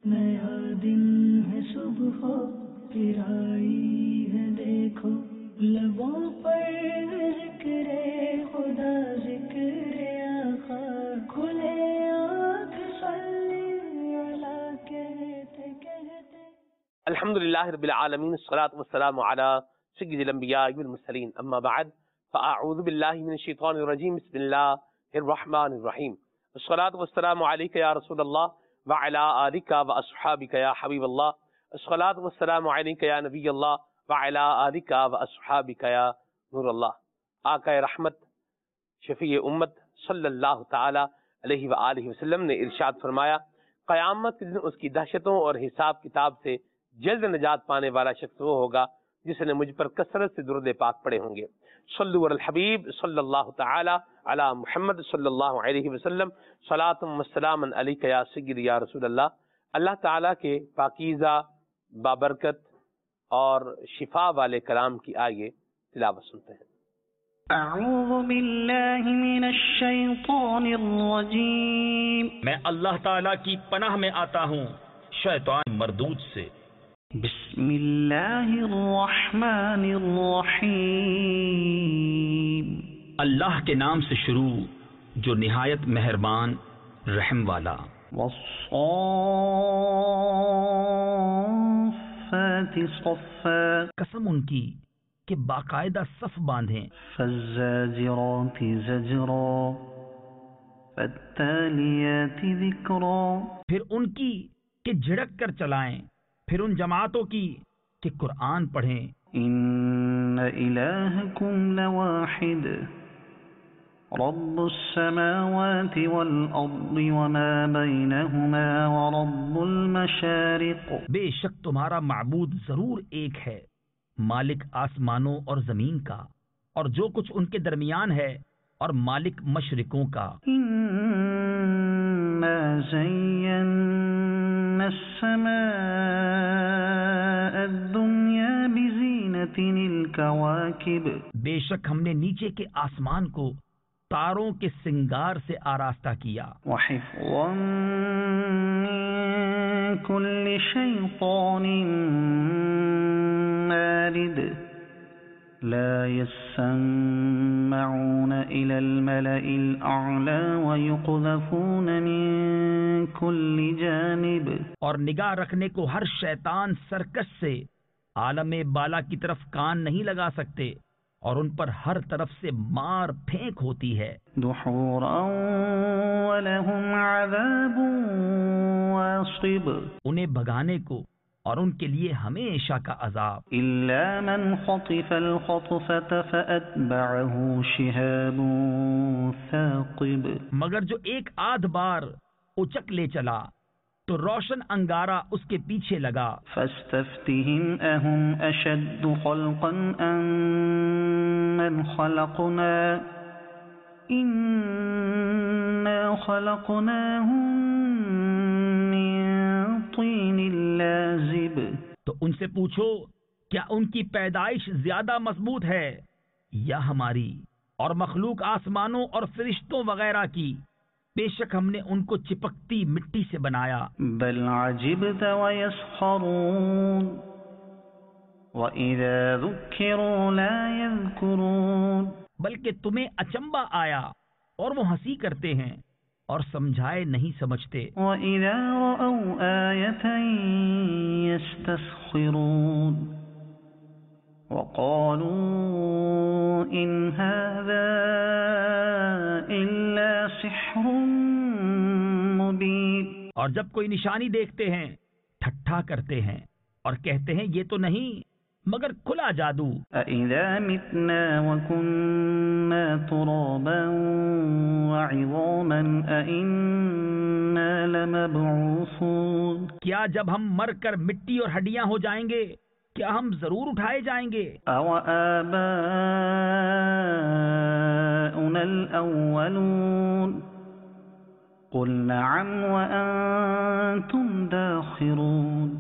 نیا دن ہے صبح پھر آئی ہے دیکھو، لبوں پر ذکر خدا ذکر آقا، کھلے آنکھ صلی اللہ کہتے کہتے۔ الحمدللہ رب العالمین، الصلاۃ والسلام علی سید الانبیاء والمرسلین، اما بعد فاعوذ باللہ من الشیطان الرجیم، بسم اللہ الرحمن الرحیم، الصلاۃ والسلام علیک یا رسول اللہ وعلی آلک واصحابک یا حبیب اللہ، الصلاۃ والسلام علیک یا نبی اللہ وعلی آلک واصحابک یا نور اللہ۔ آقا رحمت شفیع امت صلی اللہ تعالی علیہ وآلہ وسلم نے ارشاد فرمایا، قیامت کے دن اس کی دہشتوں اور حساب کتاب سے جلد نجات پانے والا شخص وہ ہوگا جس نے مجھ پر کثرت سے درود پاک پڑے ہوں گے۔ صلو علی الحبیب صلی اللہ تعالی علی محمد صلی اللہ علیہ وسلم، صلاۃ و سلام علیک یا سیدی یا رسول اللہ۔ اللہ تعالیٰ کے پاکیزہ، بابرکت اور شفا والے کلام کی آئیے تلاوت سنتے ہیں۔ اعوذ باللہ من الشیطان الرجیم، میں اللہ تعالیٰ کی پناہ میں آتا ہوں شیطان مردود سے۔ بسم اللہ الرحمن الرحیم، اللہ کے نام سے شروع جو نہایت مہربان رحم والا۔ والصافات صفا، قسم ان کی کہ باقاعدہ صف باندھیں۔ فالزاجرات زجرا، فالتالیات ذکرا، پھر ان کی کہ جھڑک کر چلائیں، پھر ان جماعتوں کی کہ قرآن پڑھیں۔ ان الہکم لواحد رب السماوات والارض وما بینہما ورب المشارق، بے شک تمہارا معبود ضرور ایک ہے، مالک آسمانوں اور زمین کا اور جو کچھ ان کے درمیان ہے، اور مالک مشرقوں کا۔ انا زینا السماء الدنیا بزینۃ الکواکب، بے شک ہم نے نیچے کے آسمان کو تاروں کے سنگار سے آراستہ کیا۔ وحفظا من کل شیطان مارد، لا يسمعون إلى الملأ الأعلى ويقذفون من كل جانب، اور نگاہ رکھنے کو ہر شیطان سرکش سے عالم بالا کی طرف کان نہیں لگا سکتے، اور ان پر ہر طرف سے مار پھینک ہوتی ہے۔ دحورا ولهم عذاب واصب، انہیں بھگانے کو اور ان کے لیے ہمیشہ کا عذاب۔ إلا من خطف الخطفة فأتبعه شهاب ثاقب، مگر جو ایک آدھ بار اچک لے چلا تو روشن انگارہ اس کے پیچھے لگا۔ فاستفتهم أهم أشد خلقا أم من خلقنا إنا خلقناهم من طين لازب، تو ان سے پوچھو کیا ان کی پیدائش زیادہ مضبوط ہے یا ہماری، اور مخلوق آسمانوں اور فرشتوں وغیرہ کی، بے شک ہم نے ان کو چپکتی مٹی سے بنایا۔ بل عجبت ويسخرون وإذا ذكروا لا يذكرون، بلکہ تمہیں اچنبا آیا اور وہ ہنسی کرتے ہیں اور سمجھائے نہیں سمجھتے۔ وإذا رأوا آية يستسخرون وقالوا إن هذا إلا سحر مبين، اور جب کوئی نشانی دیکھتے ہیں ٹھٹھا کرتے ہیں اور کہتے ہیں یہ تو نہیں مگر کھلا جادو۔ أإذا متنا وكنا ترابا وعظاما أإنا لمبعوثون، کیا جب ہم مر کر مٹی اور ہڈیاں ہو جائیں گے کیا ہم ضرور اٹھائے جائیں گے؟ أو آباؤنا الأولون قل نعم وأنتم داخرون،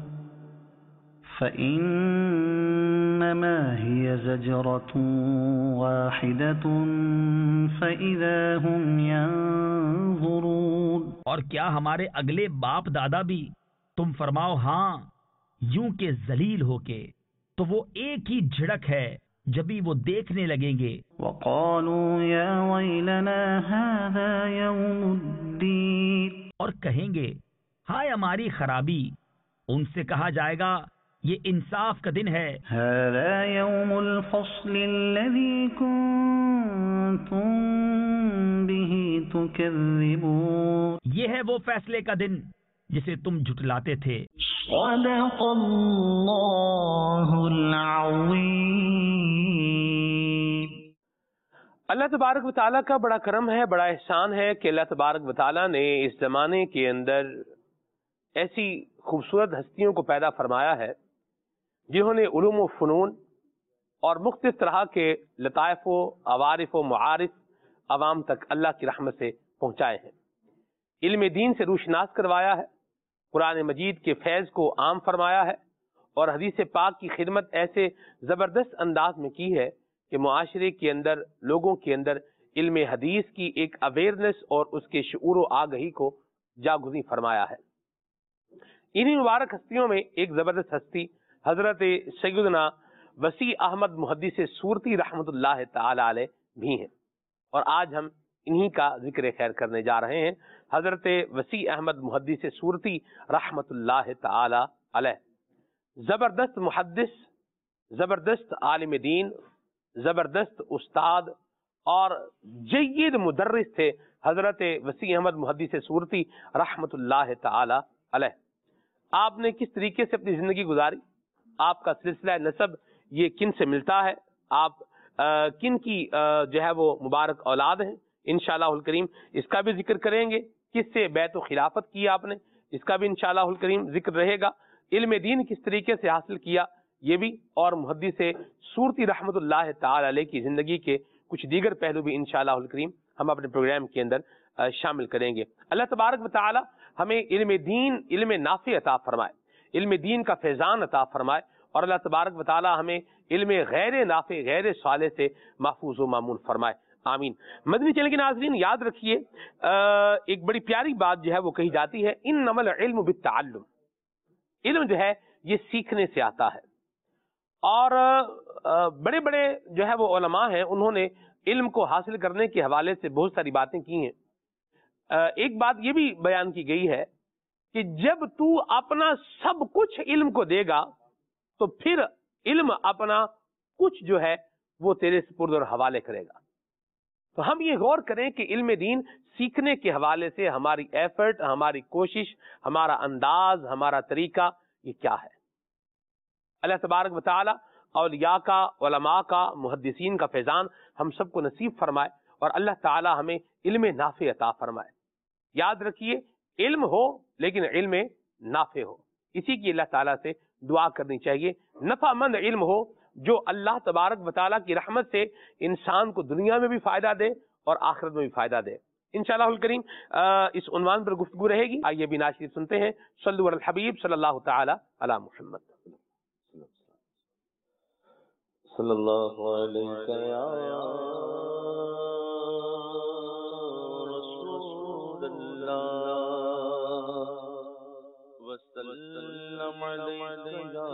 فإنما هي زجرة واحدة فإذا هم ينظرون، اور کیا ہمارے اگلے باپ دادا بھی تم فرماؤ ہاں یوں کہ ذلیل ہو کے، تو وہ ایک ہی جھڑک ہے جبھی وہ دیکھنے لگیں گے۔ وقالوا يا ويلنا هذا يوم الدين، اور کہیں گے ہائے ہماری خرابی۔ ان سے کہا جائے گا یہ انصاف کا دن ہے، هذا يوم الفصل الذي كنتم به تكذبون، یہ ہے وہ فیصلے کا دن جسے تم جھٹلاتے تھے۔ صدق اللہ العظیم۔ اللہ تبارک و تعالیٰ کا بڑا کرم ہے، بڑا احسان ہے کہ اللہ تبارک و تعالیٰ نے اس زمانے کے اندر ایسی خوبصورت ہستیوں کو پیدا فرمایا ہے جنہوں نے علوم و فنون اور مختلف طرح کے لطائف و عوارف و معارف عوام تک اللہ کی رحمت سے پہنچائے ہیں، علم دین سے روشناس کروایا ہے، قرآن مجید کے فیض کو عام فرمایا ہے، اور حدیث پاک کی خدمت ایسے زبردست انداز میں کی ہے کہ معاشرے کے اندر، لوگوں کے اندر علم حدیث کی ایک اویئرنس اور اس کے شعور و آگہی کو جاگزیں فرمایا ہے۔ انہی مبارک ہستیوں میں ایک زبردست ہستی حضرت سیدنا وسیع احمد محدث سورتی رحمۃ اللہ تعالی علیہ بھی ہیں، اور آج ہم انہی کا ذکر خیر کرنے جا رہے ہیں۔ حضرت وسیع احمد محدث سورتی رحمۃ اللہ تعالی علیہ زبردست محدث، زبردست عالم دین، زبردست استاد اور جید مدرس تھے حضرت وسیع احمد محدث سورتی رحمۃ اللہ تعالی علیہ۔ آپ نے کس طریقے سے اپنی زندگی گزاری، آپ کا سلسلہ نسب یہ کن سے ملتا ہے، آپ کن کی جو ہے وہ مبارک اولاد ہیں، انشاءاللہ الکریم اس کا بھی ذکر کریں گے۔ کس سے بیعت و خلافت کی آپ نے، اس کا بھی انشاءاللہ الکریم ذکر رہے گا۔ علم دین کس طریقے سے حاصل کیا یہ بھی، اور محدث سورتی رحمۃ اللہ تعالی علیہ کی زندگی کے کچھ دیگر پہلو بھی انشاءاللہ الکریم ہم اپنے پروگرام کے اندر شامل کریں گے۔ اللہ تبارک و تعالی ہمیں علم دین، علم نافع عطا فرمائے، علم دین کا فیضان عطا فرمائے، اور اللہ تبارک و تعالی ہمیں علم غیر نافع، غیر صالح سے محفوظ و مامون فرمائے، آمین۔ مدنی چینل کے ناظرین یاد رکھیے ایک بڑی پیاری بات جو ہے وہ کہی جاتی ہے، انما العلم بالتعلم، علم جو ہے یہ سیکھنے سے آتا ہے، اور بڑے بڑے جو ہے وہ علماء ہیں انہوں نے علم کو حاصل کرنے کے حوالے سے بہت ساری باتیں کی ہیں۔ ایک بات یہ بھی بیان کی گئی ہے کہ جب تو اپنا سب کچھ علم کو دے گا تو پھر علم اپنا کچھ جو ہے وہ تیرے سپرد اور حوالے کرے گا۔ تو ہم یہ غور کریں کہ علم دین سیکھنے کے حوالے سے ہماری ایفرٹ، ہماری کوشش، ہمارا انداز، ہمارا طریقہ یہ کیا ہے۔ اللہ تبارک و تعالی اولیاء کا، علماء کا، محدثین کا فیضان ہم سب کو نصیب فرمائے، اور اللہ تعالی ہمیں علم نافع عطا فرمائے۔ یاد رکھیے علم ہو لیکن علم نافع ہو، اسی کی اللہ تعالیٰ سے دعا کرنی چاہیے۔ نفع مند علم ہو جو اللہ تبارک و تعالیٰ کی رحمت سے انسان کو دنیا میں بھی فائدہ دے اور آخرت میں بھی فائدہ دے۔ انشاءاللہ الکریم اس عنوان پر گفتگو رہے گی۔ آئیے بنا شریف سنتے ہیں، صلو علی الحبیب صلی اللہ تعالی علی محمد۔ صلی اللہ علیہ یا رسول اللہ وسلم علیہ یا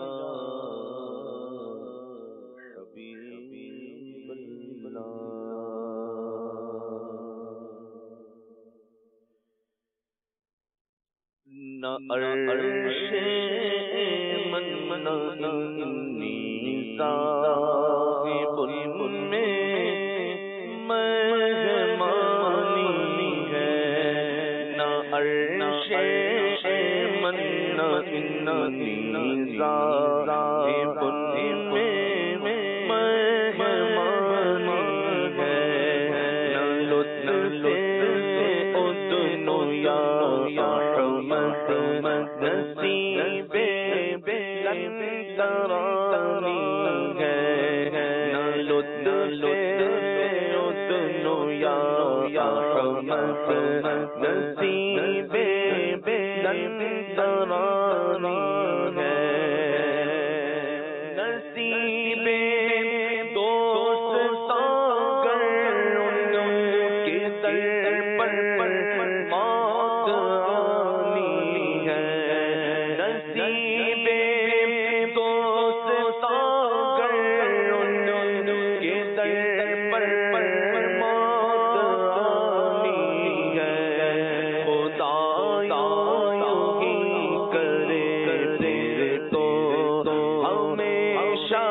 حبیب اللہ۔ نہ عرش من انی صاحب میں مہمانی ہے، نہ عرش من انی صاحب میں مہمانی ہے، نہ لطف ادنو یا رحمت نصیب ترانی ہے، نہ لطف ادنو یا رحمت نصیب ترانی ہے، نصیب دوست ساگر ان کے در پر موت آنی ہے، نصیب دوست گر ان کے در پر موت آنی ہے خدا یوں ہی کرے پھر تو ہمیشہ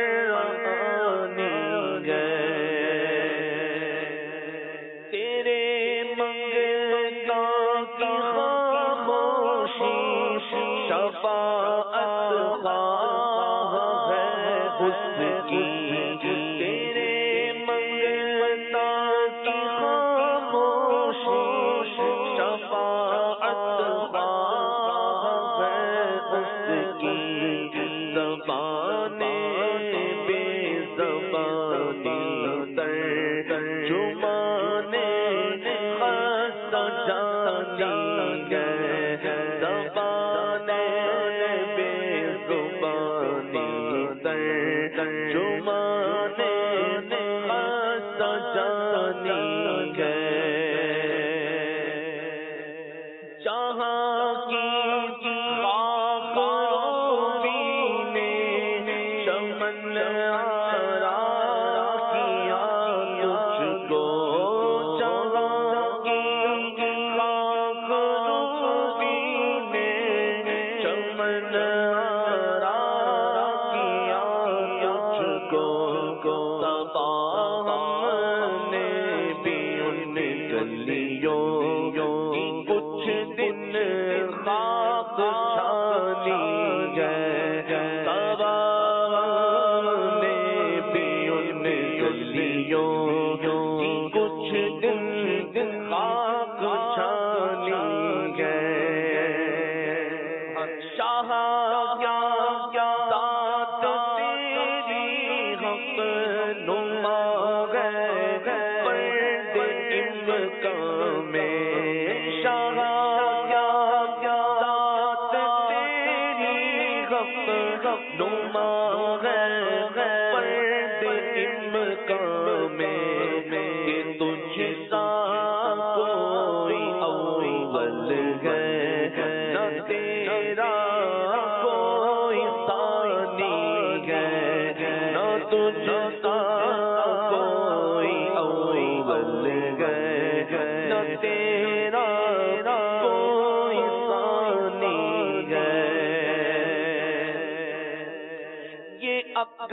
تیرے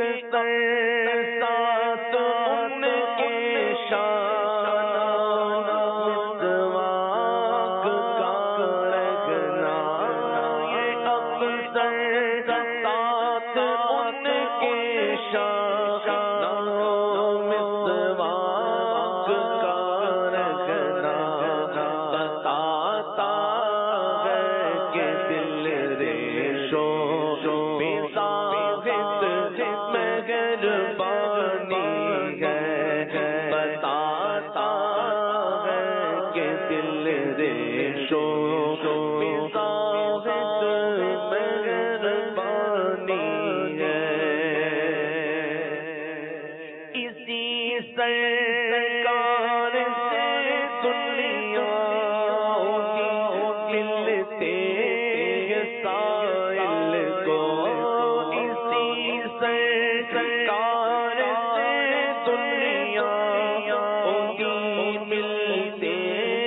اکثر ساتھ ان کے شان مسواک کا رگنا، یہ اکثر ساتھ ان کے شان مسواک کا رگنا بتاتا ہے کہ دل ریشوں مہربانی ہے، بتاتا ہے کہ دل ریشوں مہربانی ہے۔ اسی سرکار سے دنیا ملتے سائل کو، اسی سرکار سے دنیا ملتے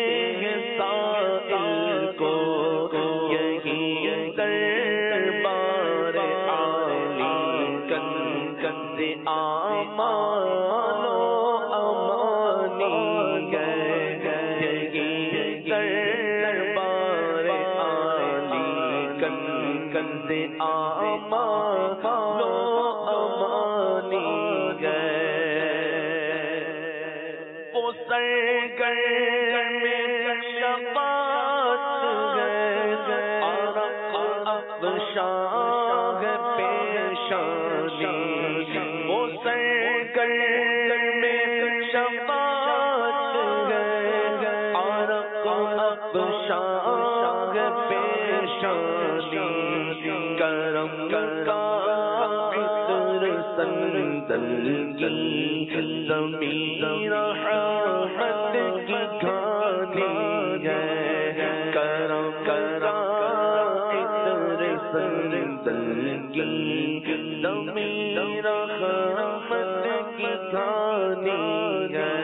سائل کو، یہی دربار عالی کنز امان و امانی ہے، یہی دربار عالی کنز امان و امانی ہے۔ وہ سرگرم شفاعت ہے، عرق افشاں پیشانی، وہ سرگرم شفاعت ہے، عرق افشاں پیشانی، کرم کا عطر سندل کی ضمیر رحمت کی گھانی ہے، کرم کا عطر سندل کی ضمیر رحمت کی گھانی ہے۔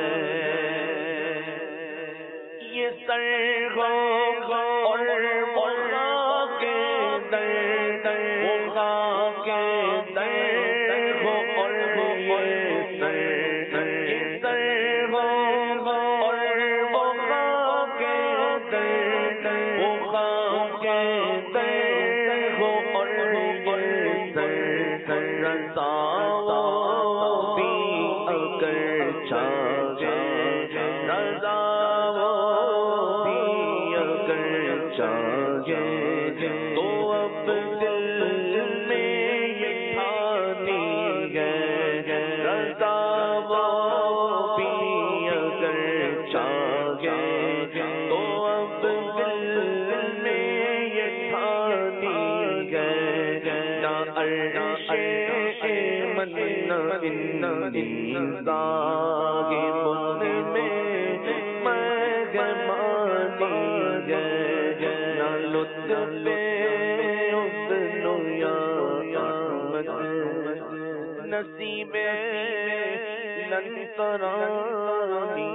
یہ سرگو اور خاک در خاک در ہو اور یہ سرگو اور خاک در خاک در ہو اور رضا بھی اگر چاہے، رضا بھی اگر چاہے تو اب دل میں یہ ٹھانی ہے، رضا بھی اگر چاہے تو اب دل میں یہ ٹھانی ہے، نہ عرش من انزاغ من میں مہمانی ہے، نہ لطف حسن یا رحمت نصیب لن ترانی۔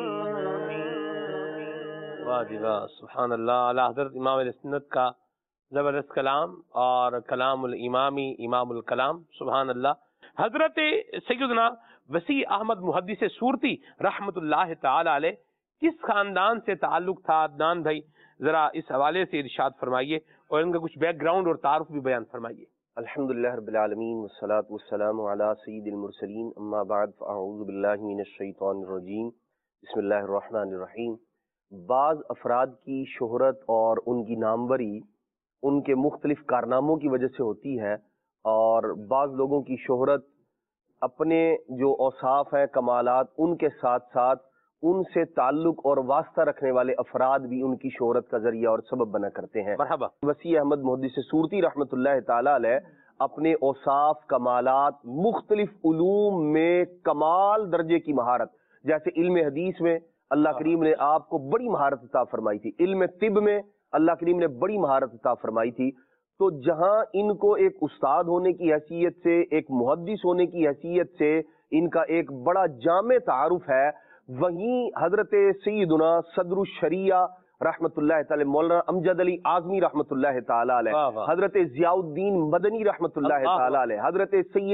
واہ جی واہ، سبحان اللہ۔ اعلیٰ حضرت امام اہل سنت کا زبردست کلام اور کلام الامامی امام الکلام، سبحان اللہ۔ حضرت سیدنا وسیع احمد محدث سورتی رحمت اللہ تعالی علیہ کس خاندان سے تعلق تھا عدنان بھائی، ذرا اس حوالے سے ارشاد فرمائیے اور ان کا کچھ بیک گراؤنڈ اور تعارف بھی بیان فرمائیے۔ الحمدللہ رب العالمین والصلاة والسلام علی سید المرسلین، اما بعد فاعوذ باللہ من الشیطان الرجیم، بسم اللہ الرحمن الرحیم۔ بعض افراد کی شہرت اور ان کی ناموری ان کے مختلف کارناموں کی وجہ سے ہوتی ہے، اور بعض لوگوں کی شہرت اپنے جو اوصاف ہیں، کمالات، ان کے ساتھ ساتھ ان سے تعلق اور واسطہ رکھنے والے افراد بھی ان کی شہرت کا ذریعہ اور سبب بنا کرتے ہیں۔ مرحبا۔ وسیع احمد محدث سورتی رحمۃ اللہ تعالی علیہ اپنے اوصاف، کمالات، مختلف علوم میں کمال درجے کی مہارت، جیسے علم حدیث میں اللہ کریم نے آپ کو بڑی مہارت عطا فرمائی تھی، علم طب میں اللہ کریم نے بڑی مہارت عطا فرمائی تھی، تو جہاں ان کو ایک استاد ہونے کی حیثیت سے، ایک محدث ہونے کی حیثیت سے ان کا ایک بڑا جامع تعارف ہے، وہیں حضرت سیدنا صدر الشریعہ رحمت اللہ تعالی، مولانا امجد علی اعظمی رحمت اللہ تعالی علیہ، حضرت ضیاء الدین مدنی رحمت اللہ تعالی علیہ، حضرت سید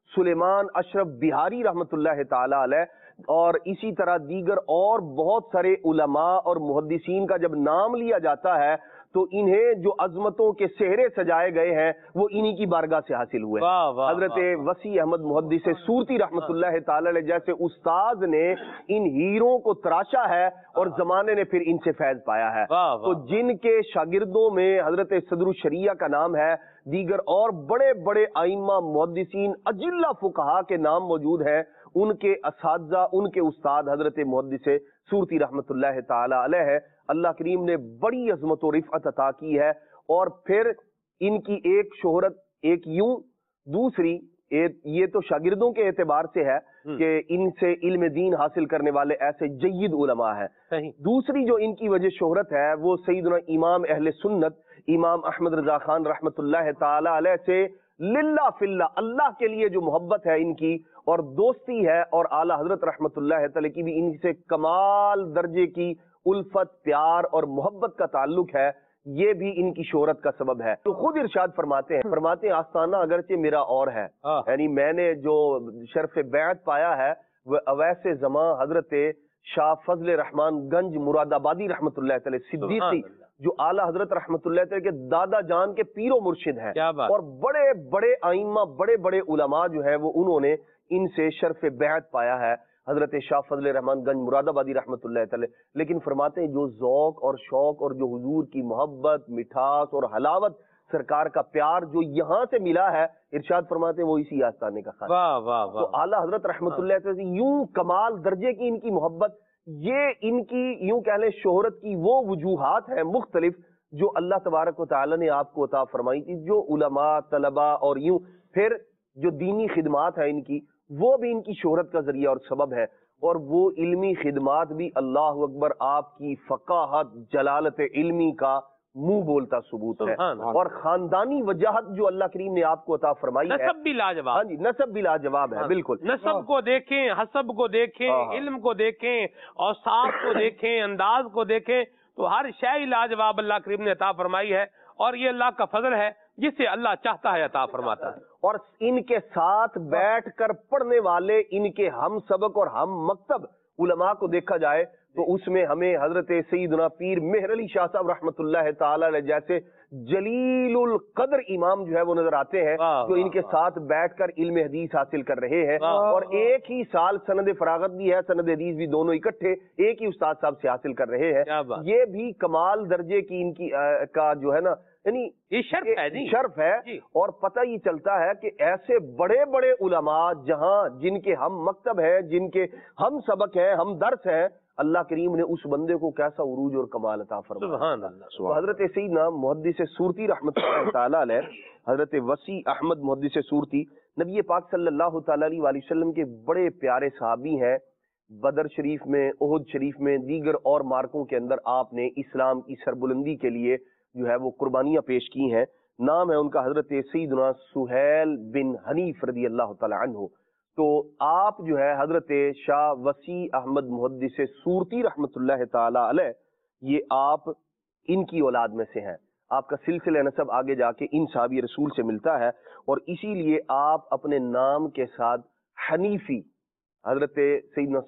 سلیمان اشرف بہاری رحمت اللہ تعالی علیہ، اور اسی طرح دیگر اور بہت سارے علماء اور محدثین کا جب نام لیا جاتا ہے تو انہیں جو عظمتوں کے سہرے سجائے گئے ہیں وہ انہی کی بارگاہ سے حاصل ہوئے۔ حضرت وسیع احمد محدث سورتی رحمت اللہ تعالی علیہ جیسے استاد نے ان ہیروں کو تراشا ہے اور زمانے نے پھر ان سے فیض پایا ہے۔ تو جن کے شاگردوں میں حضرت صدر الشریعہ کا نام ہے، دیگر اور بڑے بڑے ائمہ محدثین اجلہ فقہا کے نام موجود ہیں، ان کے اساتذہ، ان کے استاد حضرت محدث سورتی رحمت اللہ تعالی علیہ ہے۔ اللہ کریم نے بڑی عظمت و رفعت عطا کی ہے، اور پھر ان کی ایک شہرت ایک یوں، دوسری یہ تو شاگردوں کے اعتبار سے ہے کہ ان سے علم دین حاصل کرنے والے ایسے جید علماء ہیں۔ دوسری جو ان کی وجہ شہرت ہے وہ سیدنا امام اہل سنت امام احمد رضا خان رحمت اللہ تعالی علیہ سے للہ فی اللہ، اللہ کے لیے جو محبت ہے ان کی اور دوستی ہے، اور اعلی حضرت رحمت اللہ تعالی کی بھی ان سے کمال درجے کی الفت، پیار اور محبت کا تعلق ہے، یہ بھی ان کی شہرت کا سبب ہے۔ تو خود ارشاد فرماتے ہیں آستانہ اگرچہ میرا اور ہے، یعنی میں نے جو شرف بیعت پایا ہے وہ اویس زماں حضرت شاہ فضل رحمان گنج مراد آبادی رحمت اللہ تعالی صدیقی، جو اعلی حضرت رحمت اللہ تعالی کے دادا جان کے پیر و مرشد ہیں، اور بڑے بڑے ائمہ، بڑے بڑے علماء جو ہے وہ انہوں نے ان سے شرف بیعت پایا ہے، حضرت شاہ فضل رحمان گنج مراد آبادی رحمت اللہ تعالی۔ لیکن فرماتے ہیں جو ذوق اور شوق اور جو حضور کی محبت، مٹھاس اور حلاوت، سرکار کا پیار جو یہاں سے ملا ہے، ارشاد فرماتے ہیں وہ اسی آستانے کا خاص ہے۔ تو اعلیٰ حضرت رحمت اللہ تعالی یوں کمال درجے کی ان کی محبت، یہ ان کی یوں کہہ لیں شہرت کی وہ وجوہات ہیں مختلف جو اللہ تبارک و تعالی نے آپ کو عطا فرمائی تھی، جو علماء، طلباء اور یوں پھر جو دینی خدمات ہیں ان کی، وہ بھی ان کی شہرت کا ذریعہ اور سبب ہے، اور وہ علمی خدمات بھی اللہ اکبر آپ کی فقاہت، جلالت علمی کا منہ بولتا ثبوت ہے، اور خاندانی وجاہت جو اللہ کریم نے آپ کو عطا فرمائی ہے، نسب بھی لاجواب، ہاں جی نسب بھی لاجواب ہے، بالکل۔ نسب کو دیکھیں، حسب کو دیکھیں، علم کو دیکھیں، اوصاف کو دیکھیں، انداز کو دیکھیں، تو ہر شے لاجواب اللہ کریم نے عطا فرمائی ہے، اور یہ اللہ کا فضل ہے، جسے اللہ چاہتا ہے عطا فرماتا ہے۔ اور ان کے ساتھ بیٹھ کر پڑھنے والے ان کے ہم سبق اور ہم مکتب علماء کو دیکھا جائے تو اس میں ہمیں حضرت سیدنا پیر مہر علی شاہ صاحب رحمت اللہ تعالی علیہ جیسے جلیل القدر امام جو ہے وہ نظر آتے ہیں، جو ان کے ساتھ بیٹھ کر علم حدیث حاصل کر رہے ہیں، اور ایک ہی سال سند فراغت بھی ہے، سند حدیث بھی، دونوں اکٹھے ایک ہی استاد صاحب سے حاصل کر رہے ہیں۔ یہ بھی کمال درجے کی ان کی کا جو ہے نا، یعنی یہ شرف ہے، اور پتہ یہ چلتا ہے کہ ایسے بڑے بڑے علماء جہاں جن کے ہم مکتب ہیں، جن کے ہم سبق ہیں، ہم درس ہیں، اللہ کریم نے اس بندے کو کیسا عروج اور کمال عطا فرمایا۔ سبحان اللہ۔ تو حضرت سیدنا محدث سورتی رحمت اللہ تعالی علیہ، حضرت وسیع احمد محدث سورتی نبی پاک صلی اللہ تعالی علیہ وآلہ وسلم کے بڑے پیارے صحابی ہیں۔ بدر شریف میں، احد شریف میں، دیگر اور مارکوں کے اندر آپ نے اسلام کی سربلندی کے لیے جو ہے وہ قربانیاں پیش کی ہیں۔ نام ہے ان کا حضرت سیدنا سہیل بن حنیف رضی اللہ تعالی عنہ۔ تو آپ جو ہے حضرت شاہ وسیع احمد محدث سورتی رحمت اللہ تعالی علیہ، یہ آپ ان کی اولاد میں سے ہیں، آپ کا سلسلہ نسب آگے جا کے ان صحابی رسول سے ملتا ہے، اور اسی لیے آپ اپنے نام کے ساتھ حنیفی، حضرت سیدنا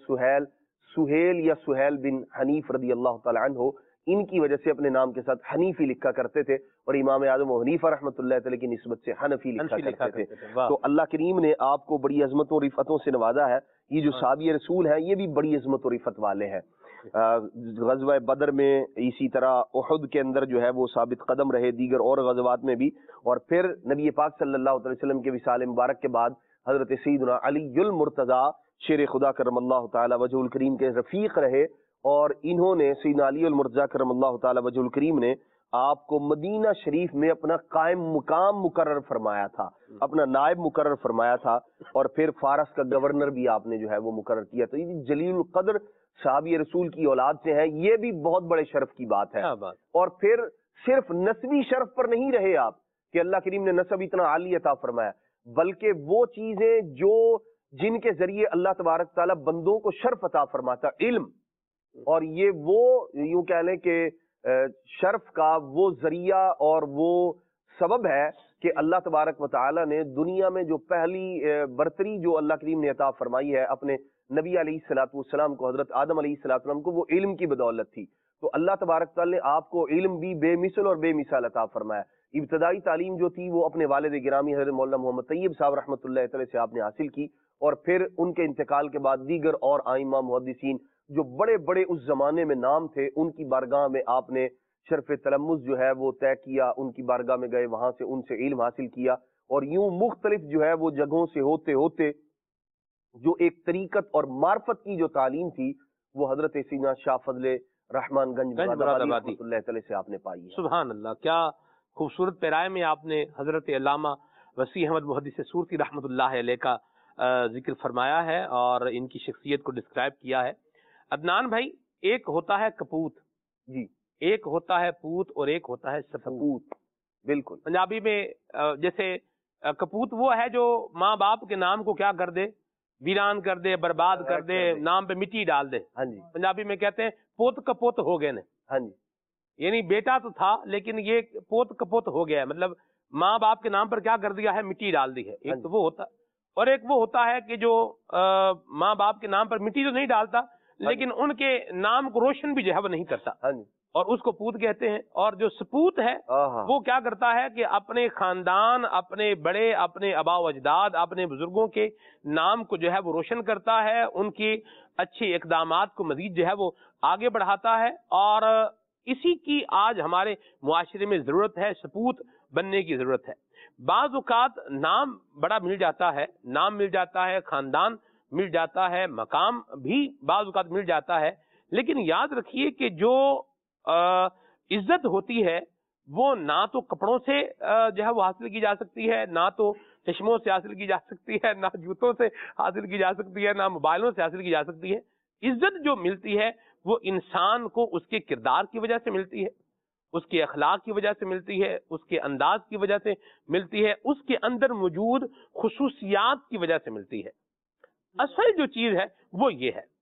سہیل یا سہیل بن حنیف رضی اللہ تعالی عنہ، ان کی وجہ سے اپنے نام کے ساتھ حنیفی لکھا کرتے تھے، اور امام اعظم و حنیفہ رحمۃ اللہ تعالی کی نسبت سے حنفی لکھا کرتے تھے۔ تو اللہ کریم نے آپ کو بڑی عظمت و رفعتوں سے نوازا ہے۔ یہ جو صحابی رسول ہیں یہ بھی بڑی عظمت و رفعت والے ہیں۔ غزوہ بدر میں، اسی طرح احد کے اندر جو ہے وہ ثابت قدم رہے، دیگر اور غزوات میں بھی، اور پھر نبی پاک صلی اللہ علیہ وسلم کے وصال مبارک کے بعد حضرت سیدنا علی المرتضیٰ شیر خدا کرم اللہ تعالی وجہ الکریم کے رفیق رہے، اور انہوں نے سیدنا علی المرتضیٰ کرم اللہ تعالی وجہ الکریم نے آپ کو مدینہ شریف میں اپنا قائم مقام مقرر فرمایا تھا، اپنا نائب مقرر فرمایا تھا، اور پھر فارس کا گورنر بھی آپ نے جو ہے وہ مقرر کیا۔ تو یہ جلیل القدر صحابی رسول کی اولاد سے ہیں، یہ بھی بہت بڑے شرف کی بات ہے۔ اور پھر صرف نسبی شرف پر نہیں رہے آپ کہ اللہ کریم نے نسب اتنا عالی عطا فرمایا، بلکہ وہ چیزیں جو جن کے ذریعے اللہ تبارک تعالیٰ بندوں کو شرف عطا فرماتا، علم، اور یہ وہ یوں کہہ لیں کہ شرف کا وہ ذریعہ اور وہ سبب ہے کہ اللہ تبارک و تعالی نے دنیا میں جو پہلی برتری جو اللہ کریم نے عطا فرمائی ہے اپنے نبی علیہ الصلوۃ والسلام کو، حضرت آدم علیہ الصلوۃ والسلام کو، وہ علم کی بدولت تھی. تو اللہ تبارک تعالی نے آپ کو علم بھی بے مثل اور بے مثال عطا فرمایا. ابتدائی تعلیم جو تھی وہ اپنے والد گرامی حضرت مولانا محمد طیب صاحب رحمۃ اللہ تعالی سے آپ نے حاصل کی، اور پھر ان کے انتقال کے بعد دیگر اور ائمہ محدثین جو بڑے بڑے اس زمانے میں نام تھے، ان کی بارگاہ میں آپ نے شرف تلمذ جو ہے وہ طے کیا، ان کی بارگاہ میں گئے، وہاں سے ان سے علم حاصل کیا، اور یوں مختلف جو ہے وہ جگہوں سے ہوتے ہوتے جو ایک طریقت اور معرفت کی جو تعلیم تھی وہ حضرت سیدنا شاہ فضل رحمان گنج مراد آبادی رحمۃ اللہ تعالی سے آپ نے پائی ہے. سبحان اللہ، کیا خوبصورت پیرائے میں آپ نے حضرت علامہ وسیع احمد محدث سورتی رحمۃ اللہ علیہ کا ذکر فرمایا ہے اور ان کی شخصیت کو ڈسکرائب کیا ہے. عدنان بھائی، ایک ہوتا ہے کپوت، جی، ایک ہوتا ہے پوت اور ایک ہوتا ہے سپوت. بالکل. پنجابی میں جیسے کپوت وہ ہے جو ماں باپ کے نام کو کیا کر دے، ویران کر دے، برباد کر دے، نام پہ مٹی ڈال دے. ہاں جی. پنجابی میں کہتے ہیں پوت کپوت ہو گئے نے. ہاں جی. یعنی بیٹا تو تھا لیکن یہ پوت کپوت ہو گیا ہے، مطلب ماں باپ کے نام پر کیا کر دیا ہے، مٹی ڈال دی ہے. ایک تو وہ ہوتا، اور ایک وہ ہوتا ہے کہ جو ماں باپ کے نام پر مٹی تو نہیں ڈالتا لیکن ان کے نام کو روشن بھی جو ہے وہ نہیں کرتا، اور اس کو پوت کہتے ہیں. اور جو سپوت ہے وہ کیا کرتا ہے کہ اپنے خاندان، اپنے بڑے، اپنے آباء و اجداد، اپنے بزرگوں کے نام کو جو ہے وہ روشن کرتا ہے، ان کی اچھے اقدامات کو مزید جو ہے وہ آگے بڑھاتا ہے. اور اسی کی آج ہمارے معاشرے میں ضرورت ہے، سپوت بننے کی ضرورت ہے. بعض اوقات نام بڑا مل جاتا ہے، نام مل جاتا ہے، خاندان مل جاتا ہے، مقام بھی بعض اوقات مل جاتا ہے، لیکن یاد رکھیے کہ جو عزت ہوتی ہے وہ نہ تو کپڑوں سے جو ہے وہ حاصل کی جا سکتی ہے، نہ تو چشموں سے حاصل کی جا سکتی ہے، نہ جوتوں سے حاصل کی جا سکتی ہے، نہ موبائلوں سے حاصل کی جا سکتی ہے. عزت جو ملتی ہے وہ انسان کو اس کے کردار کی وجہ سے ملتی ہے، اس کے اخلاق کی وجہ سے ملتی ہے، اس کے انداز کی وجہ سے ملتی ہے، اس کے اندر موجود خصوصیات کی وجہ سے ملتی ہے. اصل جو چیز ہے وہ یہ ہے.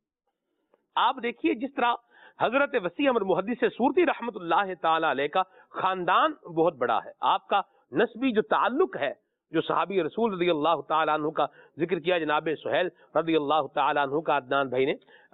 آپ دیکھیے جس طرح حضرت وسیع احمد محدث سورتی رحمۃ اللہ تعالی علیہ کا خاندان بہت بڑا ہے، آپ کا نسبی جو تعلق ہے، جو صحابی رسول رضی اللہ تعالیٰ عنہ کا ذکر کیا جناب سہیل رضی اللہ تعالیٰ عنہ کا عدنان بھائی نے،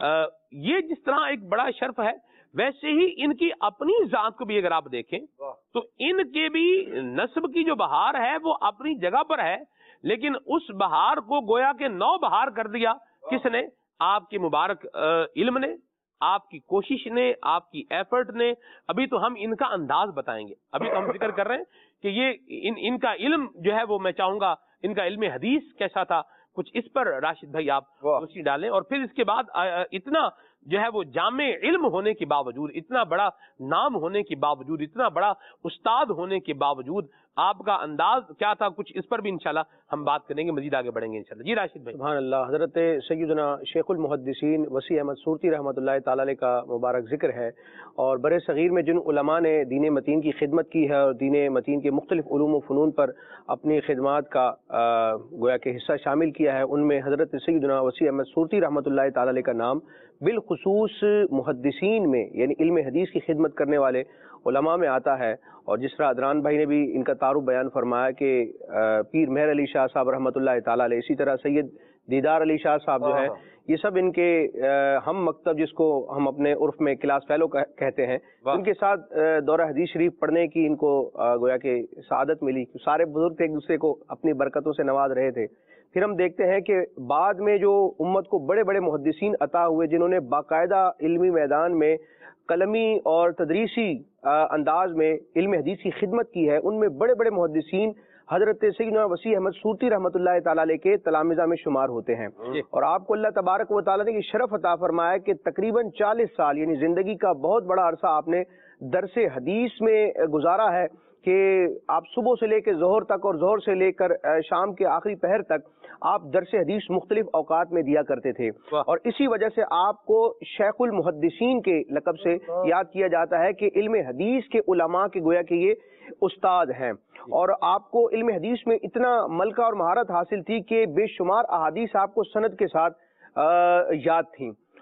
یہ جس طرح ایک بڑا شرف ہے، ویسے ہی ان کی اپنی ذات کو بھی اگر آپ دیکھیں تو ان کے بھی نسب کی جو بہار ہے وہ اپنی جگہ پر ہے، لیکن اس بہار کو گویا کہ نو بہار کر دیا کس نے؟ آپ کے مبارک علم نے، آپ کی کوشش نے، آپ کی ایفرٹ نے. ابھی تو ہم ان کا انداز بتائیں گے، ابھی تو ہم ذکر کر رہے ہیں کہ یہ ان کا علم جو ہے وہ میں چاہوں گا ان کا علم حدیث کیسا تھا، کچھ اس پر راشد بھائی آپ روشنی ڈالیں. اور پھر اس کے بعد اتنا جو ہے وہ جامع علم ہونے کے باوجود، اتنا بڑا نام ہونے کے باوجود، اتنا بڑا استاد ہونے کے باوجود آپ کا انداز کیا تھا، کچھ اس پر بھی انشاءاللہ ہم بات کریں گے، مزید آگے بڑھیں گے انشاءاللہ. جی راشد بھائی. سبحان اللہ. حضرت سیدنا شیخ المحدثین وسیع احمد سورتی رحمۃ اللہ تعالی علیہ کا مبارک ذکر ہے، اور بر صغیر میں جن علماء نے دین متین کی خدمت کی ہے اور دین متین کے مختلف علوم و فنون پر اپنی خدمات کا گویا کہ حصہ شامل کیا ہے، ان میں حضرت سیدنا وسیع احمد سورتی رحمۃ اللہ تعالی علیہ کا نام بالخصوص محدثین میں یعنی علم حدیث کی خدمت کرنے والے علماء میں آتا ہے. اور جس طرح عدنان بھائی نے بھی ان کا تعارف بیان فرمایا کہ پیر مہر علی شاہ صاحب رحمۃ اللہ تعالی علیہ، اسی طرح سید دیدار علی شاہ صاحب جو ہے، یہ سب ان کے ہم مکتب جس کو ہم اپنے عرف میں کلاس فیلو کہتے ہیں، ان کے ساتھ دورہ حدیث شریف پڑھنے کی ان کو گویا کہ سعادت ملی. سارے بزرگ ایک دوسرے کو اپنی برکتوں سے نواز رہے تھے. پھر ہم دیکھتے ہیں کہ بعد میں جو امت کو بڑے بڑے محدثین عطا ہوئے جنہوں نے باقاعدہ علمی میدان میں قلمی اور تدریسی انداز میں علم حدیث کی خدمت کی ہے، ان میں بڑے بڑے محدثین حضرت سیدنا وسیع احمد سورتی رحمۃ اللہ تعالی علیہ کے تلامذہ میں شمار ہوتے ہیں. اور آپ کو اللہ تبارک و تعالی نے یہ شرف عطا فرمایا کہ تقریباً 40 سال یعنی زندگی کا بہت بڑا عرصہ آپ نے درس حدیث میں گزارا ہے، کہ آپ صبح سے لے کے ظہر تک اور ظہر سے لے کر شام کے آخری پہر تک آپ درس حدیث مختلف اوقات میں دیا کرتے تھے. اور اسی وجہ سے آپ کو شیخ المحدثین کے لقب سے یاد کیا جاتا ہے کہ علم حدیث کے علماء کے گویا کہ یہ استاد ہیں. اور آپ کو علم حدیث میں اتنا ملکہ اور مہارت حاصل تھی کہ بے شمار احادیث آپ کو سند کے ساتھ یاد تھیں.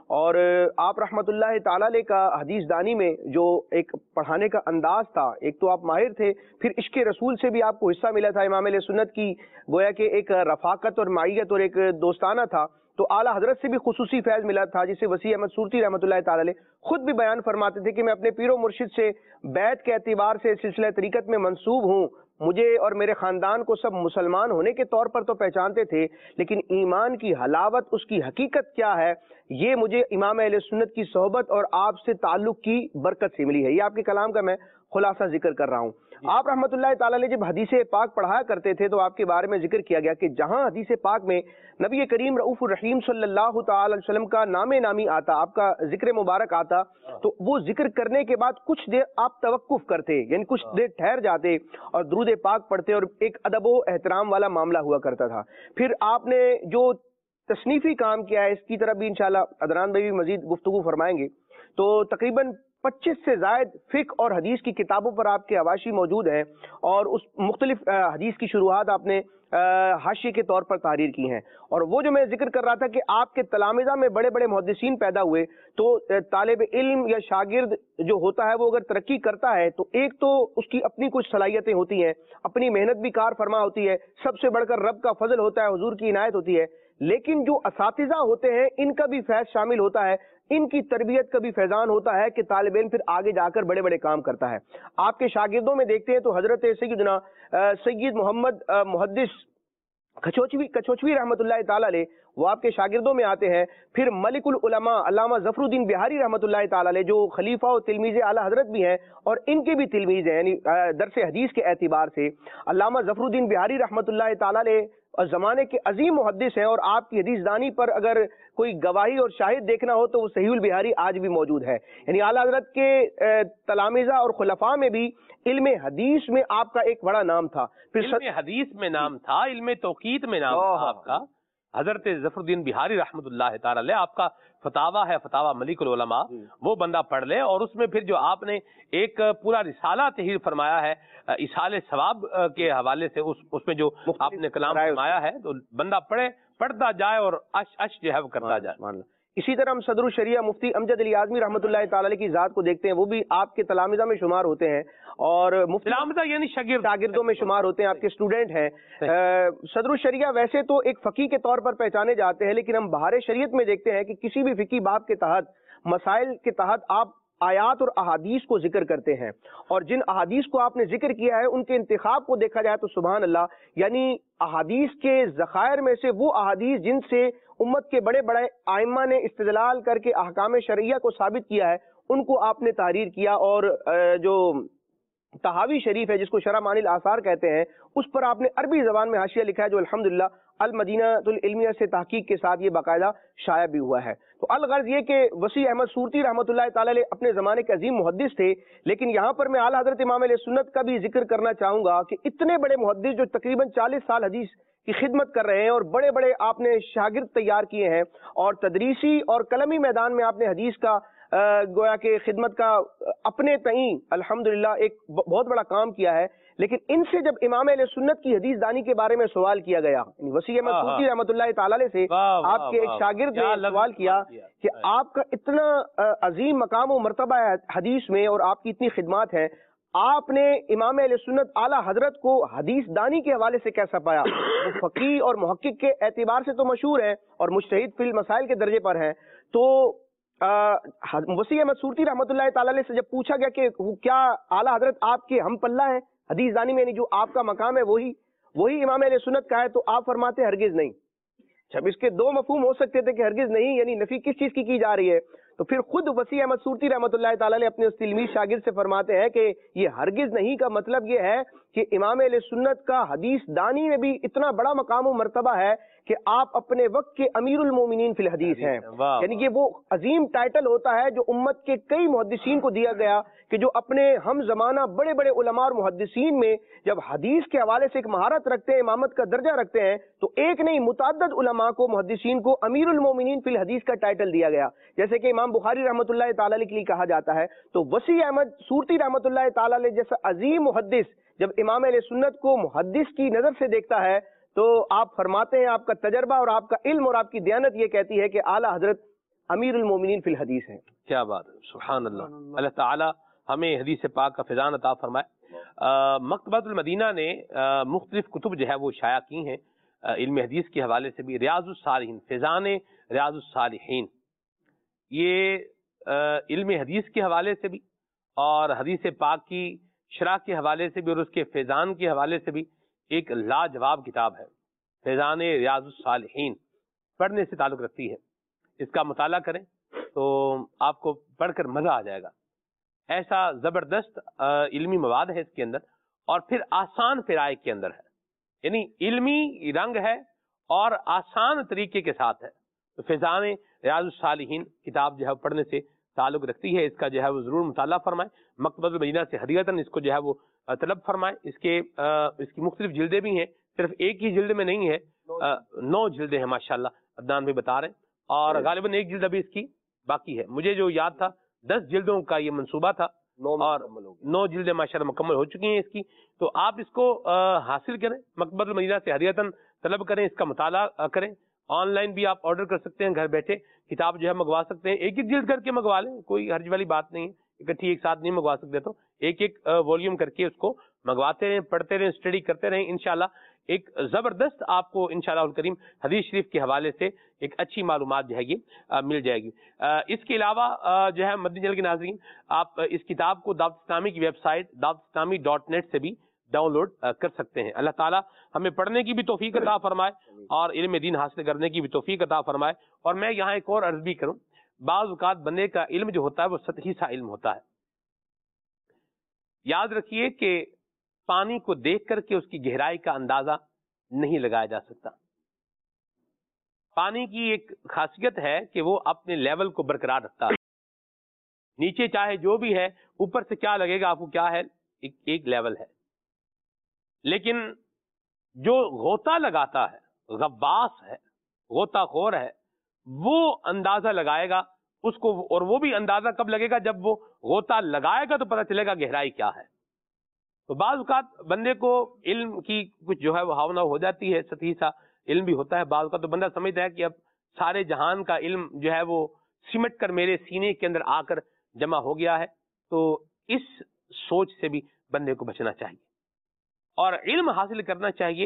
اور آپ رحمت اللہ تعالی علیہ کا حدیث دانی میں جو ایک پڑھانے کا انداز تھا، ایک تو آپ ماہر تھے، پھر عشق رسول سے بھی آپ کو حصہ ملا تھا، امام علیہ سنت کی گویا کہ ایک رفاقت اور معیت اور ایک دوستانہ تھا، تو اعلیٰ حضرت سے بھی خصوصی فیض ملا تھا، جسے وسیع احمد صورتی رحمۃ اللہ تعالی علیہ خود بھی بیان فرماتے تھے کہ میں اپنے پیر و مرشد سے بیعت کے اعتبار سے سلسلہ طریقت میں منسوب ہوں، مجھے اور میرے خاندان کو سب مسلمان ہونے کے طور پر تو پہچانتے تھے، لیکن ایمان کی حلاوت، اس کی حقیقت کیا ہے، یہ مجھے امام اہل سنت کی صحبت اور آپ سے تعلق کی برکت سے ملی ہے۔ یہ آپ کے کلام کا میں خلاصہ ذکر کر رہا ہوں۔ آپ رحمت اللہ تعالی علیہ جب حدیث پاک پڑھایا کرتے تھے تو آپ کے بارے میں ذکر کیا گیا کہ جہاں حدیث پاک میں نبی کریم رؤوف الرحیم صلی اللہ تعالی علیہ وسلم کا نام نامی آتا، آپ کا ذکر مبارک آتا، تو وہ ذکر کرنے کے بعد کچھ دیر آپ توقف کرتے، یعنی کچھ دیر ٹھہر جاتے اور درود پاک پڑھتے، اور ایک ادب و احترام والا معاملہ ہوا کرتا تھا۔ پھر آپ نے جو تصنیفی کام کیا ہے، اس کی طرف بھی انشاءاللہ عدنان بھائی بھی مزید گفتگو فرمائیں گے، تو تقریباً 25 سے زائد فقہ اور حدیث کی کتابوں پر آپ کے حواشی موجود ہیں، اور اس مختلف حدیث کی شروحات آپ نے حاشیے کے طور پر تحریر کی ہیں۔ اور وہ جو میں ذکر کر رہا تھا کہ آپ کے تلامذہ میں بڑے بڑے محدثین پیدا ہوئے، تو طالب علم یا شاگرد جو ہوتا ہے وہ اگر ترقی کرتا ہے تو ایک تو اس کی اپنی کچھ صلاحیتیں ہوتی ہیں، اپنی محنت بھی کار فرما ہوتی ہے، سب سے بڑھ کر رب کا فضل ہوتا ہے، حضور کی عنایت ہوتی ہے، لیکن جو اساتذہ ہوتے ہیں ان کا بھی فیض شامل ہوتا ہے، ان کی تربیت کا بھی فیضان ہوتا ہے کہ طالب علم پھر آگے جا کر بڑے بڑے کام کرتا ہے۔ آپ کے شاگردوں میں دیکھتے ہیں تو حضرت سیدنا سید محمد محدث کچھوچوی رحمۃ اللہ تعالی علیہ وہ آپ کے شاگردوں میں آتے ہیں، پھر ملک العلماء علامہ ظفر الدین بہاری رحمۃ اللہ تعالی علیہ جو خلیفہ و تلمیذ اعلیٰ حضرت بھی ہیں اور ان کے بھی تلمیذ ہیں، یعنی درس حدیث کے اعتبار سے علامہ ظفر الدین بہاری رحمۃ اللہ تعالی علیہ اور زمانے کے عظیم محدث ہیں، اور آپ کی حدیث دانی پر اگر کوئی گواہی اور شاہد دیکھنا ہو تو وہ صحیح البہاری آج بھی موجود ہے۔ یعنی اعلیٰ حضرت کے تلامذہ اور خلفاء میں بھی علم حدیث میں آپ کا ایک بڑا نام تھا، پھر علم حدیث میں نام تھا، علم توقیت میں نام تھا آپ کا۔ حضرت ظفر الدین بہاری رحمۃ اللہ تعالی علیہ آپ کا فتاوا ہے، فتاوا ملک العلماء، وہ بندہ پڑھ لے، اور اس میں پھر جو آپ نے ایک پورا رسالہ تحریر فرمایا ہے اصحال ثواب کے حوالے سے، اس میں جو آپ نے کلام فرمایا ہے، تو بندہ پڑھتا جائے اور اش جو ہے وہ کرتا جائے۔ اسی طرح ہم صدر الشریعہ مفتی امجد علی اعظمی رحمۃ اللہ تعالی علیہ کی ذات کو دیکھتے ہیں، وہ بھی آپ کے تلامذہ میں شمار ہوتے ہیں، اور تلامذہ یعنی شاگردوں میں شمار ہوتے ہیں، آپ کے اسٹوڈنٹ ہیں۔ صدر الشریعہ ویسے تو ایک فقی کے طور پر پہچانے جاتے ہیں، لیکن ہم بہار شریعت میں دیکھتے ہیں کہ کسی بھی فقی باب کے تحت، مسائل کے تحت آپ آیات اور احادیث کو ذکر کرتے ہیں، اور جن احادیث کو آپ نے ذکر کیا ہے ان کے انتخاب کو دیکھا جائے تو سبحان اللہ، یعنی احادیث کے ذخائر میں سے وہ احادیث جن سے امت کے بڑے بڑے ائمہ نے استدلال کر کے احکام شرعیہ کو ثابت کیا ہے، ان کو آپ نے تحریر کیا، اور جو تحاوی شریف ہے جس کو شرح معانی الاثار کہتے ہیں، اس پر آپ نے عربی زبان میں حاشیہ لکھا ہے جو الحمدللہ المدینہ العلمیہ سے تحقیق کے ساتھ یہ باقاعدہ شائع بھی ہوا ہے۔ تو الغرض یہ کہ وسیع احمد صورتی رحمۃ اللہ تعالی علیہ اپنے زمانے کے عظیم محدث تھے، لیکن یہاں پر میں اعلیٰ حضرت امام علیہ سنت کا بھی ذکر کرنا چاہوں گا کہ اتنے بڑے محدث جو تقریباً 40 سال حدیث کی خدمت کر رہے ہیں، اور بڑے بڑے آپ نے شاگرد تیار کیے ہیں، اور تدریسی اور قلمی میدان میں آپ نے حدیث کا گویا کہ خدمت کا اپنے تئیں الحمدللہ ایک بہت بڑا کام کیا ہے، لیکن ان سے جب امام علیہ سنت کی حدیث دانی کے بارے میں سوال کیا گیا، وسیع احمد صورتی رحمۃ اللہ تعالی علیہ سے آپ کے ایک شاگرد نے سوال کیا کہ آپ کا اتنا عظیم مقام و مرتبہ ہے حدیث میں اور آپ کی اتنی خدمات ہیں، آپ نے امام علیہ سنت اعلیٰ حضرت کو حدیث دانی کے حوالے سے کیسا پایا؟ وہ فقیہ اور محقق کے اعتبار سے تو مشہور ہیں اور مجتہد فی المسائل کے درجے پر ہیں، تو وسیع احمد صورتی رحمۃ اللہ تعالی علیہ سے جب پوچھا گیا کہ کیا اعلیٰ حضرت آپ کے ہم پلہ ہیں حدیث دانی میں، یعنی جو آپ کا مقام ہے وہی امام علیہ سنت کا ہے، تو آپ فرماتے ہرگز نہیں۔ جب اس کے دو مفہوم ہو سکتے تھے کہ ہرگز نہیں یعنی نفی کس چیز کی جا رہی ہے، تو پھر خود وسیع احمد صورتی رحمۃ اللہ تعالی علیہ اپنے اس تلمیذ شاگرد سے فرماتے ہیں کہ یہ ہرگز نہیں کا مطلب یہ ہے کہ امام علیہ سنت کا حدیث دانی میں بھی اتنا بڑا مقام و مرتبہ ہے کہ آپ اپنے وقت کے امیر المومنین فی الحدیث ہیں، یعنی یہ وہ عظیم ٹائٹل ہوتا ہے جو امت کے کئی محدثین کو دیا گیا کہ جو اپنے ہم زمانہ بڑے بڑے علماء اور محدثین میں جب حدیث کے حوالے سے ایک مہارت رکھتے ہیں، امامت کا درجہ رکھتے ہیں، تو ایک نہیں متعدد علماء کو محدثین کو امیر المومنین فی الحدیث کا ٹائٹل دیا گیا، جیسے کہ امام بخاری رحمۃ اللہ تعالی علیہ کے لیے کہا جاتا ہے۔ تو وسیع احمد صورتی رحمۃ اللہ تعالی علیہ جیسا عظیم محدث جب امام علیہ سنت کو محدث کی نظر سے دیکھتا ہے تو آپ فرماتے ہیں آپ کا تجربہ اور آپ کا علم اور آپ کی دیانت یہ کہتی ہے کہ اعلیٰ حضرت امیر المومنین فی الحدیث ہیں. کیا بات ہے، سبحان اللہ. اللہ تعالی ہمیں حدیث پاک کا فیضان عطا فرمائے. مکتبۃ المدینہ نے مختلف کتب جو ہے وہ شائع کی ہیں علم حدیث کے حوالے سے بھی. ریاض الصالحین، فیضان ریاض الصالحین، یہ علم حدیث کے حوالے سے بھی اور حدیث پاک کی شرح کے حوالے سے بھی اور اس کے فیضان کے حوالے سے بھی ایک لاجواب کتاب ہے. فیضان ریاض الصالحین پڑھنے سے تعلق رکھتی ہے. اس کا مطالعہ کریں تو آپ کو پڑھ کر مزہ آ جائے گا. ایسا زبردست علمی مواد ہے اس کے اندر، اور پھر آسان فرائض کے اندر ہے، یعنی علمی رنگ ہے اور آسان طریقے کے ساتھ ہے. تو فیضان ریاض الصالحین کتاب جو ہے پڑھنے سے تعلق رکھتی ہے. اس کا جو ہے وہ ضرور مطالعہ فرمائیں. مکتبۃ المدینہ سے ہدیۃً اس کو جو ہے وہ طلب فرمائیں. اس کی مختلف جلدیں بھی ہیں، صرف ایک ہی جلد میں نہیں ہے، 9 جلدیں ہیں ماشاءاللہ. عدنان بھی بتا رہے ہیں، اور غالباً ایک جلد ابھی اس کی باقی ہے. مجھے جو یاد تھا 10 جلدوں کا یہ منصوبہ تھا، اور 9 جلدیں ماشاءاللہ مکمل ہو چکی ہیں اس کی. تو آپ اس کو حاصل کریں، مکتبۃ المدینہ سے ہدیۃً طلب کریں، اس کا مطالعہ کریں. آن لائن بھی آپ آرڈر کر سکتے ہیں، گھر بیٹھے کتاب جو ہے منگوا سکتے ہیں. ایک جلد کر کے منگوا لیں، کوئی حرج والی بات نہیں ہے. اکٹھی ایک ساتھ نہیں منگوا سکتے تو ایک والیوم کر کے اس کو منگواتے رہیں، پڑھتے رہیں، اسٹڈی کرتے رہیں. انشاءاللہ ایک زبردست آپ کو انشاءاللہ الکریم حدیث شریف کے حوالے سے ایک اچھی معلومات جو ہے یہ مل جائے گی. اس کے علاوہ جو ہے مدنی چینل کے ناظرین، آپ اس کتاب کو دعوت اسلامی کی ویب سائٹ dawat-islami.net سے بھی ڈاؤن لوڈ کر سکتے ہیں. اللہ تعالیٰ ہمیں پڑھنے کی بھی توفیق عطا فرمائے اور علم دین حاصل کرنے کی بھی توفیق عطا فرمائے. اور میں یہاں ایک اور عرض بھی کروں، بعض اوقات بندے کا علم جو ہوتا ہے وہ سطحی سا علم ہوتا ہے. یاد رکھیے کہ پانی کو دیکھ کر کے اس کی گہرائی کا اندازہ نہیں لگایا جا سکتا. پانی کی ایک خاصیت ہے کہ وہ اپنے لیول کو برقرار رکھتا ہے. نیچے چاہے جو بھی ہے، اوپر سے کیا لگے گا آپ کو، کیا ہے، ایک لیول ہے. لیکن جو غوطہ لگاتا ہے، غواص ہے، غوطہ خور ہے، وہ اندازہ لگائے گا اس کو. اور وہ بھی اندازہ کب لگے گا؟ جب وہ غوطہ لگائے گا تو پتہ چلے گا گہرائی کیا ہے. تو بعض اوقات بندے کو علم کی کچھ جو ہے وہ ہاؤ ناؤ ہو جاتی ہے، سطحی سا علم بھی ہوتا ہے. بعض اوقات تو بندہ سمجھتا ہے کہ اب سارے جہان کا علم جو ہے وہ سمٹ کر میرے سینے کے اندر آ کر جمع ہو گیا ہے. تو اس سوچ سے بھی بندے کو بچنا چاہیے اور علم حاصل کرنا چاہیے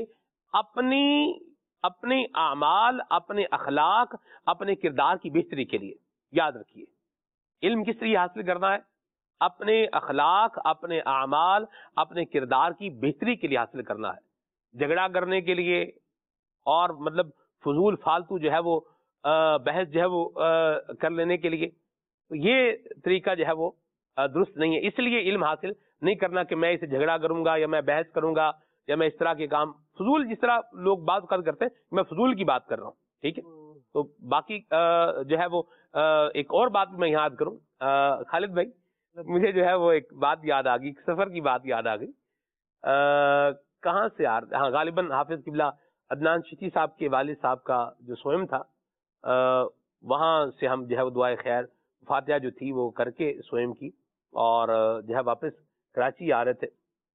اپنے اعمال، اپنے اخلاق، اپنے کردار کی بہتری کے لیے. یاد رکھیے علم کس طرح حاصل کرنا ہے؟ اپنے اخلاق، اپنے اعمال، اپنے کردار کی بہتری کے لیے حاصل کرنا ہے. جھگڑا کرنے کے لیے اور مطلب فضول فالتو جو ہے وہ بحث جو ہے وہ کر لینے کے لیے، تو یہ طریقہ جو ہے وہ درست نہیں ہے. اس لیے علم حاصل نہیں کرنا کہ میں اسے جھگڑا کروں گا یا میں بحث کروں گا یا میں اس طرح کے کام فضول، جس طرح لوگ بات کرتے ہیں، میں فضول کی بات کر رہا ہوں. ٹھیک ہے. تو باقی جو ہے وہ ایک اور بات میں یاد کروں. خالد بھائی، مجھے جو ہے وہ ایک بات یاد آ گئی، سفر کی بات یاد آ گئی. کہاں سے ہاں غالباً حافظ قبلہ عدنان شچی صاحب کے والد صاحب کا جو سوئم تھا، وہاں سے ہم جو ہے وہ دعائے خیر فاتحہ جو تھی وہ کر کے سوئم کی، اور جو ہے واپس کراچی آ رہے تھے.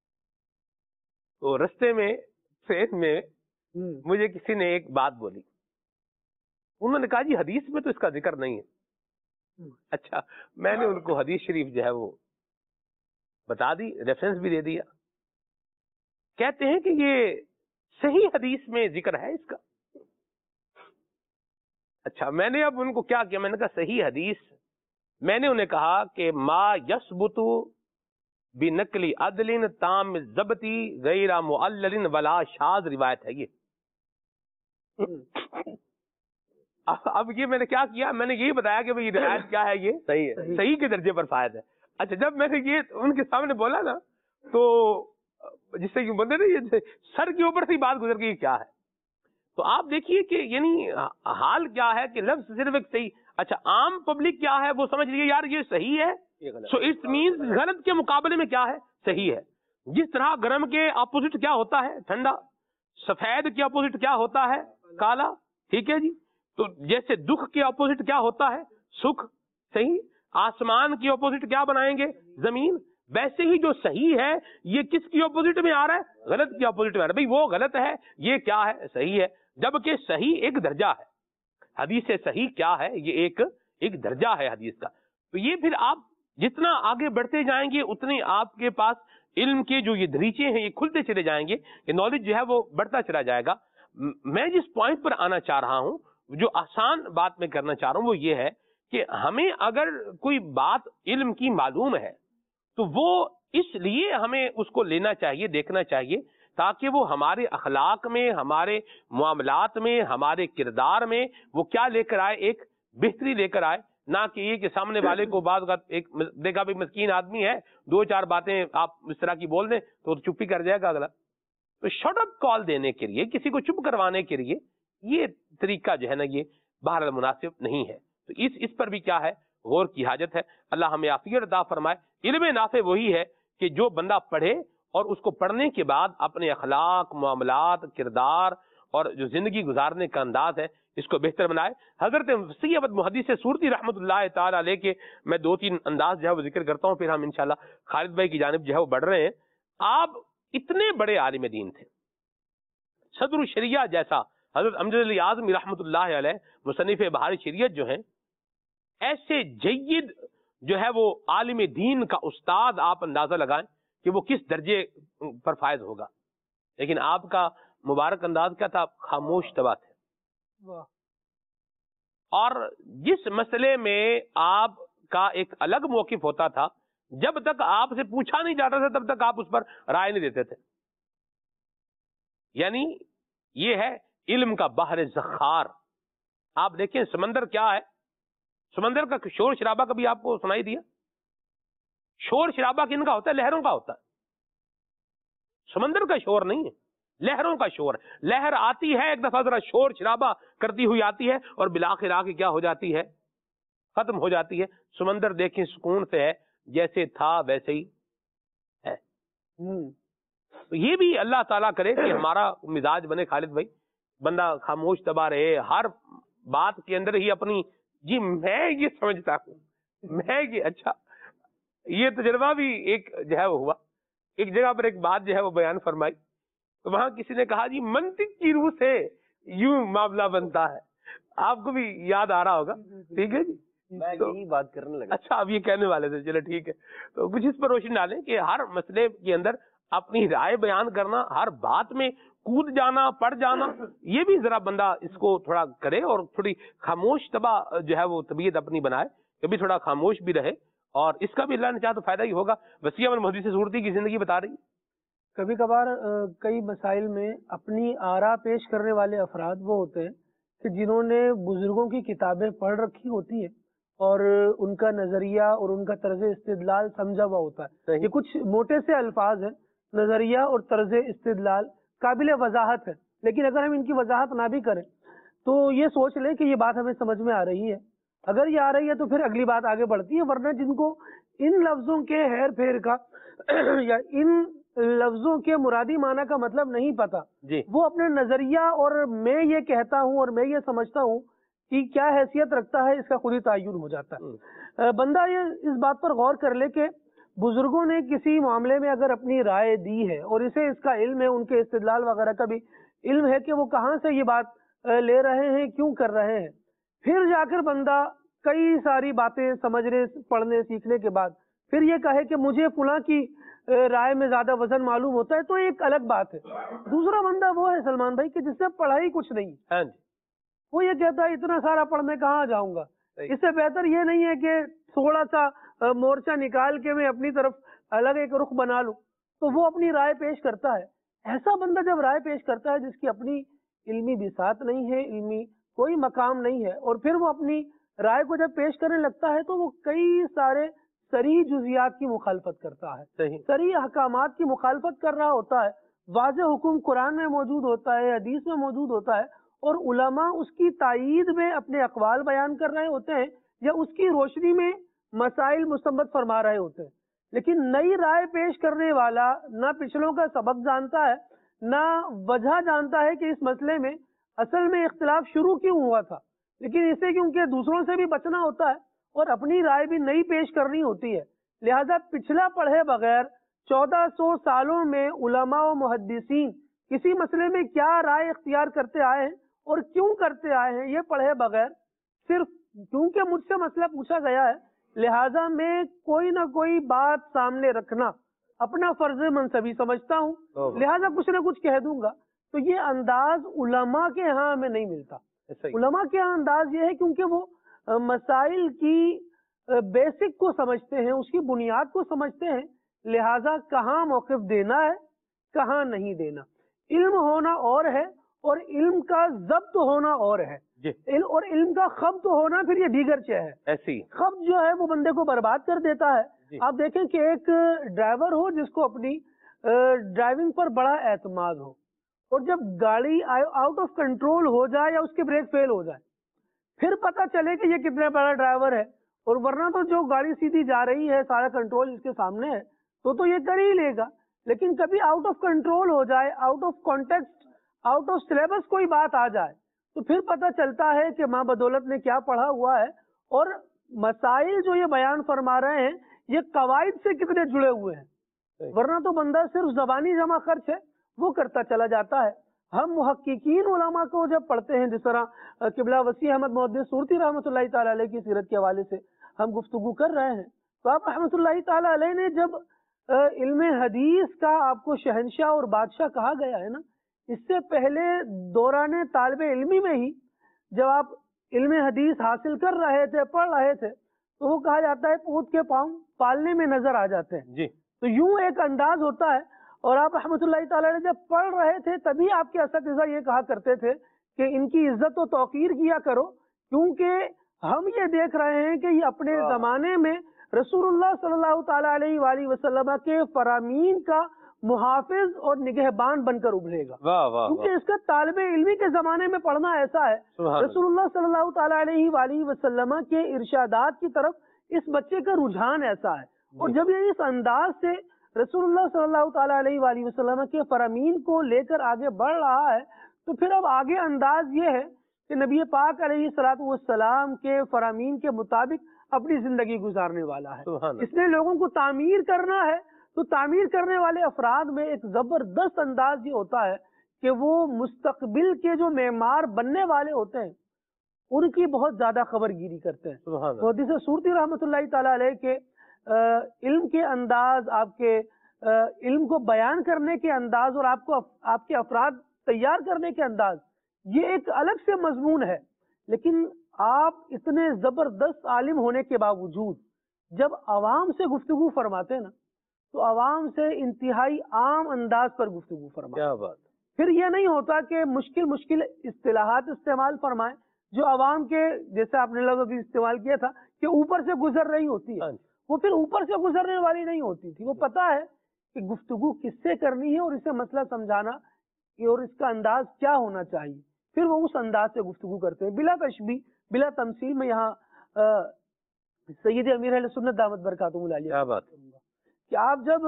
تو رستے میں ٹرین میں مجھے کسی نے ایک بات بولی. انہوں نے کہا جی حدیث میں تو اس کا ذکر نہیں ہے. اچھا، میں نے ان کو حدیث شریف جو ہے وہ بتا دی، ریفرنس بھی دے دیا. کہتے ہیں کہ یہ صحیح حدیث میں ذکر ہے اس کا. اچھا، میں نے اب ان کو کیا کیا، میں نے کہا صحیح حدیث، میں نے انہیں کہا کہ ما یثبت بنقل عدل تام ضبطی غیر معلل ولا شاذ روایت ہے یہ. اب یہ میں نے کیا کیا، میں نے یہی بتایا کہ بھئی روایت کیا ہے، یہ صحیح کے درجے پر فائد ہے. اچھا، جب میں نے یہ ان کے سامنے بولا نا، تو جس سے بندے نے یہ سر کے اوپر سے بات گزر گئی کیا ہے. تو آپ دیکھیے کہ یعنی حال کیا ہے کہ لفظ صرف ایک صحیح. اچھا، عام پبلک کیا ہے وہ سمجھ لیے یار یہ صحیح ہے، سو اٹ مینز غلط کے مقابلے میں کیا ہے، صحیح ہے. جس طرح گرم کے اپوزٹ کیا ہوتا ہے، ٹھنڈا. سفید کے اپوزٹ کیا ہوتا ہے، کالا. ٹھیک ہے جی. تو جیسے دکھ کے اپوزٹ کیا ہوتا ہے، سکھ. صحیح. آسمان کے اپوزٹ کیا بنائیں گے، زمین. ویسے ہی جو صحیح ہے یہ کس کی اپوزٹ میں آ رہا ہے، غلط کی اپوزٹ میں آ رہا ہے. بھئی وہ غلط ہے، یہ کیا ہے، صحیح ہے. جبکہ صحیح ایک درجہ ہے، حدیث صحیح کیا ہے، یہ ایک درجہ ہے حدیث کا. تو یہ پھر آپ جتنا آگے بڑھتے جائیں گے اتنی آپ کے پاس علم کے جو یہ دریچے ہیں یہ کھلتے چلے جائیں گے, یہ نالج جو ہے وہ بڑھتا چلا جائے گا. میں جس پوائنٹ پر آنا چاہ رہا ہوں, جو آسان بات میں کرنا چاہ رہا ہوں, وہ یہ ہے کہ ہمیں اگر کوئی بات علم کی معلوم ہے تو وہ اس لیے ہمیں اس کو لینا چاہیے, دیکھنا چاہیے, تاکہ وہ ہمارے اخلاق میں, ہمارے معاملات میں, ہمارے کردار میں وہ کیا لے کر آئے, ایک بہتری لے کر آئے. نہ کہ یہ کہ سامنے والے کو بعض ایک دیکھا بھی مسکین آدمی ہے, 2-4 باتیں آپ اس طرح کی بول دیں تو چپ ہی کر جائے گا اگلا. تو شٹ اپ کال دینے کے لیے, کسی کو چپ کروانے کے لیے یہ طریقہ جو ہے نا یہ بہرحال مناسب نہیں ہے. تو اس پر بھی کیا ہے, غور کی حاجت ہے. اللہ ہمیں عافیت عطا فرمائے. علم نافع وہی ہے کہ جو بندہ پڑھے اور اس کو پڑھنے کے بعد اپنے اخلاق, معاملات, کردار اور جو زندگی گزارنے کا انداز ہے اس کو بہتر بنائے. حضرت وسیع احمد محدث سورتی رحمۃ اللہ تعالی علیہ کے میں 2-3 انداز جو ہے وہ ذکر کرتا ہوں, پھر ہم انشاءاللہ خالد بھائی کی جانب جو ہے وہ بڑھ رہے ہیں. آپ اتنے بڑے عالم دین تھے, صدر الشریعہ جیسا حضرت امجد علی اعظمی رحمۃ اللہ علیہ مصنف بہار شریعت جو ہیں, ایسے جید جو ہے وہ عالم دین کا استاد, آپ اندازہ لگائیں کہ وہ کس درجے پر فائز ہوگا. لیکن آپ کا مبارک انداز کیا تھا, خاموش طبع تھے. اور جس مسئلے میں آپ کا ایک الگ موقف ہوتا تھا, جب تک آپ سے پوچھا نہیں جاتا تھا تب تک آپ اس پر رائے نہیں دیتے تھے. یعنی یہ ہے علم کا بحر زخار. آپ دیکھیں سمندر کیا ہے, سمندر کا شور شرابہ کبھی آپ کو سنائی دیا؟ شور شرابہ کن کا ہوتا ہے؟ لہروں کا ہوتا ہے. سمندر کا شور نہیں ہے, لہروں کا شور. لہر آتی ہے ایک دفعہ ذرا شور شرابہ کرتی ہوئی آتی ہے اور بالآخر آ کے کیا ہو جاتی ہے, ختم ہو جاتی ہے. سمندر دیکھیں سکون سے ہے, جیسے تھا ویسے ہی ہے. تو یہ بھی اللہ تعالیٰ کرے کہ ہمارا مزاج بنے خالد بھائی, بندہ خاموش طبع رہے, ہر بات کے اندر ہی اپنی جی میں یہ سمجھتا ہوں, میں یہ اچھا. یہ تجربہ بھی ایک جو ہے وہ ہوا. ایک جگہ پر ایک بات جو ہے وہ بیان فرمائی, تو وہاں کسی نے کہا جی منطق کی روح سے یوں معاملہ بنتا ہے. آپ کو بھی یاد آ رہا ہوگا, ٹھیک ہے جی, میں یہی بات کرنے لگا. اچھا آپ یہ کہنے والے تھے, چلے ٹھیک ہے. تو کچھ اس پر روشنی ڈالیں کہ ہر مسئلے کے اندر اپنی رائے بیان کرنا, ہر بات میں کود جانا, پڑ جانا, یہ بھی ذرا بندہ اس کو تھوڑا کرے اور تھوڑی خاموش طبع جو ہے وہ طبیعت اپنی بنائے, کبھی تھوڑا خاموش بھی رہے. اور اس کا بھی اللہ نے چاہا تو فائدہ ہی ہوگا. وسیع احمد محدث سورتی کی زندگی بتا رہی. کبھی کبھار کئی مسائل میں اپنی آراء پیش کرنے والے افراد وہ ہوتے ہیں کہ جنہوں نے بزرگوں کی کتابیں پڑھ رکھی ہوتی ہیں اور ان کا نظریہ اور ان کا طرز استدلال سمجھا ہوا ہوتا ہے. یہ کچھ موٹے سے الفاظ ہیں, نظریہ اور طرز استدلال قابل وضاحت ہے, لیکن اگر ہم ان کی وضاحت نہ بھی کریں تو یہ سوچ لیں کہ یہ بات ہمیں سمجھ میں آ رہی ہے. اگر یہ آ رہی ہے تو پھر اگلی بات آگے بڑھتی ہے, ورنہ جن کو ان لفظوں کے ہیر پھیر کا یا ان لفظوں کے مرادی معنی کا مطلب نہیں پتا, وہ اپنے نظریہ اور میں یہ کہتا ہوں اور میں یہ سمجھتا ہوں کہ کیا حیثیت رکھتا ہے, اس کا خود ہی تعین ہو جاتا ہے. بندہ یہ اس بات پر غور کر لے کہ بزرگوں نے کسی معاملے میں اگر اپنی رائے دی ہے اور اسے اس کا علم ہے, ان کے استدلال وغیرہ کا بھی علم ہے کہ وہ کہاں سے یہ بات لے رہے ہیں, کیوں کر رہے ہیں, پھر جا کر بندہ کئی ساری باتیں سمجھنے, پڑھنے, سیکھنے کے بعد پھر یہ کہے کہ مجھے فلاں کی رائے میں زیادہ وزن معلوم ہوتا ہے, تو ایک الگ بات ہے. دوسرا بندہ وہ ہے سلمان بھائی کہ جس سے پڑھائی کچھ نہیں, وہ یہ کہتا ہے اتنا سارا پڑھ میں کہاں جاؤں گا, اس سے بہتر یہ نہیں ہے کہ تھوڑا سا مورچہ نکال کے میں اپنی طرف الگ ایک رخ بنا لوں. تو وہ اپنی رائے پیش کرتا ہے. ایسا بندہ جب رائے پیش کرتا ہے جس کی اپنی علمی بساط نہیں ہے, علمی کوئی مقام نہیں ہے, اور پھر وہ اپنی رائے کو جب پیش کرنے لگتا ہے تو وہ کئی سارے صریح جزیات کی مخالفت کرتا ہے, صریح احکامات کی مخالفت کر رہا ہوتا ہے. واضح حکم قرآن میں موجود ہوتا ہے, حدیث میں موجود ہوتا ہے, اور علماء اس کی تائید میں اپنے اقوال بیان کر رہے ہوتے ہیں یا اس کی روشنی میں مسائل مستنبط فرما رہے ہوتے ہیں. لیکن نئی رائے پیش کرنے والا نہ پچھلوں کا سبق جانتا ہے, نہ وجہ جانتا ہے کہ اس مسئلے میں اصل میں اختلاف شروع کیوں ہوا تھا, لیکن اسے کیونکہ دوسروں سے بھی بچنا ہوتا ہے اور اپنی رائے بھی نئی پیش کرنی ہوتی ہے, لہذا پچھلا پڑھے بغیر 1400 سالوں میں علماء و محدثین کسی مسئلے میں کیا رائے اختیار کرتے آئے ہیں اور کیوں کرتے آئے ہیں, یہ پڑھے بغیر صرف کیونکہ مجھ سے مسئلہ پوچھا گیا ہے لہٰذا میں کوئی نہ کوئی بات سامنے رکھنا اپنا فرض منصبی سمجھتا ہوں، لہٰذا کچھ نہ کچھ کہہ دوں گا. تو یہ انداز علماء کے ہاں ہمیں نہیں ملتا. علماء کے ہاں انداز یہ ہے کیونکہ وہ مسائل کی بیسک کو سمجھتے ہیں، اس کی بنیاد کو سمجھتے ہیں، لہٰذا کہاں موقف دینا ہے کہاں نہیں دینا. علم ہونا اور ہے اور علم کا ضبط ہونا اور ہے، اور علم کا خبط ہونا پھر یہ دیگر چیز ہے. ایسی خبط جو ہے وہ بندے کو برباد کر دیتا ہے. آپ دیکھیں کہ ایک ڈرائیور ہو جس کو اپنی ڈرائیونگ پر بڑا اعتماد ہو، اور جب گاڑی آؤٹ آف کنٹرول ہو جائے یا اس کے بریک فیل ہو جائے پھر پتہ چلے کہ یہ کتنا بڑا ڈرائیور ہے. اور ورنہ تو جو گاڑی سیدھی جا رہی ہے سارا کنٹرول اس کے سامنے ہے تو یہ کر ہی لے گا. لیکن کبھی آؤٹ آف کنٹرول ہو جائے، out of context, out of syllabus کوئی بات آ جائے تو پھر پتہ چلتا ہے کہ ماں بدولت نے کیا پڑھا ہوا ہے، اور مسائل جو یہ بیان فرما رہے ہیں یہ قواعد سے کتنے جڑے ہوئے ہیں. ورنہ تو بندہ صرف زبانی جمع خرچ ہے وہ کرتا چلا جاتا ہے. ہم محققین علماء کو جب پڑھتے ہیں، جس طرح قبلہ وسیع احمد محدث سورتی رحمۃ اللہ تعالی علیہ کی سیرت کے حوالے سے ہم گفتگو کر رہے ہیں، تو آپ رحمۃ اللہ تعالی علیہ نے جب علم حدیث کا آپ کو شہنشاہ اور بادشاہ کہا گیا ہے نا، اس سے پہلے دوران طالب علمی میں ہی جب آپ علم حدیث حاصل کر رہے تھے، پڑھ رہے تھے، تو وہ کہا جاتا ہے پوت کے پاؤں پالنے میں نظر آ جاتے ہیں. تو یوں ایک انداز ہوتا ہے. اور آپ رحمۃ اللہ تعالی نے جب پڑھ رہے تھے تبھی آپ کے اساتذہ یہ کہا کرتے تھے کہ ان کی عزت و توقیر کیا کرو، کیونکہ ہم یہ دیکھ رہے ہیں کہ یہ اپنے زمانے میں رسول اللہ صلی اللہ تعالی علیہ وآلہ وسلم کے فرامین کا محافظ اور نگہبان بن کر ابھرے گا. کیونکہ اس کا طالب علمی کے زمانے میں پڑھنا ایسا ہے، رسول اللہ صلی اللہ تعالی علیہ وآلہ وسلم کے ارشادات کی طرف اس بچے کا رجحان ایسا ہے. اور جب یہ اس انداز سے رسول اللہ صلی اللہ تعالی علیہ وآلہ وسلم کے فرامین کو لے کر آگے بڑھ رہا ہے تو پھر اب آگے انداز یہ ہے کہ نبی پاک علیہ الصلوۃ والسلام کے فرامین کے مطابق اپنی زندگی گزارنے والا ہے. اس نے لوگوں کو تعمیر کرنا ہے، تو تعمیر کرنے والے افراد میں ایک زبردست انداز یہ ہوتا ہے کہ وہ مستقبل کے جو معمار بننے والے ہوتے ہیں ان کی بہت زیادہ خبر گیری کرتے ہیں. محدث سورتی رحمۃ اللہ تعالی علیہ کے علم کے انداز، آپ کے علم کو بیان کرنے کے انداز اور آپ کے افراد تیار کرنے کے انداز، یہ ایک الگ سے مضمون ہے. لیکن آپ اتنے زبردست عالم ہونے کے باوجود جب عوام سے گفتگو فرماتے ہیں نا تو عوام سے انتہائی عام انداز پر گفتگو فرمائیں. کیا بات. پھر یہ نہیں ہوتا کہ مشکل اصطلاحات استعمال فرمائیں جو عوام کے، جیسے آپ نے لوگوں بھی استعمال کیا تھا کہ اوپر سے گزر رہی ہوتی ہے، وہ پھر اوپر سے گزرنے والی نہیں ہوتی تھی. وہ پتا ہے کہ گفتگو کس سے کرنی ہے اور اسے مسئلہ سمجھانا اور اس کا انداز کیا ہونا چاہیے، پھر وہ اس انداز سے گفتگو کرتے ہیں بلا تشبیہ بلا تمثیل. میں یہاں سید امیر اہل سنت دامت برکاتہم العالیہ کیا بات کہ آپ جب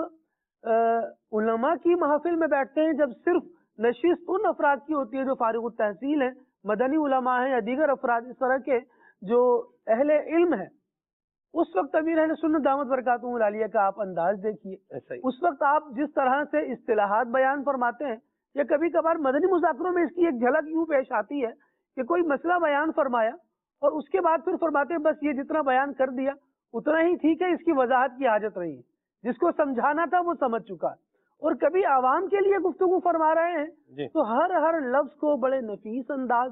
علماء کی محفل میں بیٹھتے ہیں، جب صرف نشست ان افراد کی ہوتی ہے جو فارغ التحصیل ہیں، مدنی علماء ہیں یا دیگر افراد اس طرح کے جو اہل علم ہیں، اس وقت امیر اہل سنت دامت برکاتہم العالیہ کا آپ انداز دیکھیے. اس وقت آپ جس طرح سے اصطلاحات بیان فرماتے ہیں، یا کبھی کبھار مدنی مذاکروں میں اس کی ایک جھلک یوں پیش آتی ہے کہ کوئی مسئلہ بیان فرمایا اور اس کے بعد پھر فرماتے ہیں بس یہ جتنا بیان کر دیا اتنا ہی ٹھیک ہے، اس کی وضاحت کی حاجت نہیں ہے، جس کو سمجھانا تھا وہ سمجھ چکا ہے. اور کبھی عوام کے لیے گفتگو فرما رہے ہیں تو ہر لفظ کو بڑے نفیس انداز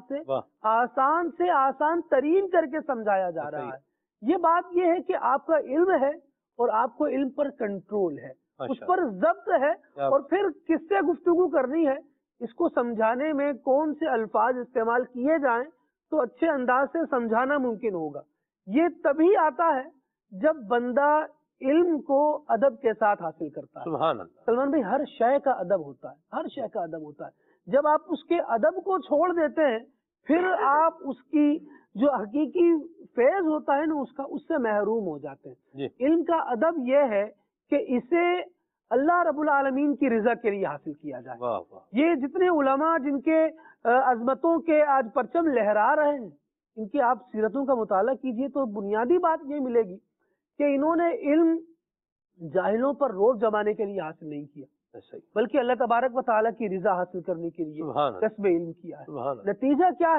سے آسان ترین کر کے سمجھایا جا رہا ہے. یہ بات یہ ہے کہ آپ کا علم ہے اور آپ کو علم پر کنٹرول ہے، اس پر ضبط ہے، اور پھر کس سے گفتگو کرنی ہے، اس کو سمجھانے میں کون سے الفاظ استعمال کیے جائیں تو اچھے انداز سے سمجھانا ممکن ہوگا. یہ تبھی آتا ہے جب بندہ علم کو ادب کے ساتھ حاصل کرتا ہے. سبحان اللہ. سلمان بھائی، ہر شے کا ادب ہوتا ہے، ہر شے کا ادب ہوتا ہے. جب آپ اس کے ادب کو چھوڑ دیتے ہیں پھر آپ اس کی جو حقیقی فیض ہوتا ہے نا اس سے محروم ہو جاتے ہیں. علم کا ادب یہ ہے کہ اسے اللہ رب العالمین کی رضا کے لیے حاصل کیا جائے. یہ جتنے علماء جن کے عظمتوں کے آج پرچم لہرا رہے ہیں، ان کی آپ سیرتوں کا مطالعہ کیجئے تو بنیادی بات یہ ملے گی کہ انہوں نے علم جاہلوں پر روب جمانے کے لیے حاصل نہیں کیا، بلکہ اللہ تبارک و تعالیٰ کی رضا حاصل کرنے کے لیے کسب علم کیا ہے. نتیجہ کیا ہے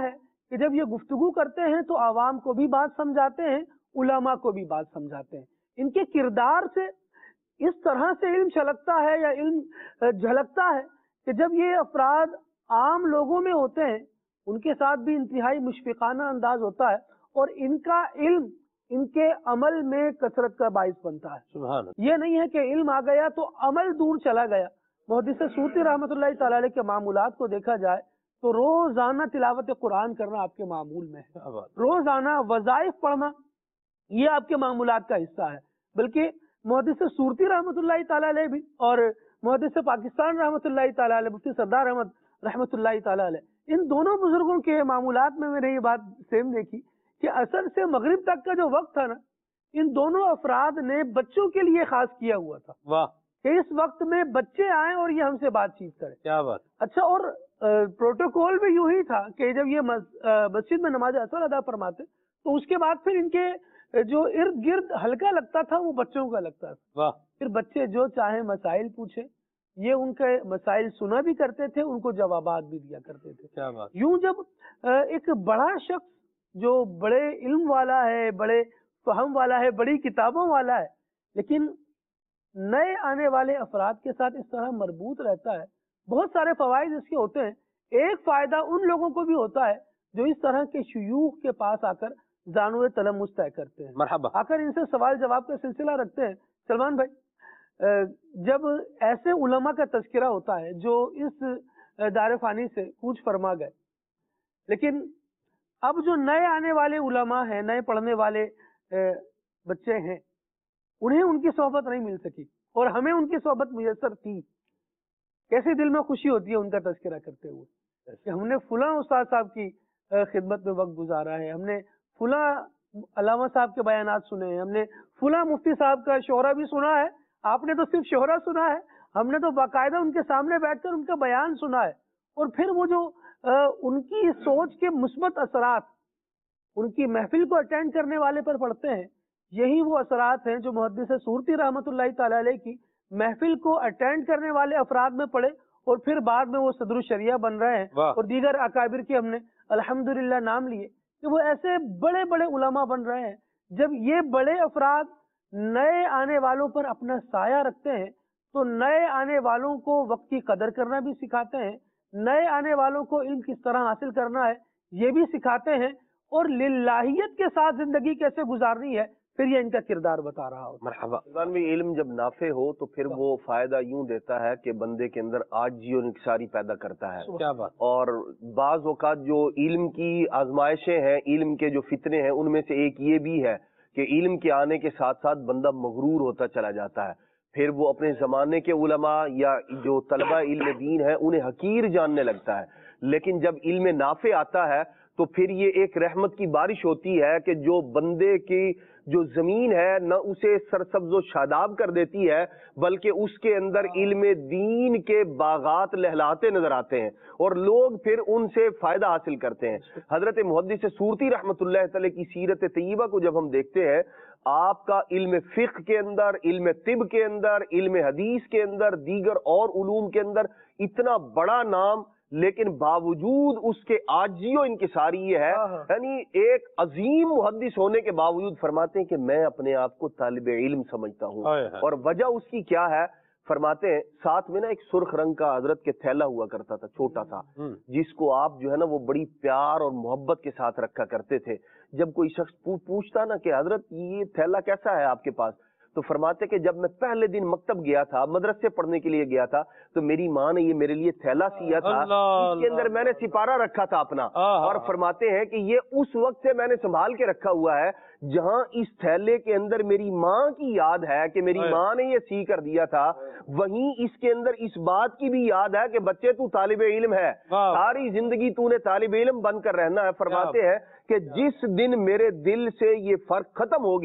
کہ جب یہ گفتگو کرتے ہیں تو عوام کو بھی بات سمجھاتے ہیں، علماء کو بھی بات سمجھاتے ہیں. ان کے کردار سے اس طرح سے علم چھلکتا ہے یا علم جھلکتا ہے کہ جب یہ افراد عام لوگوں میں ہوتے ہیں ان کے ساتھ بھی انتہائی مشفقانہ انداز ہوتا ہے، اور ان کا علم ان کے عمل میں کثرت کا باعث بنتا ہے. سبحان اللہ. یہ نہیں ہے کہ علم آ گیا تو عمل دور چلا گیا. محدث سورتی رحمۃ اللہ تعالی علیہ کے معمولات کو دیکھا جائے تو روزانہ تلاوت قرآن کرنا آپ کے معمول میں ہے، روزانہ وظائف پڑھنا یہ آپ کے معمولات کا حصہ ہے. بلکہ محدث سورتی رحمۃ اللہ تعالی علیہ بھی اور محدث پاکستان رحمۃ اللہ تعالی علیہ مفتی سردار احمد رحمۃ اللہ تعالی علیہ، ان دونوں بزرگوں کے معمولات میں نے یہ بات سیم دیکھی کہ عصر سے مغرب تک کا جو وقت تھا نا، ان دونوں افراد نے بچوں کے لیے خاص کیا ہوا تھا. واہ. کہ اس وقت میں بچے آئیں اور یہ ہم سے بات چیت کریں. کیا بات. اچھا، اور پروٹوکول بھی یوں ہی تھا کہ جب یہ مسجد میں نماز اثر ادا فرماتے تو اس کے بعد پھر ان کے جو ارد گرد حلقہ لگتا تھا وہ بچوں کا لگتا تھا. واہ. پھر بچے جو چاہیں مسائل پوچھیں، یہ ان کے مسائل سنا بھی کرتے تھے، ان کو جوابات بھی دیا کرتے تھے. کیا بات. یوں جب ایک بڑا شخص جو بڑے علم والا ہے، بڑے فہم والا ہے، بڑی کتابوں والا ہے، لیکن نئے آنے والے افراد کے ساتھ اس طرح مربوط رہتا ہے، بہت سارے فوائد اس کے ہوتے ہیں. ایک فائدہ ان لوگوں کو بھی ہوتا ہے جو اس طرح کے شیوخ کے پاس آ کر زانو تلمس طے کرتے ہیں، مرحبا، آ کر ان سے سوال جواب کا سلسلہ رکھتے ہیں. سلمان بھائی، جب ایسے علماء کا تذکرہ ہوتا ہے جو اس دار فانی سے کوچ فرما گئے، لیکن اب جو نئے آنے والے علماء ہیں، نئے پڑھنے والے بچے ہیں، انہیں ان کی صحبت نہیں مل سکی اور ہمیں ان کی صحبت میسر تھی. کیسے دل میں خوشی ہوتی ہے ان کا تذکرہ کرتے ہوئے کہ ہم نے فلاں استاد صاحب کی خدمت میں وقت گزارا ہے، ہم نے فلاں علامہ صاحب کے بیانات سنے ہیں، ہم نے فلاں مفتی صاحب کا شعرا بھی سنا ہے. آپ نے تو صرف شعرا سنا ہے، ہم نے تو باقاعدہ ان کے سامنے بیٹھ کر ان کا بیان سنا ہے. اور پھر وہ جو ان کی سوچ کے مثبت اثرات ان کی محفل کو اٹینڈ کرنے والے پر پڑتے ہیں، یہی وہ اثرات ہیں جو محدث سورتی رحمۃ اللہ تعالی علیہ کی محفل کو اٹینڈ کرنے والے افراد میں پڑے اور پھر بعد میں وہ صدر الشریعہ بن رہے ہیں. اور دیگر اکابر کے ہم نے الحمدللہ نام لیے کہ وہ ایسے بڑے بڑے علماء بن رہے ہیں. جب یہ بڑے افراد نئے آنے والوں پر اپنا سایہ رکھتے ہیں تو نئے آنے والوں کو وقت کی قدر کرنا بھی سکھاتے ہیں، نئے آنے والوں کو علم کس طرح حاصل کرنا ہے یہ بھی سکھاتے ہیں، اور للہیت کے ساتھ زندگی کیسے گزارنی ہے پھر یہ ان کا کردار بتا رہا ہو. مرحبا. علم جب نافع ہو تو پھر وہ فائدہ یوں دیتا ہے کہ بندے کے اندر عاجزی اور انکساری پیدا کرتا ہے. کیا بات. اور بعض اوقات جو علم کی آزمائشیں ہیں، علم کے جو فتنے ہیں، ان میں سے ایک یہ بھی ہے کہ علم کے آنے کے ساتھ ساتھ بندہ مغرور ہوتا چلا جاتا ہے. پھر وہ اپنے زمانے کے علماء یا جو طلبہ علم دین ہیں انہیں حقیر جاننے لگتا ہے. لیکن جب علم نافع آتا ہے تو پھر یہ ایک رحمت کی بارش ہوتی ہے کہ جو بندے کی جو زمین ہے نہ اسے سرسبز و شاداب کر دیتی ہے بلکہ اس کے اندر علم دین کے باغات لہلاتے نظر آتے ہیں اور لوگ پھر ان سے فائدہ حاصل کرتے ہیں. حضرت محدث سورتی رحمۃ اللہ تعالی کی سیرت طیبہ کو جب ہم دیکھتے ہیں، آپ کا علم فقہ کے اندر، علم طب کے اندر، علم حدیث کے اندر، دیگر اور علوم کے اندر اتنا بڑا نام، لیکن باوجود اس کے عاجزی و انکساری یہ ہے، یعنی ایک عظیم محدث ہونے کے باوجود فرماتے ہیں کہ میں اپنے آپ کو طالب علم سمجھتا ہوں. اور وجہ اس کی کیا ہے؟ فرماتے ہیں ساتھ میں نا ایک سرخ رنگ کا حضرت کے تھیلا ہوا کرتا تھا، چھوٹا تھا، جس کو آپ جو ہے نا وہ بڑی پیار اور محبت کے ساتھ رکھا کرتے تھے. جب کوئی شخص پوچھتا نا کہ حضرت یہ تھیلا کیسا ہے آپ کے پاس، تو فرماتے کہ جب میں پہلے دن مکتب گیا تھا، مدرسے پڑھنے کے لیے گیا تھا، تو میری ماں نے یہ میرے لیے تھیلا سیا تھا، اس کے اندر میں نے سپارہ رکھا تھا اپنا. اور فرماتے ہیں کہ یہ اس وقت سے میں نے سنبھال کے رکھا ہوا ہے جہاں اس تھیلے کے اندر میری ماں کی یاد ہے کہ میری ماں نے یہ سی کر دیا تھا، وہیں اس کے اندر اس بات کی بھی یاد ہے کہ بچے تو طالب علم ہے، ساری زندگی تو نے طالب علم بن کر رہنا ہے. فرماتے ہیں کہ جس دن میرے دل سے یہ فرق ختم ہو گیا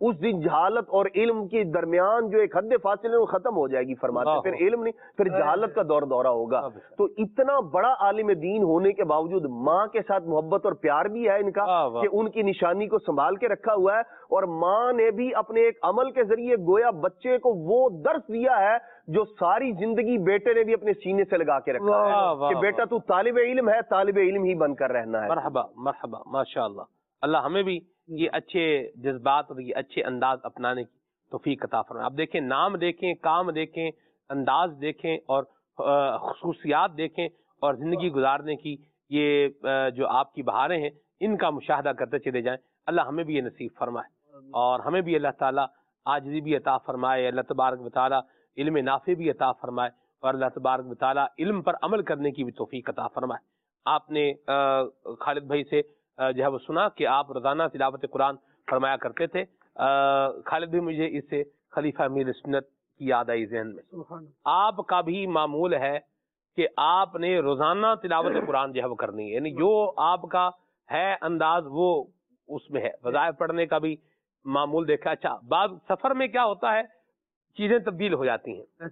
اس دن جہالت اور علم کے درمیان جو ایک حد فاصلے وہ ختم ہو جائے گی فرماتے ہیں، پھر علم نہیں، پھر جہالت کا دور دورہ ہوگا. تو اتنا بڑا عالم دین ہونے کے باوجود ماں کے ساتھ محبت اور پیار بھی ہے ان کا کہ ان کی نشانی کو سنبھال کے رکھا ہوا ہے، اور ماں نے بھی اپنے ایک عمل کے ذریعے گویا بچے کو وہ درس دیا ہے جو ساری زندگی بیٹے نے بھی اپنے سینے سے لگا کے رکھا ہے کہ بیٹا تو طالب علم ہے، طالب علم ہی بن کر رہنا ہے. مرحبا مرحبا، ماشاءاللہ. اللہ ہمیں بھی یہ اچھے جذبات اور یہ اچھے انداز اپنانے کی توفیق عطا فرمائے. آپ دیکھیں، نام دیکھیں، کام دیکھیں، انداز دیکھیں اور خصوصیات دیکھیں اور زندگی گزارنے کی یہ جو آپ کی بہاریں ہیں ان کا مشاہدہ کرتے چلے جائیں. اللہ ہمیں بھی یہ نصیب فرمائے اور ہمیں بھی اللہ تعالیٰ عاجزی بھی عطا فرمائے. اللہ تبارک و تعالیٰ علم نافع بھی عطا فرمائے اور اللہ تبارک و تعالیٰ علم پر عمل کرنے کی بھی توفیق عطا فرمائے. آپ نے خالد بھائی سے جو ہے وہ سنا کہ آپ روزانہ تلاوت قرآن فرمایا کرتے تھے. خالد بھائی، مجھے اس سے خلیفہ امیر سنت کی یاد آئی ذہن میں. آپ کا بھی معمول ہے کہ آپ نے روزانہ تلاوت قرآن جو ہے وہ کرنی ہے، یعنی جو آپ کا ہے انداز وہ اس میں ہے. وظائف پڑھنے کا بھی معمول دیکھا. اچھا، بعض سفر میں کیا ہوتا ہے، چیزیں تبدیل ہو جاتی ہیں.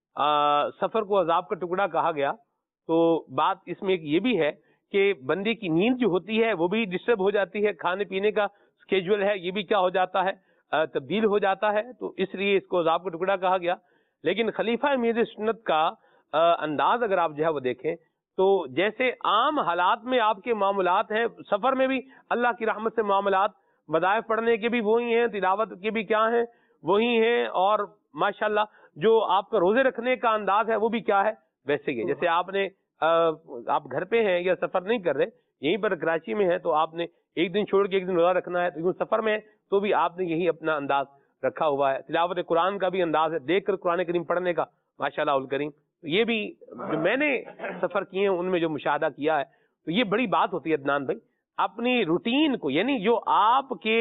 سفر کو عذاب کا ٹکڑا کہا گیا، تو بات اس میں ایک یہ بھی ہے کہ بندے کی نیند جو ہوتی ہے وہ بھی ڈسٹرب ہو جاتی ہے، کھانے پینے کا اسکیجول ہے یہ بھی کیا ہو جاتا ہے، تبدیل ہو جاتا ہے، تو اس لیے اس کو عذاب کا ٹکڑا کہا گیا. لیکن خلیفہ امیر سنت کا انداز اگر آپ جو ہے وہ دیکھیں تو جیسے عام حالات میں آپ کے معاملات ہیں، سفر میں بھی اللہ کی رحمت سے معاملات، وظائف پڑھنے کے بھی وہی ہیں، تلاوت کے بھی کیا ہیں وہی ہیں، اور ماشاءاللہ جو آپ کا روزے رکھنے کا انداز ہے وہ بھی کیا ہے ویسے ہی ہے. جیسے آپ نے آپ گھر پہ ہیں یا سفر نہیں کر رہے، یہیں پر کراچی میں ہیں، تو آپ نے ایک دن چھوڑ کے ایک دن روزہ رکھنا ہے، تو یوں سفر میں ہے تو بھی آپ نے یہی اپنا انداز رکھا ہوا ہے. تلاوت قرآن کا بھی انداز ہے، دیکھ کر قرآن کریم پڑھنے کا ماشاءاللہ الکریم. یہ بھی جو میں نے سفر کیے ہیں ان میں جو مشاہدہ کیا ہے، تو یہ بڑی بات ہوتی ہے عدنان بھائی، اپنی روٹین کو، یعنی جو آپ کے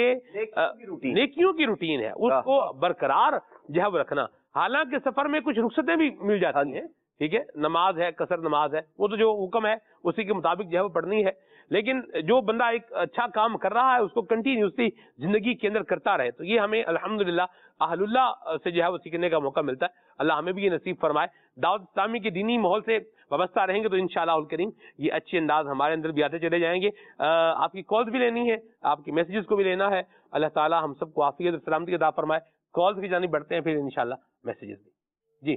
نیکیوں کی روٹین ہے اس کو برقرار جو ہے وہ رکھنا. حالانکہ سفر میں کچھ رخصتیں بھی مل جاتی ہیں، ٹھیک ہے، نماز ہے، قصر نماز ہے، وہ تو جو حکم ہے اسی کے مطابق جو ہے وہ پڑھنی ہے. لیکن جو بندہ ایک اچھا کام کر رہا ہے اس کو کنٹینیوسلی زندگی کے اندر کرتا رہے، تو یہ ہمیں الحمدللہ اہل اللہ سے جو ہے وہ سیکھنے کا موقع ملتا ہے. اللہ ہمیں بھی یہ نصیب فرمائے. دعوت اسلامی کے دینی ماحول سے وابستہ رہیں گے تو انشاءاللہ الکریم یہ اچھے انداز ہمارے اندر بھی آتے چلے جائیں گے. آپ کی کالز بھی لینی ہے، آپ کی میسیجز کو بھی لینا ہے. اللہ تعالی ہم سب کو عافیت اور سلامتی عطا فرمائے. کالز کی جانب بڑھتے ہیں، پھر انشاءاللہ میسیجز بھی. جی،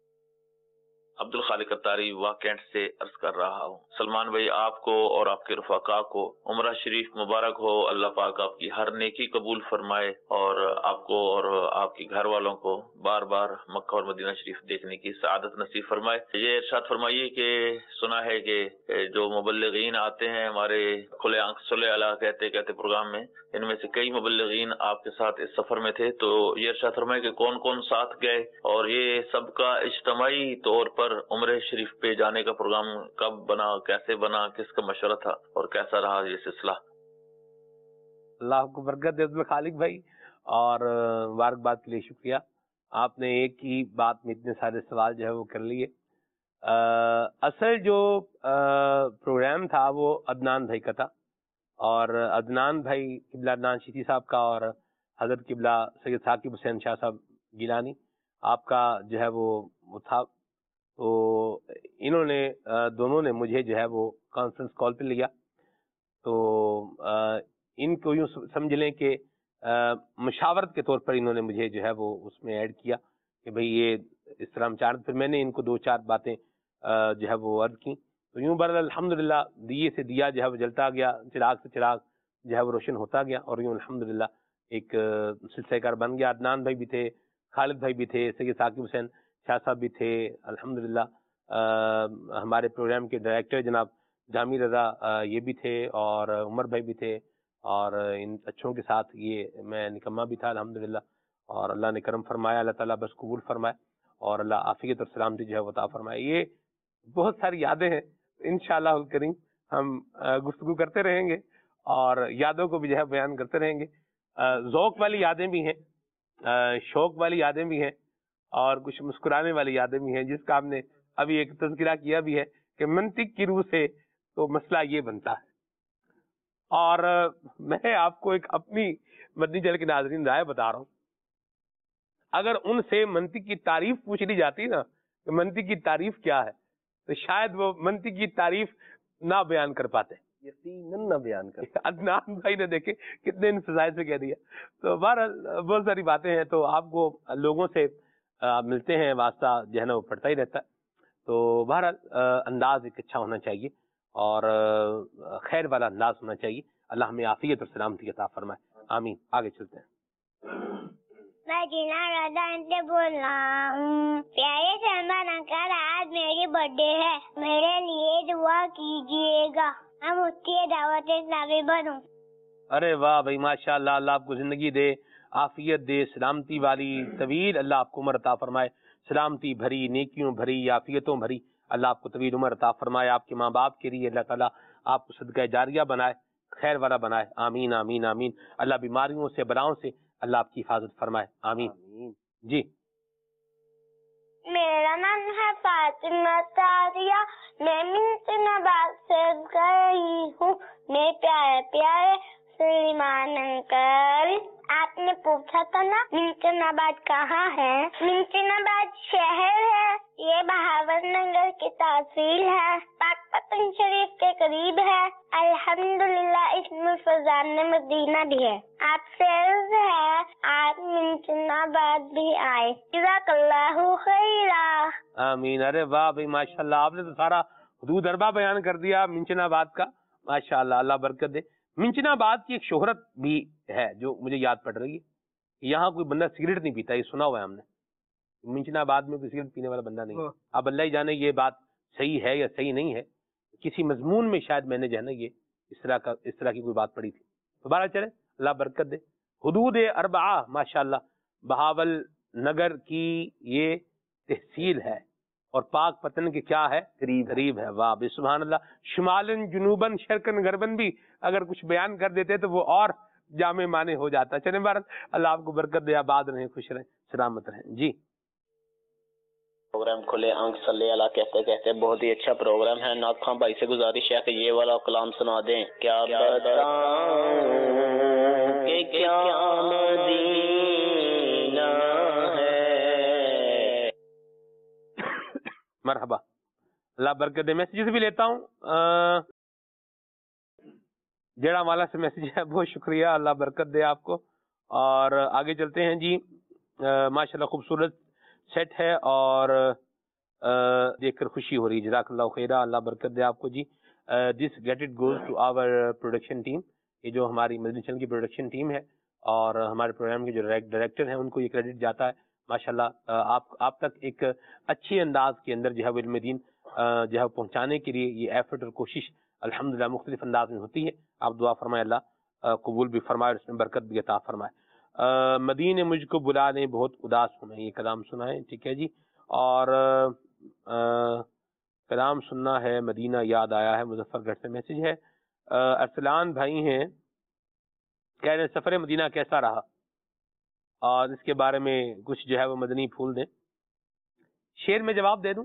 عبد الخالق اتاری واقعات سے عرض کر رہا ہوں. سلمان بھائی، آپ کو اور آپ کے رفقا کو عمرہ شریف مبارک ہو. اللہ پاک آپ کی ہر نیکی قبول فرمائے اور آپ کو اور آپ کے گھر والوں کو بار بار مکہ اور مدینہ شریف دیکھنے کی سعادت نصیب فرمائے. یہ ارشاد فرمائیے کہ سنا ہے کہ جو مبلغین آتے ہیں ہمارے کھلے آنکھ صلی اللہ کہتے کہتے پروگرام میں، ان میں سے کئی مبلغین آپ کے ساتھ اس سفر میں تھے، تو یہ ارشاد فرمائے کہ کون کون ساتھ گئے اور یہ سب کا اجتماعی طور پر عمرہ شریف پہ جانے کا پروگرام کب بنا، کیسے بنا، کس کا مشورہ تھا اور کیسا رہا یہ سلسلہ؟ اللہ کو برکت دے عبد الخالق بھائی، اور مبارکباد کے لیے شکریہ. آپ نے ایک ہی بات میں اتنے سارے سوال جو ہے وہ کر لیے. اصل جو پروگرام تھا وہ عدنان بھائی کا تھا، اور عدنان بھائی قبلہ عدنان شیخی صاحب کا اور حضرت قبلہ سید ثاقب حسین شاہ صاحب گیلانی آپ کا جو ہے وہ تھا. تو انہوں نے دونوں نے مجھے جو ہے وہ کانفرنس کال پہ لیا. تو ان کو یوں سمجھ لیں کہ مشاورت کے طور پر انہوں نے مجھے جو ہے وہ اس میں ایڈ کیا کہ بھئی یہ اس طرح ہم چاہتے. پھر میں نے ان کو 2-4 باتیں جو ہے وہ عرض کی. تو یوں بہرحال الحمدللہ دیے سے دیا جو ہے وہ جلتا گیا، چراغ سے چراغ جو ہے وہ روشن ہوتا گیا، اور یوں الحمدللہ ایک سلسلہ کار بن گیا. عدنان بھائی بھی تھے، خالد بھائی بھی تھے، سید ثاقب حسین شاہ صاحب بھی تھے. الحمدللہ ہمارے پروگرام کے ڈائریکٹر جناب جامی رضا یہ بھی تھے، اور عمر بھائی بھی تھے، اور ان اچھوں کے ساتھ یہ میں نکمہ بھی تھا الحمدللہ. اور اللہ نے کرم فرمایا، اللہ تعالیٰ بس قبول فرمائے اور اللہ عافیت اور سلامتی جو ہے وہ عطا فرمائے. یہ بہت ساری یادیں ہیں، انشاءاللہ الکریم ہم گفتگو کرتے رہیں گے اور یادوں کو بھی جو ہے بیان کرتے رہیں گے. ذوق والی یادیں بھی ہیں، شوق والی یادیں بھی ہیں، اور کچھ مسکرانے والی یادیں بھی ہیں، جس کا ہم نے ابھی ایک تذکرہ کیا بھی ہے کہ منطق کی روح سے تو مسئلہ یہ بنتا ہے. اور میں آپ کو ایک اپنی مدنی چینل کے ناظرین رائے بتا رہا ہوں، اگر ان سے منطق کی تعریف پوچھ لی جاتی نا کہ منطق کی تعریف کیا ہے، تو شاید وہ منطق کی تعریف نہ بیان کر پاتے، یقیناً نہ بیان کر. عدنان بھائی نے دیکھے کتنے انفضائل سے کہہ دیا. تو بہرحال بہت ساری باتیں ہیں، تو آپ کو لوگوں سے ملتے ہیں، واسطہ جو ہے نا وہ پڑتا ہی رہتا ہے. تو بہرحال انداز ایک اچھا ہونا چاہیے اور خیر والا انداز ہونا چاہیے. اللہ ہمیں عافیت اور سلامتی عطا فرمائے، آمین. آگے چلتے ہیں. میں جینا ردان سے بول رہا ہوں. پیارے سلمان انکل، آج میری برتھ ڈے ہے، میرے لیے دعا کیجیے گا، میں مفتی دعوت اسلامی بنوں. ارے واہ بھائی، ماشاء اللہ. اللہ آپ کو زندگی دے، عافیت دے، سلامتی والی طویل اللہ آپ کو عمر عطا فرمائے، سلامتی بھری، نیکیوں بھری، عافیتوں بھری اللہ آپ کو طویل عمر عطا فرمائے. آپ کے ماں باپ کے لیے اللہ تعالیٰ آپ کو صدقہ جاریہ بنائے، خیر والا بنائے. آمین آمین آمین. اللہ بیماریوں سے، بلاؤں سے اللہ آپ کی حفاظت فرمائے. آمین. جی. میرا نام ہے فاطمہ ساریہ، میں منچن آباد سے گئی ہوں. میں پیارے پیارے سلیمان انکل، آپ نے پوچھا تھا نا منچن آباد کہاں ہے؟ منچن آباد شہر ہے، یہ بہاول نگر کی تحصیل ہے، پاک پتن شریف کے قریب ہے. الحمدللہ اس میں فضان مدینہ بھی ہے. آپ سے عرض ہے آپ منچن آباد بھی آئے. جزاک اللہ خیرا. آمین. ارے واہ بھائی، ماشاء اللہ. آپ نے تو سارا حدود اربا بیان کر دیا منچن آباد کا. ماشاء اللہ، اللہ برکت دے. منچن آباد کی ایک شہرت بھی ہے جو مجھے یاد پڑ رہی ہے. یہاں کوئی بندہ سگریٹ نہیں پیتا، یہ سنا ہوا ہے ہم نے. منچن آباد میں کوئی سگریٹ پینے والا بندہ نہیں. اب اللہ ہی جانے یہ بات صحیح ہے یا صحیح نہیں ہے. کسی مضمون میں شاید میں نے جو ہے نا یہ اس طرح کی کوئی بات پڑھی تھی. دوبارہ چلے، اللہ برکت دے. حدود اربعہ ماشاء اللہ، بہاول نگر کی یہ تحصیل ہے اور پاک پتن کے کیا ہے؟ قریب ہے. واہ بے سبحان اللہ. شمالن جنوبن شرقن غربن بھی اگر کچھ بیان کر دیتے تو وہ اور جامع معنی ہو جاتا. چلیں بھارت، اللہ آپ کو برکت دے، آباد رہیں، خوش رہیں، سلامت رہیں. جی. پروگرام کھلے آنکھ صلی اللہ کہتے کہتے بہت ہی اچھا پروگرام ہے. ناط خان بھائی سے گزارش ہے کہ یہ والا کلام سنا دیں. کیا بتاؤں کہ کیا مدینہ ہے. مرحبا، اللہ برکت دے. میسیجز بھی لیتا ہوں. جیڑا والا سے میسیج ہے، بہت شکریہ، اللہ برکت دے آپ کو. اور آگے چلتے ہیں جی. ماشاءاللہ خوبصورت سیٹ ہے اور دیکھ کر خوشی ہو رہی ہے. جزاک اللہ خیرہ، اللہ برکت دے آپ کو جی. This credit goes to our production team. یہ جو ہماری مدنی چینل کی پروڈکشن ٹیم ہے اور ہمارے پروگرام کے جو ڈائریکٹر ہیں ان کو یہ کریڈٹ جاتا ہے. ماشاءاللہ آپ تک ایک اچھی انداز کے اندر جو ہے وہ علم دین جو ہے پہنچانے کے لیے یہ ایفرٹ اور کوشش الحمدللہ مختلف انداز میں ہوتی ہے. آپ دعا فرمائے اللہ قبول بھی فرمائے اور اس میں برکت بھی عطا فرمائے. مدینے مجھ کو بلا لیں، بہت اداس ہوں میں. یہ کلام سنائیں، ٹھیک ہے جی. اور کلام سننا ہے، مدینہ یاد آیا ہے. مظفر گڑھ سے میسج ہے. ارسلان بھائی ہیں، کہہ رہے ہیں سفر مدینہ کیسا رہا اور اس کے بارے میں کچھ جو ہے وہ مدنی پھول دیں. شعر میں جواب دے دوں.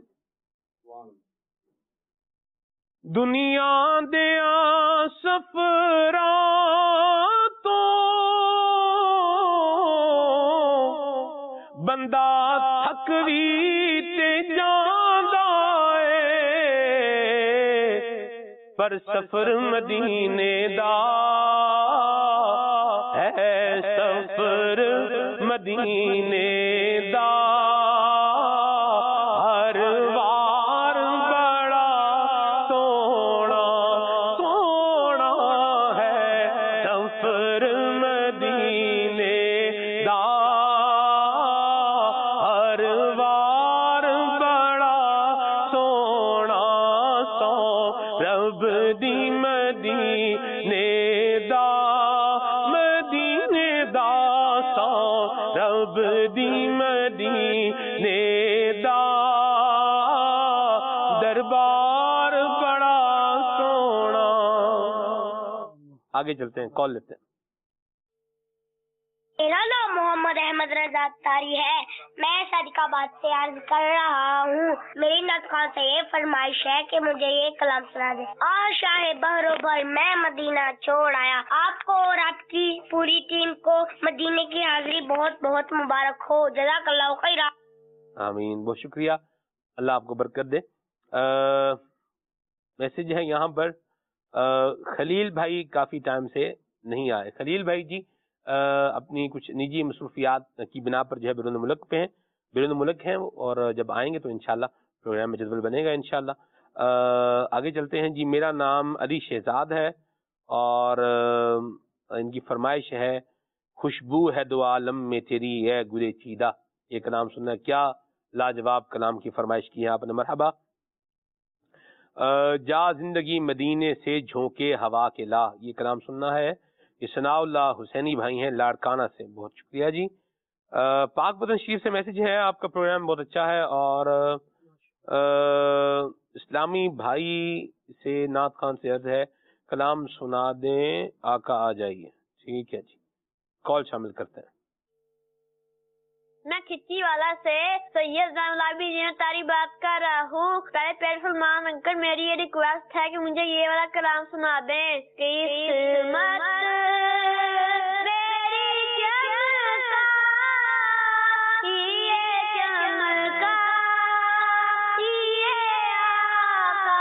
دنیا دیا سفراں تو بندہ تھک وی تے جاندا اے، پر سفر مدینے دا ہے، سفر مدینے دا ہر وار بڑا سونا سونا ہے، سفر مدینے دا ہر وار بڑا سونا سو رب دی مدینے دا مدینے دا سو رب دی مدینے دا دربار بڑا سونا. آگے چلتے ہیں، کال لیتے ہیں. میرا نام محمد احمد मोहम्मद रजा तारी है। मैं सदकाबाद से अर्ज कर रहा हूँ। मेरी नत खान से ये फरमाइश है कि मुझे ये कलाम सुना दे। और शाह बहरो भर मैं मदीना छोड़ आया। आपको और आपकी पूरी टीम को मदीने की हाजिरी बहुत बहुत मुबारक हो। जज़ाकल्लाहु खैरा। आमीन, बहुत शुक्रिया, अल्लाह आपको बरकत दे। मैसेज है यहाँ पर खलील भाई काफ़ी टाइम से नहीं आए। खलील भाई जी अपनी कुछ निजी मसरूफियात की बिना पर जो है बैरून मुल्क पे हैं, बैरून मुल्क हैं, और जब आएंगे तो इंशाल्लाह प्रोग्राम में जदवल बनेगा इंशाल्लाह। आगे चलते हैं जी। मेरा नाम अली शहजाद है और इनकी फरमाइश है खुशबू है दो आलम में तेरी है गुले चीदा। ये कलाम सुनना, क्या लाजवाब कलाम की फरमाइश की है आपने, मरहबा। जा जिंदगी मदीने से झोंके हवा के ला, ये कलाम सुनना है। ये सनाउल्लाह हुसैनी भाई हैं लाड़काना से, बहुत शुक्रिया जी। पाक वतन शरीफ से मैसेज है, आपका प्रोग्राम बहुत अच्छा है और इस्लामी भाई से नात खान से अर्ज है कलाम सुना दें आका आ जाइए। ठीक है जी, कॉल शामिल करते हैं। मैं खिच्ची वाला से सैयद ज़ैनुल तारी बात कर रहा हूँ। पहले प्यारे सलमान अंकल, मेरी ये रिक्वेस्ट है कि मुझे ये वाला कलाम सुना दें। किस्मत मेरी चमका, ये चमका, ये आका।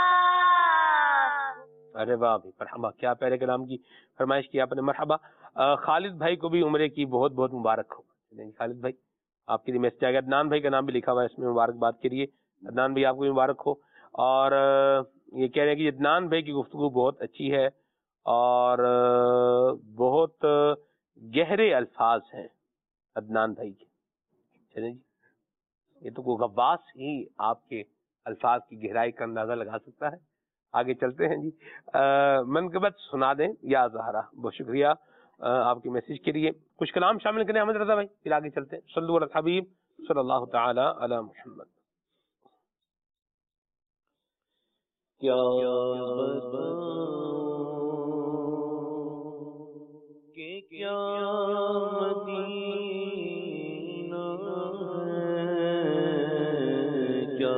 अरे वाह भाई, मरहबा, क्या प्यारे कलाम की फरमाइश की आपने, मरहबा। खालिद भाई को भी उम्रे की बहुत बहुत मुबारक हो। खालिद भाई आपके लिए मैसेज आ गया। अदनान भाई का नाम भी लिखा हुआ है इसमें, मुबारकबाद के लिए। अदनान भाई आपको भी मुबारक हो। और ये कह रहे हैं कि अदनान भाई की गुफ्तगू बहुत अच्छी है और बहुत गहरे अल्फाज हैं अदनान भाई के। चलें जी, ये तो कोई गव्वास ही आपके अल्फाज की गहराई का अंदाजा लगा सकता है। आगे चलते हैं जी। मनकबत सुना दें या ज़हरा, बहुत शुक्रिया आपके मैसेज के लिए। कुछ कलाम शामिल करें अहमद रजा भाई, फिर आगे चलते हैं। सल्लल्लाहु अलैहि हबीब सल्लल्लाहु तआला अला मुहम्मद। क्या बताऊं कि क्या मदीना है, क्या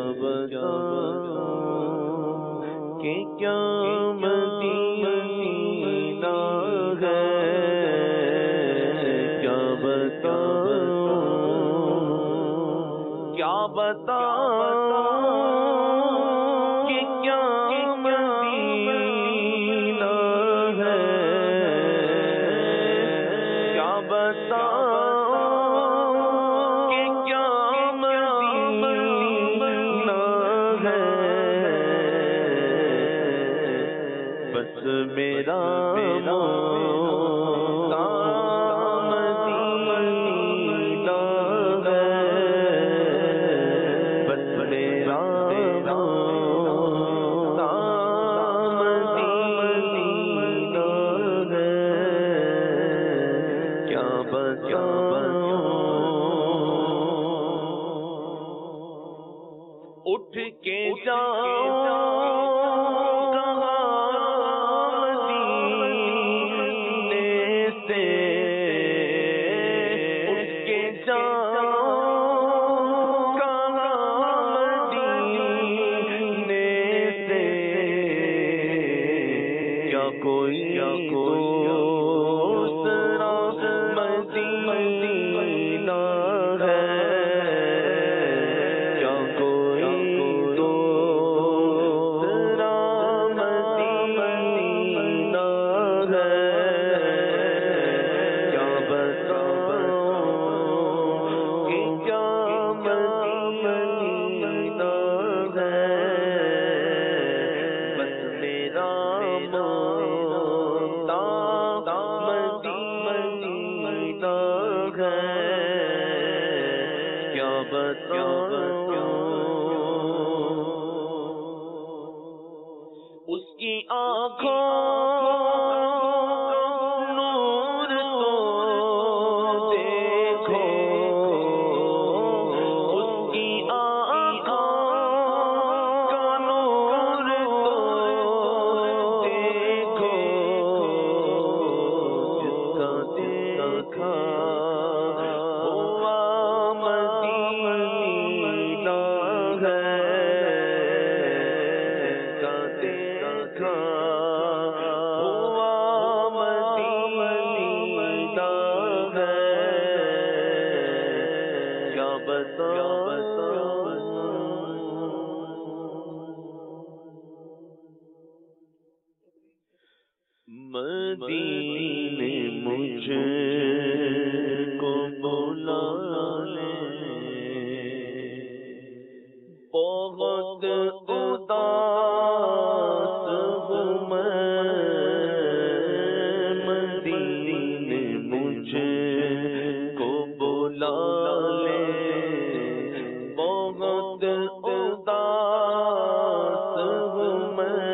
बताऊं कि क्या मदीना है, क्या बताऊं, क्या बताऊं कि क्या मदीना है, क्या बताऊं कि क्या मदीना है। बस मेरा उठ के जाओ मदीने से, उठ के जाओ मदीने से, क्या कोई दूसरा मदीना है, क्या कोई दूसरा मदीना है, क्या बताऊं कि क्या मदीना है। बस मेरा मौला मदीना है, क्या बताऊं उसकी आँखों नूर तो देखो, उसकी आँखों का नूर तो देखो, जिसका देखा वो مدینے مجھ کو بلا لے بہت اداس ہوں میں مدینے مجھ کو بلا لے بہت اداس ہوں میں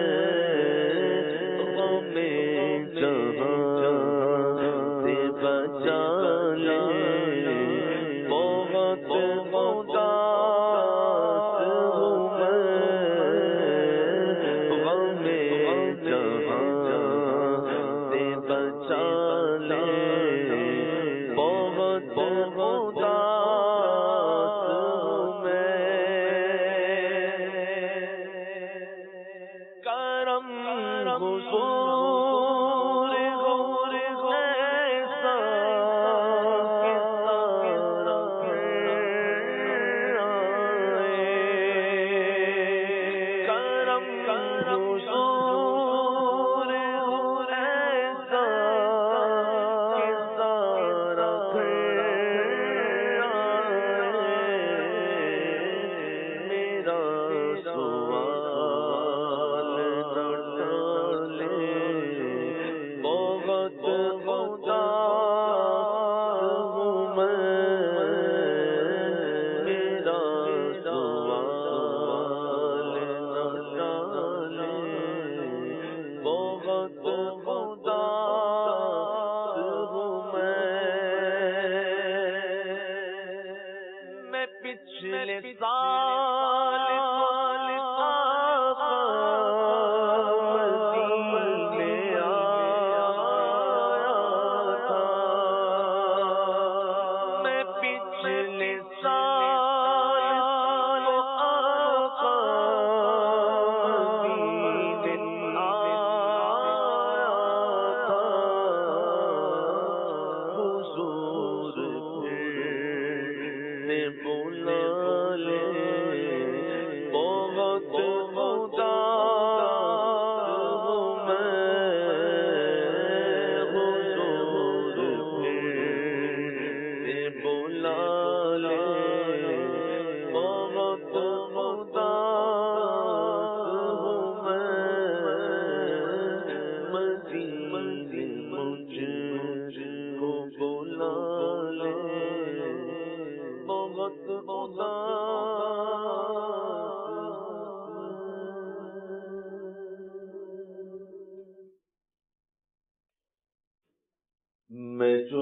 میں جو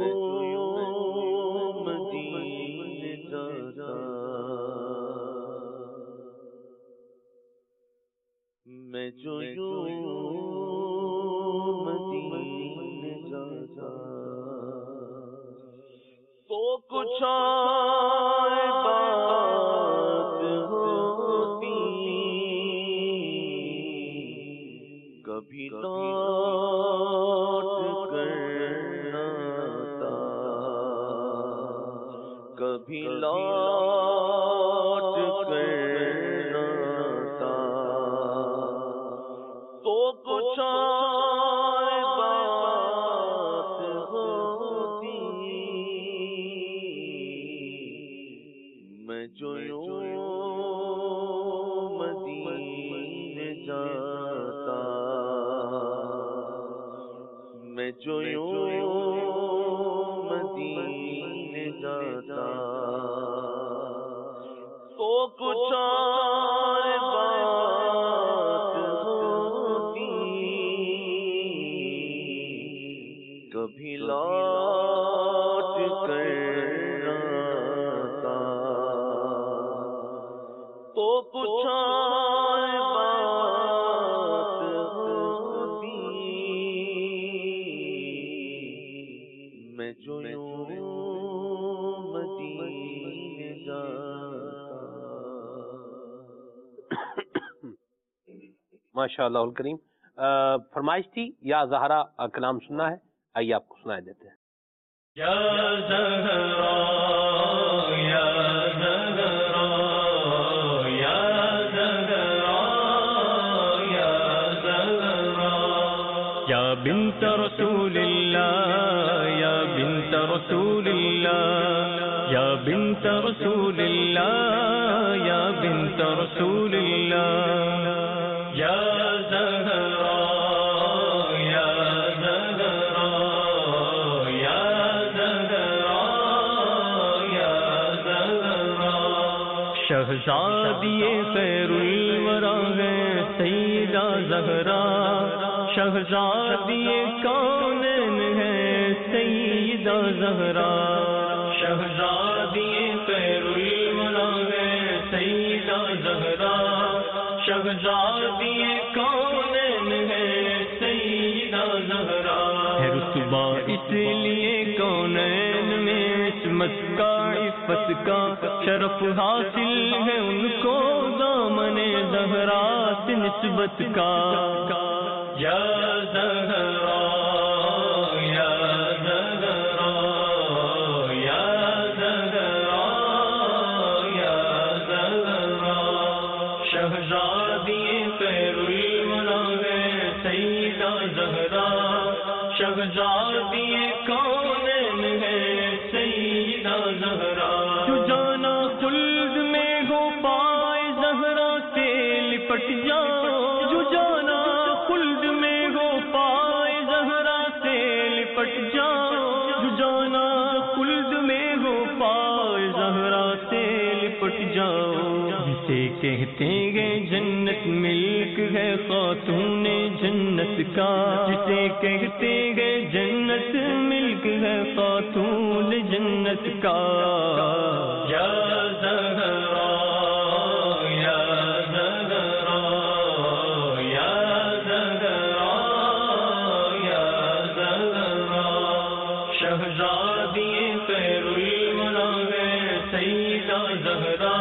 یوں مدینے جاتا میں جو یوں مدینے جاتا تو کچھ اور بات ہوتی کبھی کبھی لوٹ کرنا تھا تو کچھ اور بات ہوتی میں جو یوں مدینے جاتا میں جو یوں مدینے جاتا تو کچھ اور بات ہوتی کبھی لوٹ کرنا تھا تو کچھ اور بات ہوتی میں جو مدینے جاتا. ماشاء اللہ الکریم. فرمائش تھی یا زہرا کلام سننا ہے, آئیے آپ کو سنائے دیتے ہیں. یا زہرا بنت رسول اللہ یا بنت رسول اللہ یا بنت رسول اللہ یا بنت رسول اللہ یا زہرا یا زہرا یا زہرا یا زہرا شہزادی خیر الورا ہے سیدہ زہرا شہزادی کونین ہے سیدہ زہرا شہزادی خیر الورا ہے سیدہ زہرا شہزادی کونین ہے سیدہ زہرا ہے رتبہ اس لیے کونین میں عصمت کا عفت کا شرف حاصل ہے ان کو دامن زہرا سے نسبت کا یا زہرا یا زہرا یا زہرا یا زہرا شہزادی خیر الورا ہے سیدہ زہرا شہزادی کونین ہے سیدہ زہرا جو جانا خلد میں ہو پائے زہرا سے لپٹ جاؤ جو جانا خلد میں ہو پائے زہرا سے لپٹ جاؤ جو جانا خلد میں ہو پائے زہرا سے لپٹ جاؤ جسے کہتے ہیں جنت ملک ہے خاتون جنت کا جسے کہتے ہیں جنت ملک ہے خاتون جنت کا یا زہرا یا زہرا یا زہرا یا زہرا شہزادی خیر الورا ہے سیدہ زہرا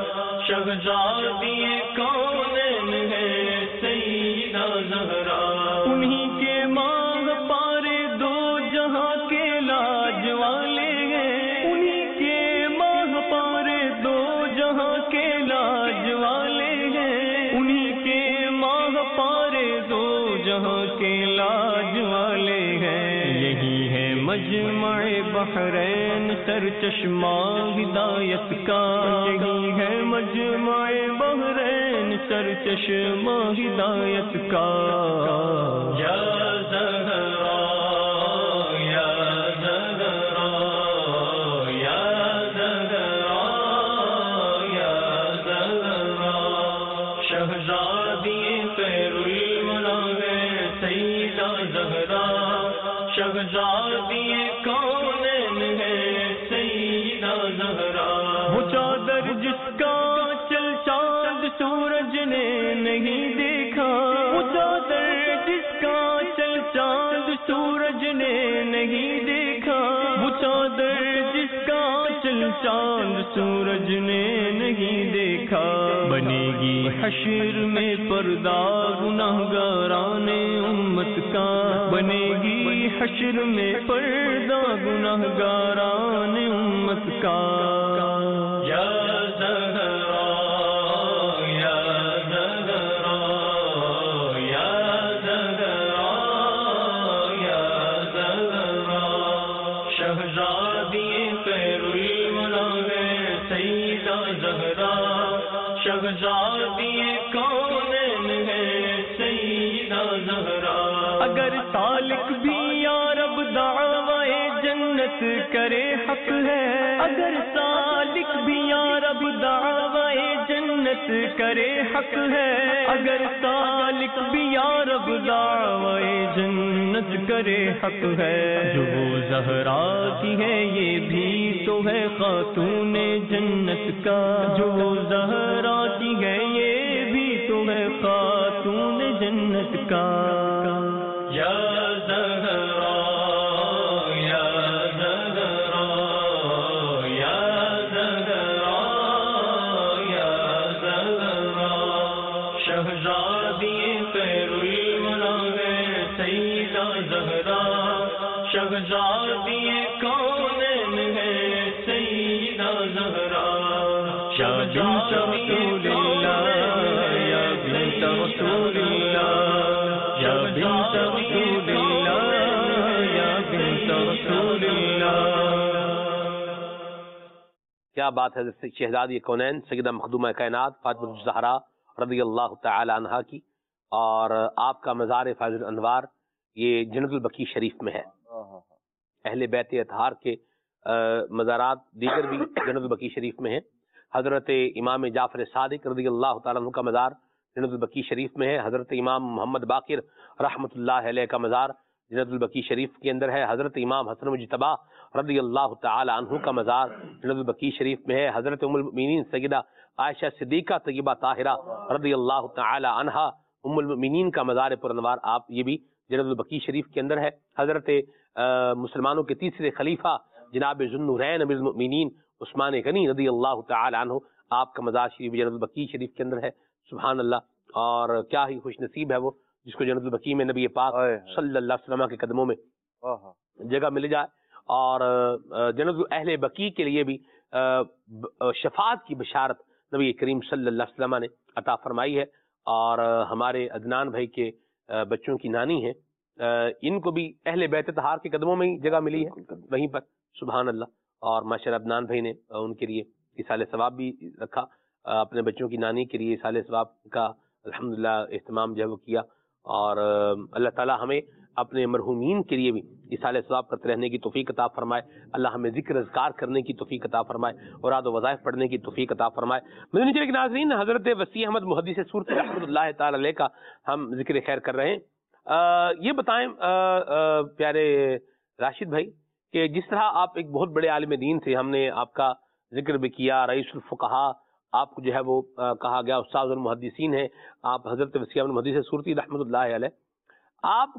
شہزادی کونین ہے سیدہ زہرا انہی کے ماہ پارے دو جہاں کے لاج والے ہیں انہی کے ماہ پارے دو جہاں کے لاج والے ہیں انہی کے ماہ پارے دو جہاں کے لاج والے ہیں یہی ہے مجمع بحرین سر چشمہ ہدایت کا یہی ہے مجمع بحرین سر چشمہ ہدایت کا یا زہرا یا زہرا یا زہرا یا زہرا شہزادی خیر الورا ہے سیدہ زہرا شہزادی کونین ہے سیدہ زہرا وہ چادر جس کا چل چاند سورج نے نہیں دیکھا وہ چادر جس کا چل چاند سورج نے نہیں دیکھا وہ چادر جس کا چل چاند سورج نے نہیں دیکھا بنے گی حشر میں پردہ گناہگاران امت کا بنے گی حشر میں پردہ گناہگاران امت کا یا زہرا یا زہرا یا زہرا یا زہرا شہزادی خیر الورا ہے سیدہ زہرا شہزادی کونین ہے سیدہ زہرا اگر سالک بھی یا رب دعوی جنت کرے حق ہے اگر سالک بھی یا رب دعوی جنت کرے حق ہے اگر سالک بھی یا رب دعوی جنت کرے حق ہے جو وہ زہرا کی ہے یہ بھی تو ہے خاتون جنت کا جو وہ زہرا کی ہے یہ بھی تو ہے خاتون جنت کا یا زہرا یا زہرا یا زہرا یا زہرا شہزادی خیر الورا ہے سیدہ زہرا شہزادی کونین ہے سیدہ زہرا یا بنت رسول اللہ یا بنت رسول اللہ یا بنت رسول اللہ بات حضرت شہزادی کونین سیدہ مخدومہ کائنات فاطمہ الزہرا رضی اللہ تعالی عنہا کی، اور آپ کا مزار فیض الانوار یہ جنت البقیع شریف میں ہے۔ اہل بیت اطہار کے مزارات دیگر بھی جنت البقیع شریف میں ہیں۔ حضرت امام جعفر صادق رضی اللہ تعالیٰ عنہ کا مزار جنت البقیع شریف میں ہے۔ حضرت امام محمد باقر رحمۃ اللہ علیہ کا مزار جنت البقیع شریف کے اندر ہے۔ حضرت امام حسن مجتبی رضی اللہ تعالی عنہ کا مزار جنت البقیع شریف میں ہے۔ حضرت ام المؤمنین سیدہ عائشہ صدیقہ طیبہ طاہرہ رضی اللہ تعالی عنہا ام المؤمنین کا مزار پرانوار آپ یہ بھی جنت البقیع شریف کے اندر ہے۔ حضرت مسلمانوں کے تیسرے خلیفہ جناب ذو النورین امیر المؤمنین عثمان غنی رضی اللہ تعالی عنہ آپ کا مزار شریف جنت البقیع شریف کے اندر ہے۔ سبحان اللہ، اور کیا ہی خوش نصیب ہے وہ جس کو جنت البقیع میں نبی پاک صلی اللہ علیہ وسلم کے قدموں میں جگہ مل جائے، اور جنت اہل بقیع کے لیے بھی شفاعت کی بشارت نبی کریم صلی اللہ علیہ وسلم نے عطا فرمائی ہے۔ اور ہمارے عدنان بھائی کے بچوں کی نانی ہیں، ان کو بھی اہل بیت طہار کے قدموں میں ہی جگہ ملی ہے وہیں پر۔ سبحان اللہ، اور ماشاءاللہ عدنان بھائی نے ان کے لیے اصال ثواب بھی رکھا، اپنے بچوں کی نانی کے لیے اصال ثواب کا الحمدللہ اہتمام جو ہے وہ کیا، اور اللہ تعالی ہمیں اپنے مرحومین کے لیے بھی اصال ثواب کرتے رہنے کی توفیق عطا فرمائے۔ اللہ ہمیں ذکر اذکار کرنے کی توفیق عطا فرمائے، اوراد و وظائف پڑھنے کی توفیق عطا فرمائے۔ مدنی چینل کے ناظرین، حضرت وسیع احمد محدث سورتی رحمۃ اللہ تعالی علیہ کا ہم ذکر خیر کر رہے ہیں۔ یہ بتائیں پیارے راشد بھائی کہ جس طرح آپ ایک بہت بڑے عالم دین تھے، ہم نے آپ کا ذکر بھی کیا، رئیس الفقہاء آپ کو جو ہے وہ کہا گیا، استاد المحدثین ہیں آپ، حضرت وسیع احمد محدث سورتی رحمۃ اللہ علیہ، آپ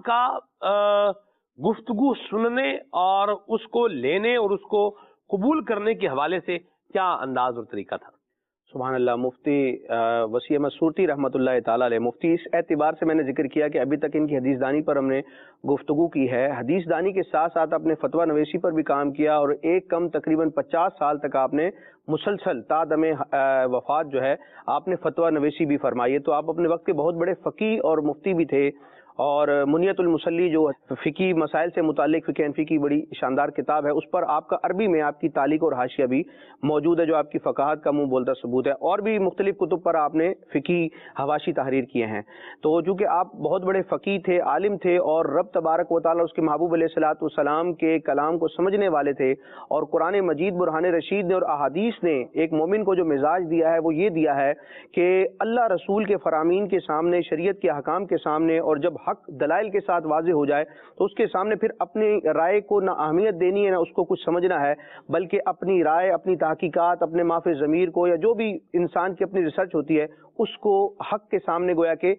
کا گفتگو سننے اور اس کو لینے اور اس کو قبول کرنے کے حوالے سے کیا انداز اور طریقہ تھا؟ سبحان اللہ، مفتی وسیع احمد سورتی رحمۃ اللہ تعالیٰ علیہ، مفتی اس اعتبار سے میں نے ذکر کیا کہ ابھی تک ان کی حدیث دانی پر ہم نے گفتگو کی ہے، حدیث دانی کے ساتھ ساتھ اپنے فتویٰ نویسی پر بھی کام کیا، اور ایک کم تقریباً 50 سال تک آپ نے مسلسل تا دم وفات جو ہے آپ نے فتویٰ نویسی بھی فرمائی ہے۔ تو آپ اپنے وقت کے بہت بڑے فقیہ اور مفتی بھی تھے، اور منیت المصلی جو فقی مسائل سے متعلق فقہ حنفی کی بڑی شاندار کتاب ہے، اس پر آپ کا عربی میں آپ کی تعلیق اور حاشیہ بھی موجود ہے جو آپ کی فقاہت کا منہ بولتا ثبوت ہے، اور بھی مختلف کتب پر آپ نے فقی حواشی تحریر کیے ہیں۔ تو چونکہ آپ بہت بڑے فقی تھے، عالم تھے، اور رب تبارک و تعالیٰ اس کے محبوب علیہ الصلوۃ والسلام کے کلام کو سمجھنے والے تھے، اور قرآن مجید برہان رشید نے اور احادیث نے ایک مومن کو جو مزاج دیا ہے وہ یہ دیا ہے کہ اللہ رسول کے فرامین کے سامنے، شریعت کے احکام کے سامنے، اور جب حق دلائل کے ساتھ واضح ہو جائے تو اس کے سامنے پھر اپنی رائے کو نہ اہمیت دینی ہے نہ اس کو کچھ سمجھنا ہے، بلکہ اپنی رائے، اپنی تحقیقات، اپنے معافی ضمیر کو، یا جو بھی انسان کی اپنی ریسرچ ہوتی ہے اس کو حق کے سامنے گویا کہ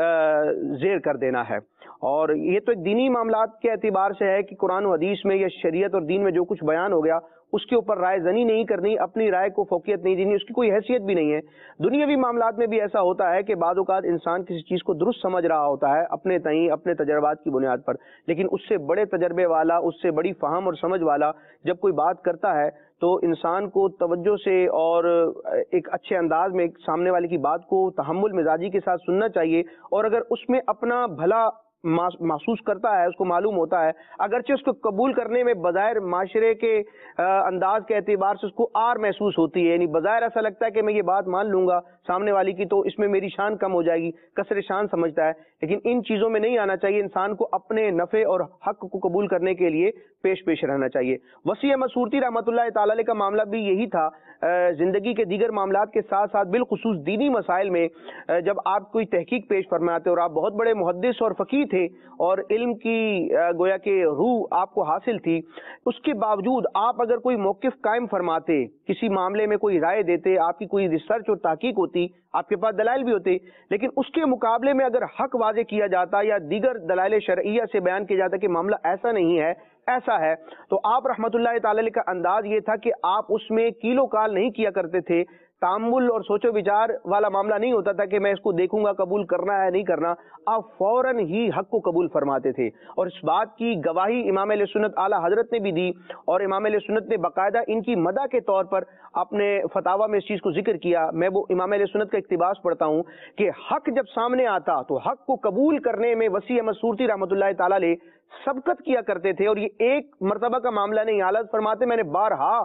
زیر کر دینا ہے۔ اور یہ تو ایک دینی معاملات کے اعتبار سے ہے کہ قرآن و حدیث میں یا شریعت اور دین میں جو کچھ بیان ہو گیا اس کے اوپر رائے زنی نہیں کرنی، اپنی رائے کو فوقیت نہیں دینی، اس کی کوئی حیثیت بھی نہیں ہے۔ دنیاوی معاملات میں بھی ایسا ہوتا ہے کہ بعض اوقات انسان کسی چیز کو درست سمجھ رہا ہوتا ہے اپنے تئیں، اپنے تجربات کی بنیاد پر، لیکن اس سے بڑے تجربے والا، اس سے بڑی فہم اور سمجھ والا جب کوئی بات کرتا ہے تو انسان کو توجہ سے اور ایک اچھے انداز میں سامنے والے کی بات کو تحمل مزاجی کے ساتھ سننا چاہیے، اور اگر اس میں اپنا بھلا محسوس کرتا ہے، اس کو معلوم ہوتا ہے، اگرچہ اس کو قبول کرنے میں بظاہر معاشرے کے انداز کے اعتبار سے اس کو آر محسوس ہوتی ہے، یعنی بظاہر ایسا لگتا ہے کہ میں یہ بات مان لوں گا سامنے والی کی تو اس میں میری شان کم ہو جائے گی، کثر شان سمجھتا ہے، لیکن ان چیزوں میں نہیں آنا چاہیے، انسان کو اپنے نفع اور حق کو قبول کرنے کے لیے پیش رہنا چاہیے۔ وسیع احمد سورتی رحمۃ اللہ تعالی علیہ کا معاملہ بھی یہی تھا، زندگی کے دیگر معاملات کے ساتھ ساتھ بالخصوص دینی مسائل میں جب آپ کوئی تحقیق پیش فرماتے اور آپ بہت بڑے محدث اور فقیہ تھے اور علم کی گویا کہ روح آپ کو حاصل تھی، اس کے باوجود آپ اگر کوئی موقف قائم فرماتے، کسی معاملے میں کوئی رائے دیتے، آپ کی کوئی ریسرچ اور تحقیق ہوتی، آپ کے پاس دلائل بھی ہوتے، لیکن اس کے مقابلے میں اگر حق واضح کیا جاتا یا دیگر دلائل شرعیہ سے بیان کیا جاتا کہ معاملہ ایسا نہیں ہے، ایسا ہے، تو آپ رحمت اللہ تعالی علیہ کا انداز یہ تھا کہ آپ اس میں کیلو کال نہیں کیا کرتے تھے، تامل اور سوچ و وچار والا معاملہ نہیں ہوتا تھا کہ میں اس کو دیکھوں گا قبول کرنا ہے نہیں کرنا، آپ فوراً ہی حق کو قبول فرماتے تھے، اور اس بات کی گواہی امام علیہ سنت اعلیٰ حضرت نے بھی دی، اور امام علیہ سنت نے باقاعدہ ان کی مدح کے طور پر اپنے فتاویٰ میں اس چیز کو ذکر کیا۔ میں وہ امام علیہ سنت کا اقتباس پڑھتا ہوں کہ حق جب سامنے آتا تو حق کو قبول کرنے میں وسیع احمد سورتی رحمۃ اللہ تعالی علیہ سبقت کیا کرتے تھے، اور یہ ایک مرتبہ کا معاملہ نہیں، حالت فرماتے میں نے بارہا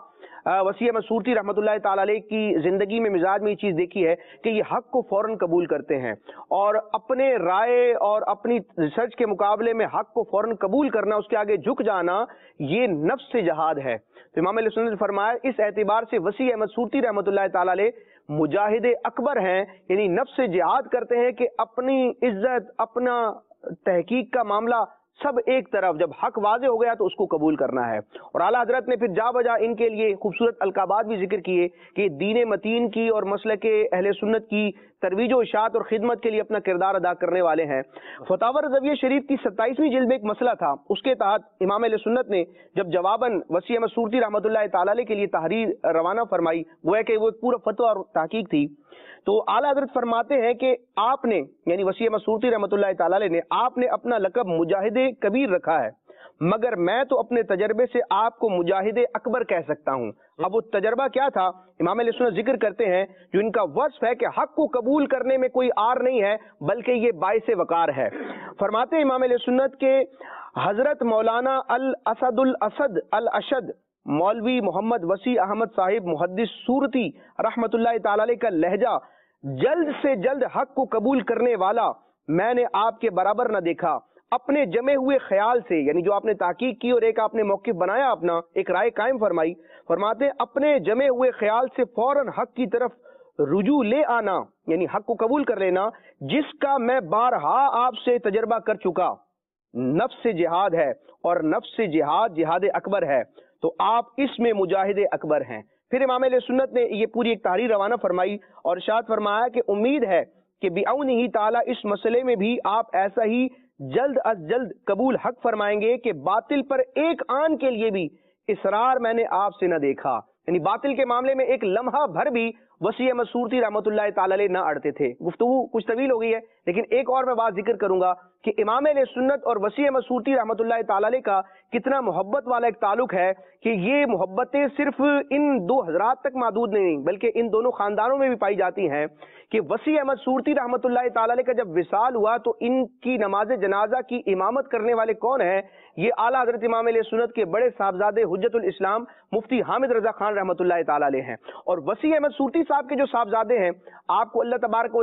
वसी अहमद सूरती रहमतुल्लाह ताला अलैह की जिंदगी में मिजाज में ये चीज देखी है कि ये हक को फौरन कबूल करते हैं और अपने राय और अपनी रिसर्च के मुकाबले में हक को फौरन कबूल करना, उसके आगे झुक जाना, ये नफ्स से जहाद है। तो इमाम अहले सुन्नत ने फरमाया इस एतबार से वसी अहमद सूरती रहमतुल्लाह ताला अलैह मुजाहिद अकबर हैं, यानी नफ्स से जिहाद करते हैं कि अपनी इज्जत, अपना तहकीक का मामला सब एक तरफ, जब हक वाज़े हो गया तो उसको कबूल करना है। और आला हजरत ने फिर जा बजा इनके लिए खूबसूरत अलकाबात भी जिक्र किए कि दीन मतीन की और मसलक अहले सुन्नत की तरवीज व इशाअत और खिदमत के लिए अपना किरदार अदा करने वाले हैं। फतावा रज़विया शरीफ की 27वीं जिल्द में एक मसला था, उसके तहत इमाम अहले सुन्नत ने जब जवाबन वसी अहमद सूरती रहमतुल्लाह ताला अलैह के लिए तहरीर रवाना फरमाई, वो है कि वो एक पूरा फतवा और तहकीक थी, तो आला हजरत फरमाते हैं कि आपने यानी वसी अहमद सूरती रहमतुल्लाह ताला अलैह ने आपने अपना लक़ब मुजाहिद कबीर रखा है, मगर मैं तो अपने तजर्बे से आपको मुजाहिद अकबर कह सकता हूँ। अब वो तजर्बा क्या था, इमाम अहले सुन्नत जिक्र करते हैं जो इनका वस्फ है कि हक को कबूल करने में कोई आर नहीं है बल्कि ये बाइस वकार है। फरमाते इमाम अहले सुन्नत के हजरत मौलाना अल असदुल असद अल अशद मौलवी मोहम्मद वसी अहमद साहिब मुहद्दिस सूरती रहमतुल्लाह ताला अलैह का लहजा जल्द से जल्द हक को कबूल करने वाला मैंने आपके बराबर न देखा। अपने जमे हुए ख्याल से, यानी जो आपने ताकीक की और एक आपने मौक़िफ़ बनाया, अपना एक राय कायम फरमाई, फरमाते अपने जमे हुए ख्याल से फौरन हक की तरफ रुजू ले आना, यानी हक को कबूल कर लेना, जिसका मैं बारहा आपसे तजर्बा कर चुका, नफ्स से जिहाद है और नफ्स से जिहाद जिहाद अकबर है, तो आप इसमें मुजाहिद अकबर हैं। फिर इमाम अहले सुन्नत ने ये पूरी एक तहरीर रवाना फरमाई और इरशाद फरमाया कि उम्मीद है कि बिअौनिही ताला इस मसले में भी आप ऐसा ही जल्द अज जल्द कबूल हक फरमाएंगे कि बातिल पर एक आन के लिए भी इसरार मैंने आपसे न देखा, यानी बातिल के मामले में एक लम्हा भर भी वसी अहमद सूरती रहमतुल्लाह ताला अलैह न अड़ते थे। गुफ्तगू कुछ तवील हो गई है, लेकिन एक और मैं बात जिक्र करूंगा कि इमाम अहले सुन्नत और वसी अहमद सूरती रहमतुल्लाह ताला अलैह का कितना मोहब्बत वाला एक ताल्लुक है कि ये मोहब्बतें सिर्फ इन दो हजरात तक महदूद नहीं बल्कि इन दोनों खानदानों में भी पाई जाती हैं कि वसी अहमद सूरती रहमतुल्लाह ताला अलैह का जब विसाल हुआ तो इनकी नमाज जनाजा की इमामत करने वाले कौन है, ये आला हजरत इमाम अहले सुन्नत के बड़े साहबजादे हुज्जतुल इस्लाम मुफ्ती हामिद रजा खान रहमतुल्लाह ताला अलैह हैं। और वसी अहमद सूरती साहब के जो साहबजादे हैं, आपको अल्लाह तबारक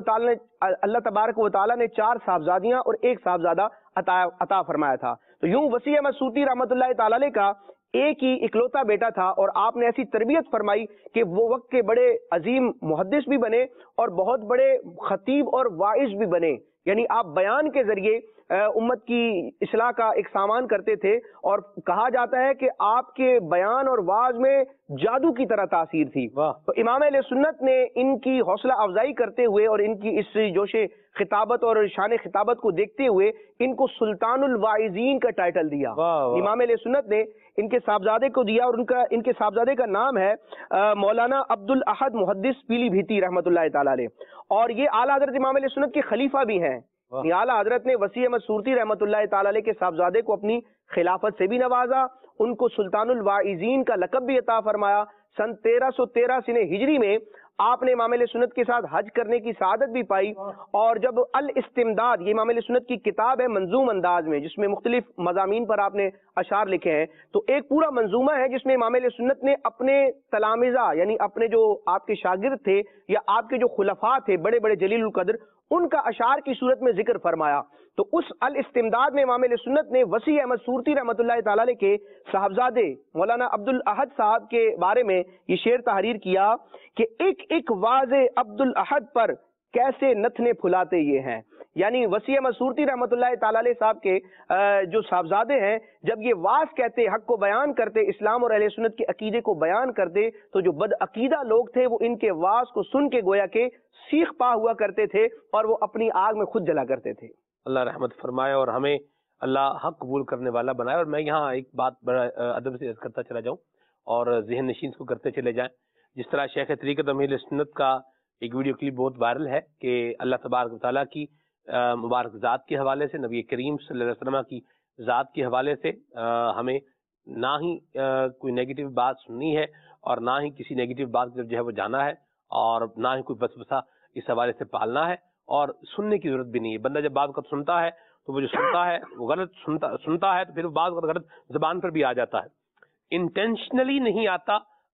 व तआला ने 4 साहबजादियां और 1 साहबजादा अता फरमाया था। तो यूं वसी अहमद सूरती रहमतुल्लाह ताला अलैह का एक ही इकलौता बेटा था और आपने ऐसी तरबियत फरमाई कि वो वक्त के बड़े अजीम मुहद्दिस भी बने और बहुत बड़े खतीब और वाइज भी बने, यानी आप बयान के जरिए उम्मत की इस्लाह का एक सामान करते थे और कहा जाता है कि आपके बयान और वाज में जादू की तरह तासीर थी। तो इमाम अहले सुन्नत ने इनकी हौसला अफजाई करते हुए और इनकी इस जोशे खिताबत और शान खिताबत को देखते हुए इनको सुल्तानुल वाइजीन का टाइटल दिया। इमाम अहले सुन्नत ने इनके साहबजादे को दिया और इनके साहबजादे का नाम है मौलाना अब्दुल अहद मुहद्दिस पीलीभीती रहमतुल्लाह ताला अलैह, और ये आला हजरत इमाम अहले सुन्नत के खलीफा भी हैं। आला हजरत ने वसी अहमद सूरती रहमतुल्लाह ताला अलैह के साहबजादे को अपनी खिलाफत से भी नवाजा, उनको सुल्तानुल वाइजीन का लक़ब भी अता फरमाया। सन 1313 सिने हिजरी में आपने इमाम अहले सुन्नत के साथ हज करने की सआदत भी पाई। और जब अल इस्तिमदाद, ये इमाम अहले सुन्नत की किताब है मंजूम अंदाज में, जिसमें मुख्तलिफ मज़ामीन पर आपने अशार लिखे हैं, तो एक पूरा मंजूमा है जिसमें इमाम अहले सुन्नत ने अपने तलामिज़ा यानी अपने जो आपके शागिर्द थे या आपके जो खुलफा थे बड़े बड़े जलीलुल कद्र, उनका अशार की सूरत में जिक्र फरमाया। तो उस अल इस्तिमदाद में इमाम अहले सुन्नत ने वसी अहमद सूरती रहमतुल्लाह ताला अलैह के साहबजादे मौलाना अब्दुल अहद साहब के बारे में ये शेर तहरीर किया कि एक एक वाज़े अब्दुल अहद पर कैसे नथने फुलाते ये हैं, यानी वसी अहमद सूरती रहमतुल्लाह ताला अलैह साहब के जो साहबजादे हैं जब ये वाज कहते, हक को बयान करते, इस्लाम और अहले सुन्नत के अकीदे को बयान करते, तो जो बद अकीदा लोग थे वो इनके वाज को सुन के गोया के सीख पा हुआ करते थे और वो अपनी आग में खुद जला करते थे। अल्लाह रहमत फरमाए और हमें अल्लाह हक कबूल करने वाला बनाए। और मैं यहाँ एक बात बड़ा अदब से अर्ज करता चला जाऊँ और ज़हन नशीन को करते चले जाएं। जिस तरह शेख तरीक़त अमीर सुन्नत का एक वीडियो क्लिप बहुत वायरल है कि अल्लाह तबारक व तआला की मुबारक ज़ात के हवाले से, नबी करीम सल्लल्लाहु अलैहि वसल्लम की ज़ात के हवाले से हमें ना ही कोई नेगेटिव बात सुननी है और ना ही किसी नेगेटिव बात की तरफ जो है वो जाना है और ना ही कोई वसवसा इस हवाले से पालना है, और सुनने की जरूरत भी नहीं है। बंदा जब बात कर सुनता है तो वो जो सुनता है वो गलत सुनता है तो फिर वो बात गलत ज़बान पर भी आ जाता है। इंटेंशनली नहीं आता,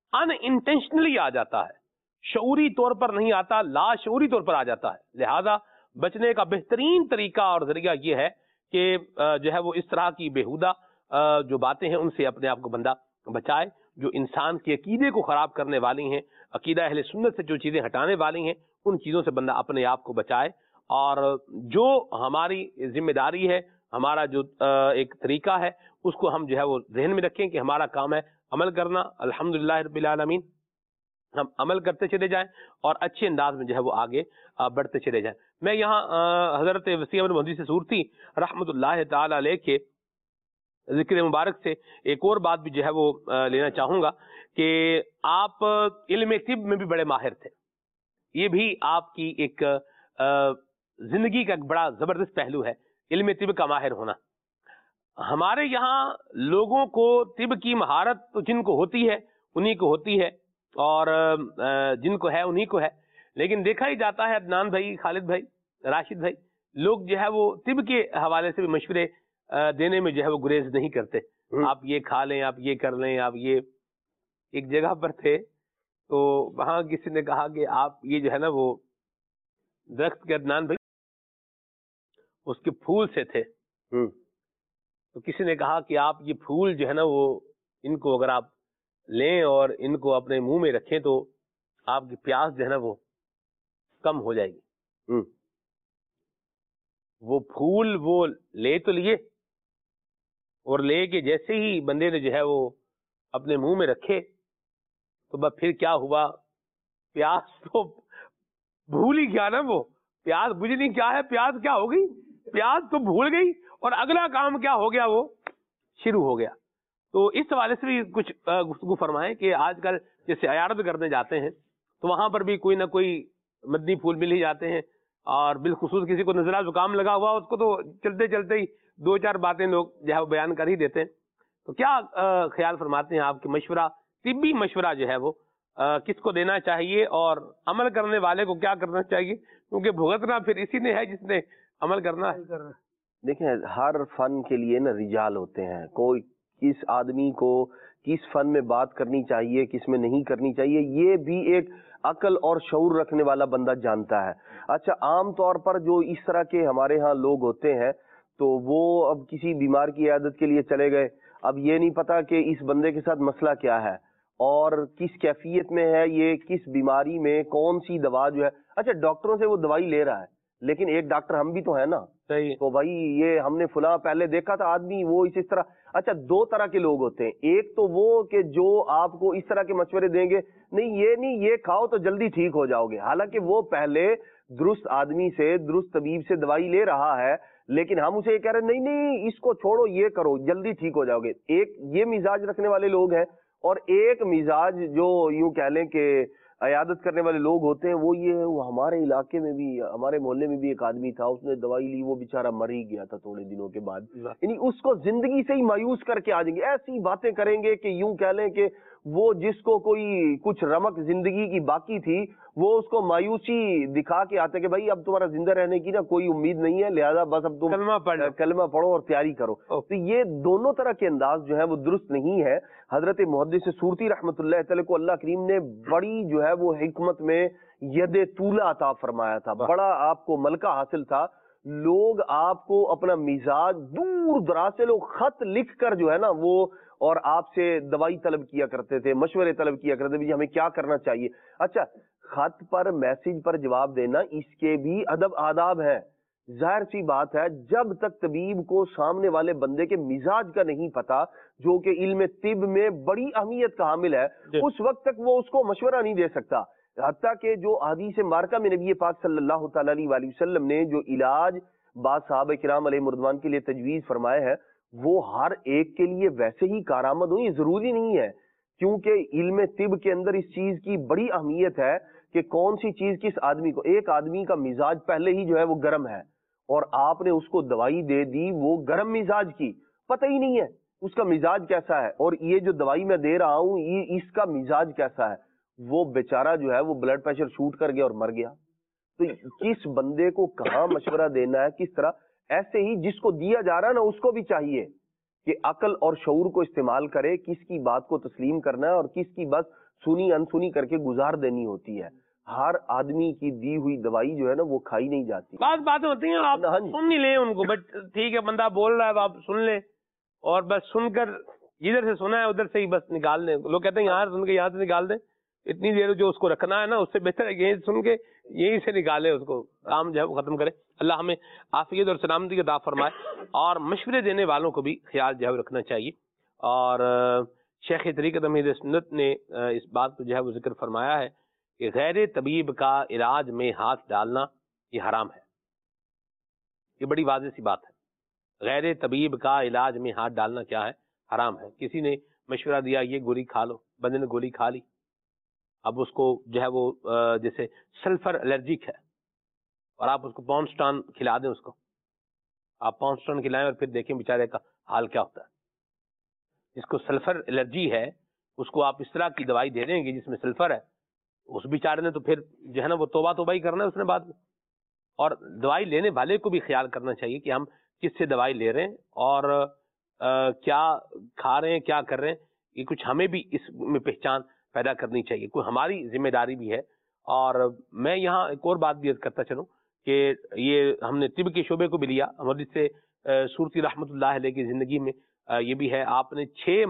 अनइंटेंशनली आ जाता है, शऊरी तौर पर नहीं आता, लाशऊरी तौर पर आ जाता है। लिहाजा बचने का बेहतरीन तरीका और जरिया ये है कि जो है वो इस तरह की बेहुदा जो बातें हैं उनसे अपने आप को बंदा बचाए, जो इंसान के अकीदे को खराब करने वाली हैं, अकीदा अहले सुन्नत से जो चीजें हटाने वाली हैं, उन चीजों से बंदा अपने आप को बचाए। और जो हमारी जिम्मेदारी है, हमारा जो एक तरीका है, उसको हम जो है वो जहन में रखें कि हमारा काम है अमल करना। अल्हम्दुलिल्लाह रब्बिल आलमीन, हम अमल करते चले जाएं और अच्छे अंदाज में जो है वो आगे बढ़ते चले जाएं। मैं यहाँ हजरत वसी अहमद मुहद्दिस सूरती रहमतुल्लाह ताला अलैह के जिक्र मुबारक से एक और बात भी जो है वो लेना चाहूंगा कि आप इल्म तिब में भी बड़े माहिर थे। ये भी आपकी एक जिंदगी का बड़ा जबरदस्त पहलू है, इल्म तिब का माहिर होना। हमारे यहाँ लोगों को तिब की महारत तो जिनको होती है उन्हीं को होती है, और जिनको है उन्हीं को है, लेकिन देखा ही जाता है अदनान भाई, खालिद भाई, राशिद भाई, लोग जो है वो तिब के हवाले से भी मशवरे देने में जो है वो गुरेज नहीं करते। आप ये खा लें, आप ये कर लें, आप ये। एक जगह पर थे तो वहां किसी ने कहा कि आप ये जो है ना वो दरख्त के अदनान भाई उसके फूल से थे, तो किसी ने कहा कि आप ये फूल जो है ना वो इनको अगर आप लें और इनको अपने मुंह में रखें तो आपकी प्यास जो है ना वो कम हो जाएगी। वो फूल वो ले तो लिए, और ले के जैसे ही बंदे ने जो है वो अपने मुंह में रखे तो बस फिर क्या हुआ, प्यास तो भूल ही गया ना, वो प्यास बुझनी क्या है, प्यास क्या हो गई, प्यास तो भूल गई और अगला काम क्या हो गया, वो शुरू हो गया। तो इस हवाले से भी कुछ गुफ्तगू फरमाएं कि आजकल जैसे अयारत करने जाते हैं तो वहां पर भी कोई ना कोई मदनी फूल मिल ही जाते हैं, और बिलखुसूस किसी को नजला जुकाम लगा हुआ उसको तो चलते चलते ही दो चार बातें लोग जो है वो बयान कर ही देते हैं। तो क्या ख्याल फरमाते हैं आपके मशवरा, तिब्बी मशवरा जो है वो किसको देना चाहिए और अमल करने वाले को क्या करना चाहिए, क्योंकि भुगतना फिर इसी ने है जिसने अमल करना है। देखें, हर फन के लिए ना रिजाल होते हैं, कोई किस आदमी को किस फन में बात करनी चाहिए, किस में नहीं करनी चाहिए, ये भी एक अकल और शऊर रखने वाला बंदा जानता है। अच्छा, आम तौर पर जो इस तरह के हमारे यहाँ लोग होते हैं तो वो अब किसी बीमार की इयादत के लिए चले गए, अब ये नहीं पता कि इस बंदे के साथ मसला क्या है और किस कैफियत में है, ये किस बीमारी में कौन सी दवा जो है। अच्छा, डॉक्टरों से वो दवाई ले रहा है, लेकिन एक डॉक्टर हम भी तो है ना, सही। तो भाई ये हमने फुला पहले देखा था आदमी वो इस तरह। अच्छा, दो तरह के लोग होते हैं, एक तो वो कि जो आपको इस तरह के मशवरे देंगे, नहीं ये खाओ तो जल्दी ठीक हो जाओगे, हालांकि वो पहले दुरुस्त आदमी से, दुरुस्त तबीब से दवाई ले रहा है, लेकिन हम उसे ये कह रहे हैं नहीं इसको छोड़ो, ये करो जल्दी ठीक हो जाओगे। एक ये मिजाज रखने वाले लोग हैं, और एक मिजाज जो यूं कह लें कि अयादत करने वाले लोग होते हैं वो ये है। वो हमारे इलाके में भी, हमारे मोहल्ले में भी एक आदमी था, उसने दवाई ली, वो बेचारा मर ही गया था थोड़े दिनों के बाद। यानी उसको जिंदगी से ही मायूस करके आ जाएंगे, ऐसी बातें करेंगे कि यूं कह लें कि वो जिसको कोई कुछ रमक जिंदगी की बाकी थी वो उसको मायूसी दिखा के आते कि भाई अब तुम्हारा जिंदा रहने की ना कोई उम्मीद नहीं है, लिहाजा बस अब तुम कलमा पढ़ो और तैयारी करो। तो ये दोनों तरह के अंदाज जो है वो दुरुस्त नहीं है। हजरत मुहद्दिस सूरती रहमतुल्लाह अलैह को अल्लाह करीम ने बड़ी जो है वो हिकमत में यदे तूला अता फरमाया था, बड़ा आपको मलका हासिल था। लोग आपको अपना मिजाज दूर दराज से लोग खत लिख कर जो है ना वो और आपसे दवाई तलब किया करते थे, मशवरे तलब किया करते थे, हमें क्या करना चाहिए। अच्छा, खत पर मैसेज पर जवाब देना इसके भी अदब आदाब है। जाहिर सी बात है, जब तक तबीब को सामने वाले बंदे के मिजाज का नहीं पता, जो कि इल्म तिब में बड़ी अहमियत का हामिल है, उस वक्त तक वो उसको मशवरा नहीं दे सकता। हत्ता कि जो हदीस मार्का में नबी पाक सल्लल्लाहु अलैहि वसल्लम ने जो इलाज बाद साहब किराम अलैहिर्रहमान के लिए तजवीज फरमाए हैं, वो हर एक के लिए वैसे ही कारामद हो, ये जरूरी नहीं है, क्योंकि इल्म तिब के अंदर इस चीज की बड़ी अहमियत है कि कौन सी चीज किस आदमी को। एक आदमी का मिजाज पहले ही जो है वो गर्म है और आपने उसको दवाई दे दी वो गर्म मिजाज की, पता ही नहीं है उसका मिजाज कैसा है, और ये जो दवाई मैं दे रहा हूं ये इसका मिजाज कैसा है, वो बेचारा जो है वो ब्लड प्रेशर शूट कर गया और मर गया। तो किस बंदे को कहाँ मशवरा देना है, किस तरह, ऐसे ही जिसको दिया जा रहा है ना उसको भी चाहिए कि अकल और शऊर को इस्तेमाल करे, किसकी बात को तस्लीम करना है और किसकी बस سنی انسنی کر کے گزار دینی ہوتی ہے. ہر آدمی کی دی ہوئی دوائی جو ہے نا وہ کھائی نہیں جاتی. بعض باتیں ہوتی ہیں آپ سن نہیں لیں ان کو, بٹ ٹھیک ہے بندہ بول رہا ہے آپ سن لیں, اور بس سن کر جدھر سے سنا ہے ادھر سے ہی بس نکال دیں. لوگ کہتے ہیں یہاں سن کے یہاں سے نکال دیں, اتنی دیر جو اس کو رکھنا ہے نا اس سے بہتر ہے یہیں سن کے یہیں سے نکالے اس کو, کام جو ہے وہ ختم کرے. اللہ ہمیں عافیت اور سلامتی عطا فرمائے, اور مشورے دینے والوں کو بھی خیال جو ہے رکھنا چاہیے. اور شیخ طریقت امیر سنت نے اس بات کو جو ہے وہ ذکر فرمایا ہے کہ غیر طبیب کا علاج میں ہاتھ ڈالنا یہ حرام ہے. یہ بڑی واضح سی بات ہے. غیر طبیب کا علاج میں ہاتھ ڈالنا کیا ہے؟ حرام ہے. کسی نے مشورہ دیا یہ گولی کھا لو, بندے نے گولی کھا لی, اب اس کو جو ہے وہ جیسے سلفر الرجک ہے اور آپ اس کو پونسٹان کھلا دیں, اس کو آپ پونسٹان کھلائیں اور پھر دیکھیں بیچارے کا حال کیا ہوتا ہے. جس کو سلفر الرجی ہے اس کو آپ اس طرح کی دوائی دے دیں گے جس میں سلفر ہے, اس بیچارے نے تو پھر جو ہے نا وہ توبہ ہی کرنا ہے اس نے بعد میں. اور دوائی لینے والے کو بھی خیال کرنا چاہیے کہ ہم کس سے دوائی لے رہے ہیں اور کیا کھا رہے ہیں, کیا کر رہے ہیں. یہ کچھ ہمیں بھی اس میں پہچان پیدا کرنی چاہیے, کوئی ہماری ذمہ داری بھی ہے. اور میں یہاں ایک اور بات بھی عرض کرتا چلوں کہ یہ ہم نے طب کے شعبے کو بھی لیا. ہمارے سے صورتی رحمۃ اللہ علیہ کی زندگی میں یہ بھی ہے, آپ نے 6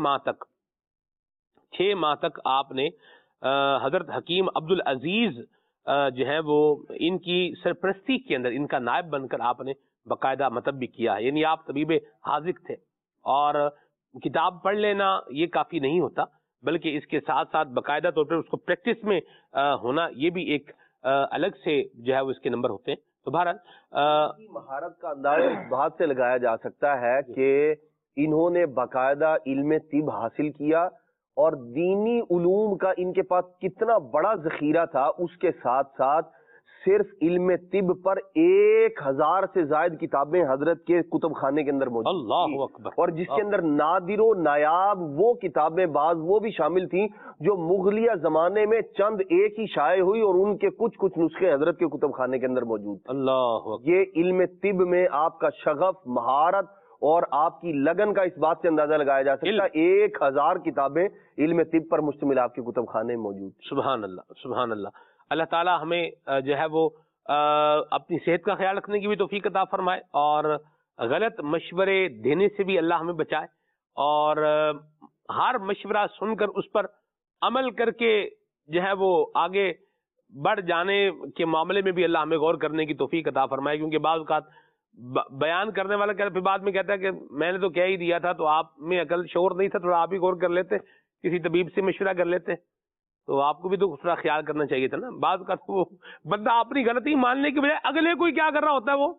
ماہ تک آپ نے حضرت حکیم عبدالعزیز جو ہے وہ ان کی سرپرستی کے اندر ان کا نائب بن کر آپ نے باقاعدہ مطب بھی کیا ہے. یعنی آپ طبیب حاذق تھے, اور کتاب پڑھ لینا یہ کافی نہیں ہوتا, بلکہ اس کے ساتھ ساتھ باقاعدہ طور پر اس کو پریکٹس میں ہونا یہ بھی ایک الگ سے جو ہے وہ اس کے نمبر ہوتے ہیں. تو بہرحال مہارت کا اندازہ اس بات سے لگایا جا سکتا ہے کہ انہوں نے باقاعدہ علم طب حاصل کیا, اور دینی علوم کا ان کے پاس کتنا بڑا ذخیرہ تھا. اس کے ساتھ ساتھ صرف علم طب پر 1000 سے زائد کتابیں حضرت کے کتب خانے کے اندر موجود, اللہ اکبر, اور جس کے اندر نادر و نایاب وہ کتابیں بعض وہ بھی شامل تھیں جو مغلیہ زمانے میں چند ایک ہی شائع ہوئی, اور ان کے کچھ نسخے حضرت کے کتب خانے کے اندر موجود. اللہ, یہ علم طب میں آپ کا شغف, مہارت اور آپ کی لگن کا اس بات سے اندازہ لگایا جا سکتا ہے. 1000 کتابیں علم طب پر مشتمل آپ کے کتب خانے موجود. سبحان اللہ, سبحان اللہ. اللہ تعالی ہمیں جو ہے وہ اپنی صحت کا خیال رکھنے کی بھی توفیق عطا فرمائے, اور غلط مشورے دینے سے بھی اللہ ہمیں بچائے, اور ہر مشورہ سن کر اس پر عمل کر کے جو ہے وہ آگے بڑھ جانے کے معاملے میں بھی اللہ ہمیں غور کرنے کی توفیق عطا فرمائے. کیونکہ بعض اوقات بیان کرنے والا پھر بعد میں کہتا ہے کہ میں نے تو کہہ ہی دیا تھا, تو آپ میں عقل شعور نہیں تھا, تھوڑا آپ ہی غور کر لیتے, کسی طبیب سے مشورہ کر لیتے, تو آپ کو بھی تو تھوڑا خیال کرنا چاہیے تھا نا. بعض کا وہ بندہ اپنی غلطی ماننے کی بجائے اگلے کوئی کیا کر رہا ہوتا ہے, وہ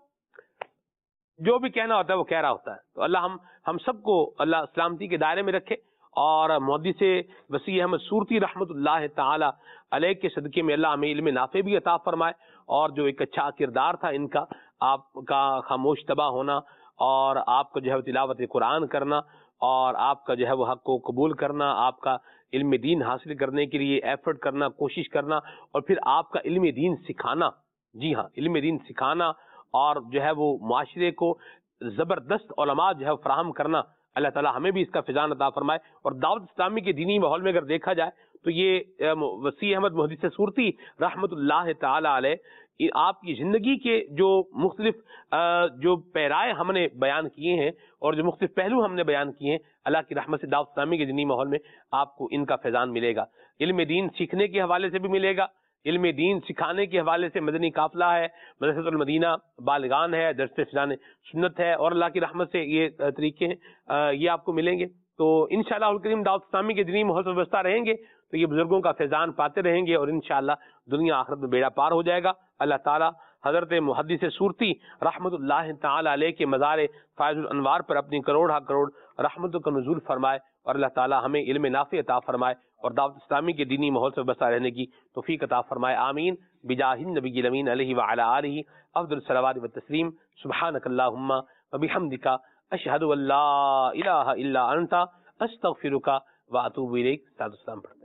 جو بھی کہنا ہوتا ہے وہ کہہ رہا ہوتا ہے. تو اللہ ہم سب کو اللہ سلامتی کے دائرے میں رکھے, اور محدث وسیع احمد صورتی رحمۃ اللہ تعالی علیہ کے صدقے میں اللہ ہمیں علم نافع بھی عطا فرمائے, اور جو ایک اچھا کردار تھا ان کا, آپ کا خاموش تباہ ہونا, اور آپ کا جو ہے تلاوت قرآن کرنا, اور آپ کا جو ہے وہ حق کو قبول کرنا, آپ کا علم دین حاصل کرنے کے لیے ایفرٹ کرنا, کوشش کرنا, اور پھر آپ کا علم دین سکھانا. جی ہاں, علم دین سکھانا, اور جو ہے وہ معاشرے کو زبردست علماء جو ہے فراہم کرنا. اللہ تعالیٰ ہمیں بھی اس کا فیضان عطا فرمائے. اور دعوت اسلامی کے دینی ماحول میں اگر دیکھا جائے تو یہ وسیع احمد محدث صورتی رحمۃ اللہ تعالی علیہ آپ کی زندگی کے جو مختلف جو پیرائے ہم نے بیان کیے ہیں اور جو مختلف پہلو ہم نے بیان کیے ہیں, اللہ کی رحمت سے دعوت اسلامی کے دینی ماحول میں آپ کو ان کا فیضان ملے گا. علم دین سیکھنے کے حوالے سے بھی ملے گا, علم دین سکھانے کے حوالے سے مدنی قافلہ ہے, مدرسۃ المدینہ بالغان ہے, درس فضان سنت ہے, اور اللہ کی رحمت سے یہ طریقے ہیں یہ آپ کو ملیں گے. تو انشاءاللہ الکریم دعوت اسلامی کے دینی ماحول سے وابستہ رہیں گے تو یہ بزرگوں کا فیضان پاتے رہیں گے, اور انشاءاللہ دنیا آخرت میں بیڑا پار ہو جائے گا. اللہ تعالیٰ حضرت محدث صورتی رحمۃ اللہ تعالی علیہ کے مزار فائز الانوار پر اپنی کروڑ رحمتوں کا نزول فرمائے, اور اللہ تعالیٰ ہمیں علم نافع عطا فرمائے, اور دعوت اسلامی کے دینی ماحول سے وابستہ رہنے کی توفیق عطا فرمائے. آمین بجاہ النبی الامین علیہ وعلی آلہ افضل الصلوات والتسلیم. سبحانک اللہم وبحمدک اشہد ان لا الہ الا انت استغفرک واتوب الیک. سلام السلام پڑھتے ہیں.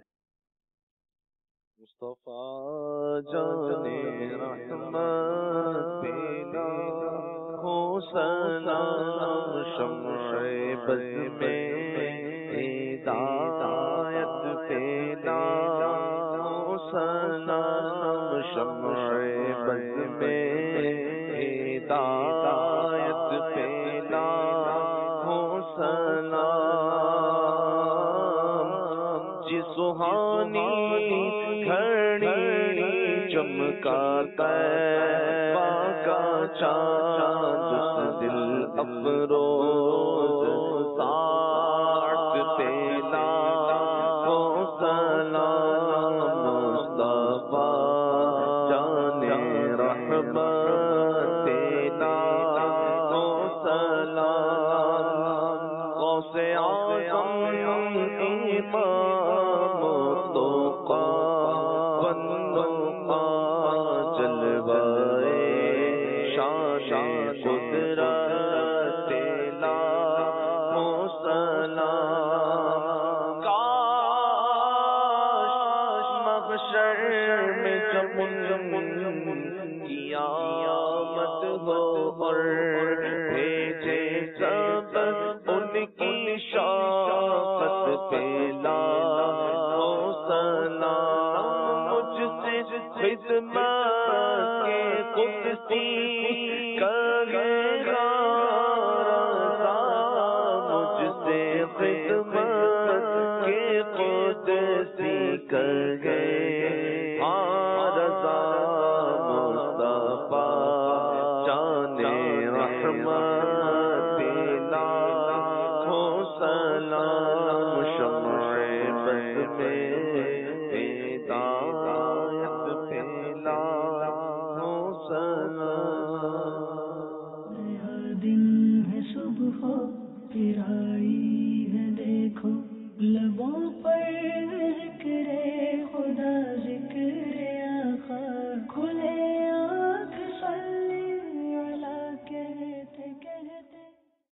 مصطفیٰ جانے رحمت پیدا ہو سلام شمع بز میں ہدایت پیدا شمع بز میں ہدایت پہ لاکھوں سلام، جس سہانی گھڑی چمکا طیبہ کا چاند، جس دل افروز ساعت پہ لاکھوں سلام، مصطفیٰ جانے رحمت لاکھوں سلام، غوث اعظم امام توقا بندہ جلوائے شان قدرت لاکھوں سلام، کاش محشر میں جب قیامت ہو اور بھیجے سب ان کی شافت پہ لاکھوں سلام، مجھ سے خدمت کے قدسی کر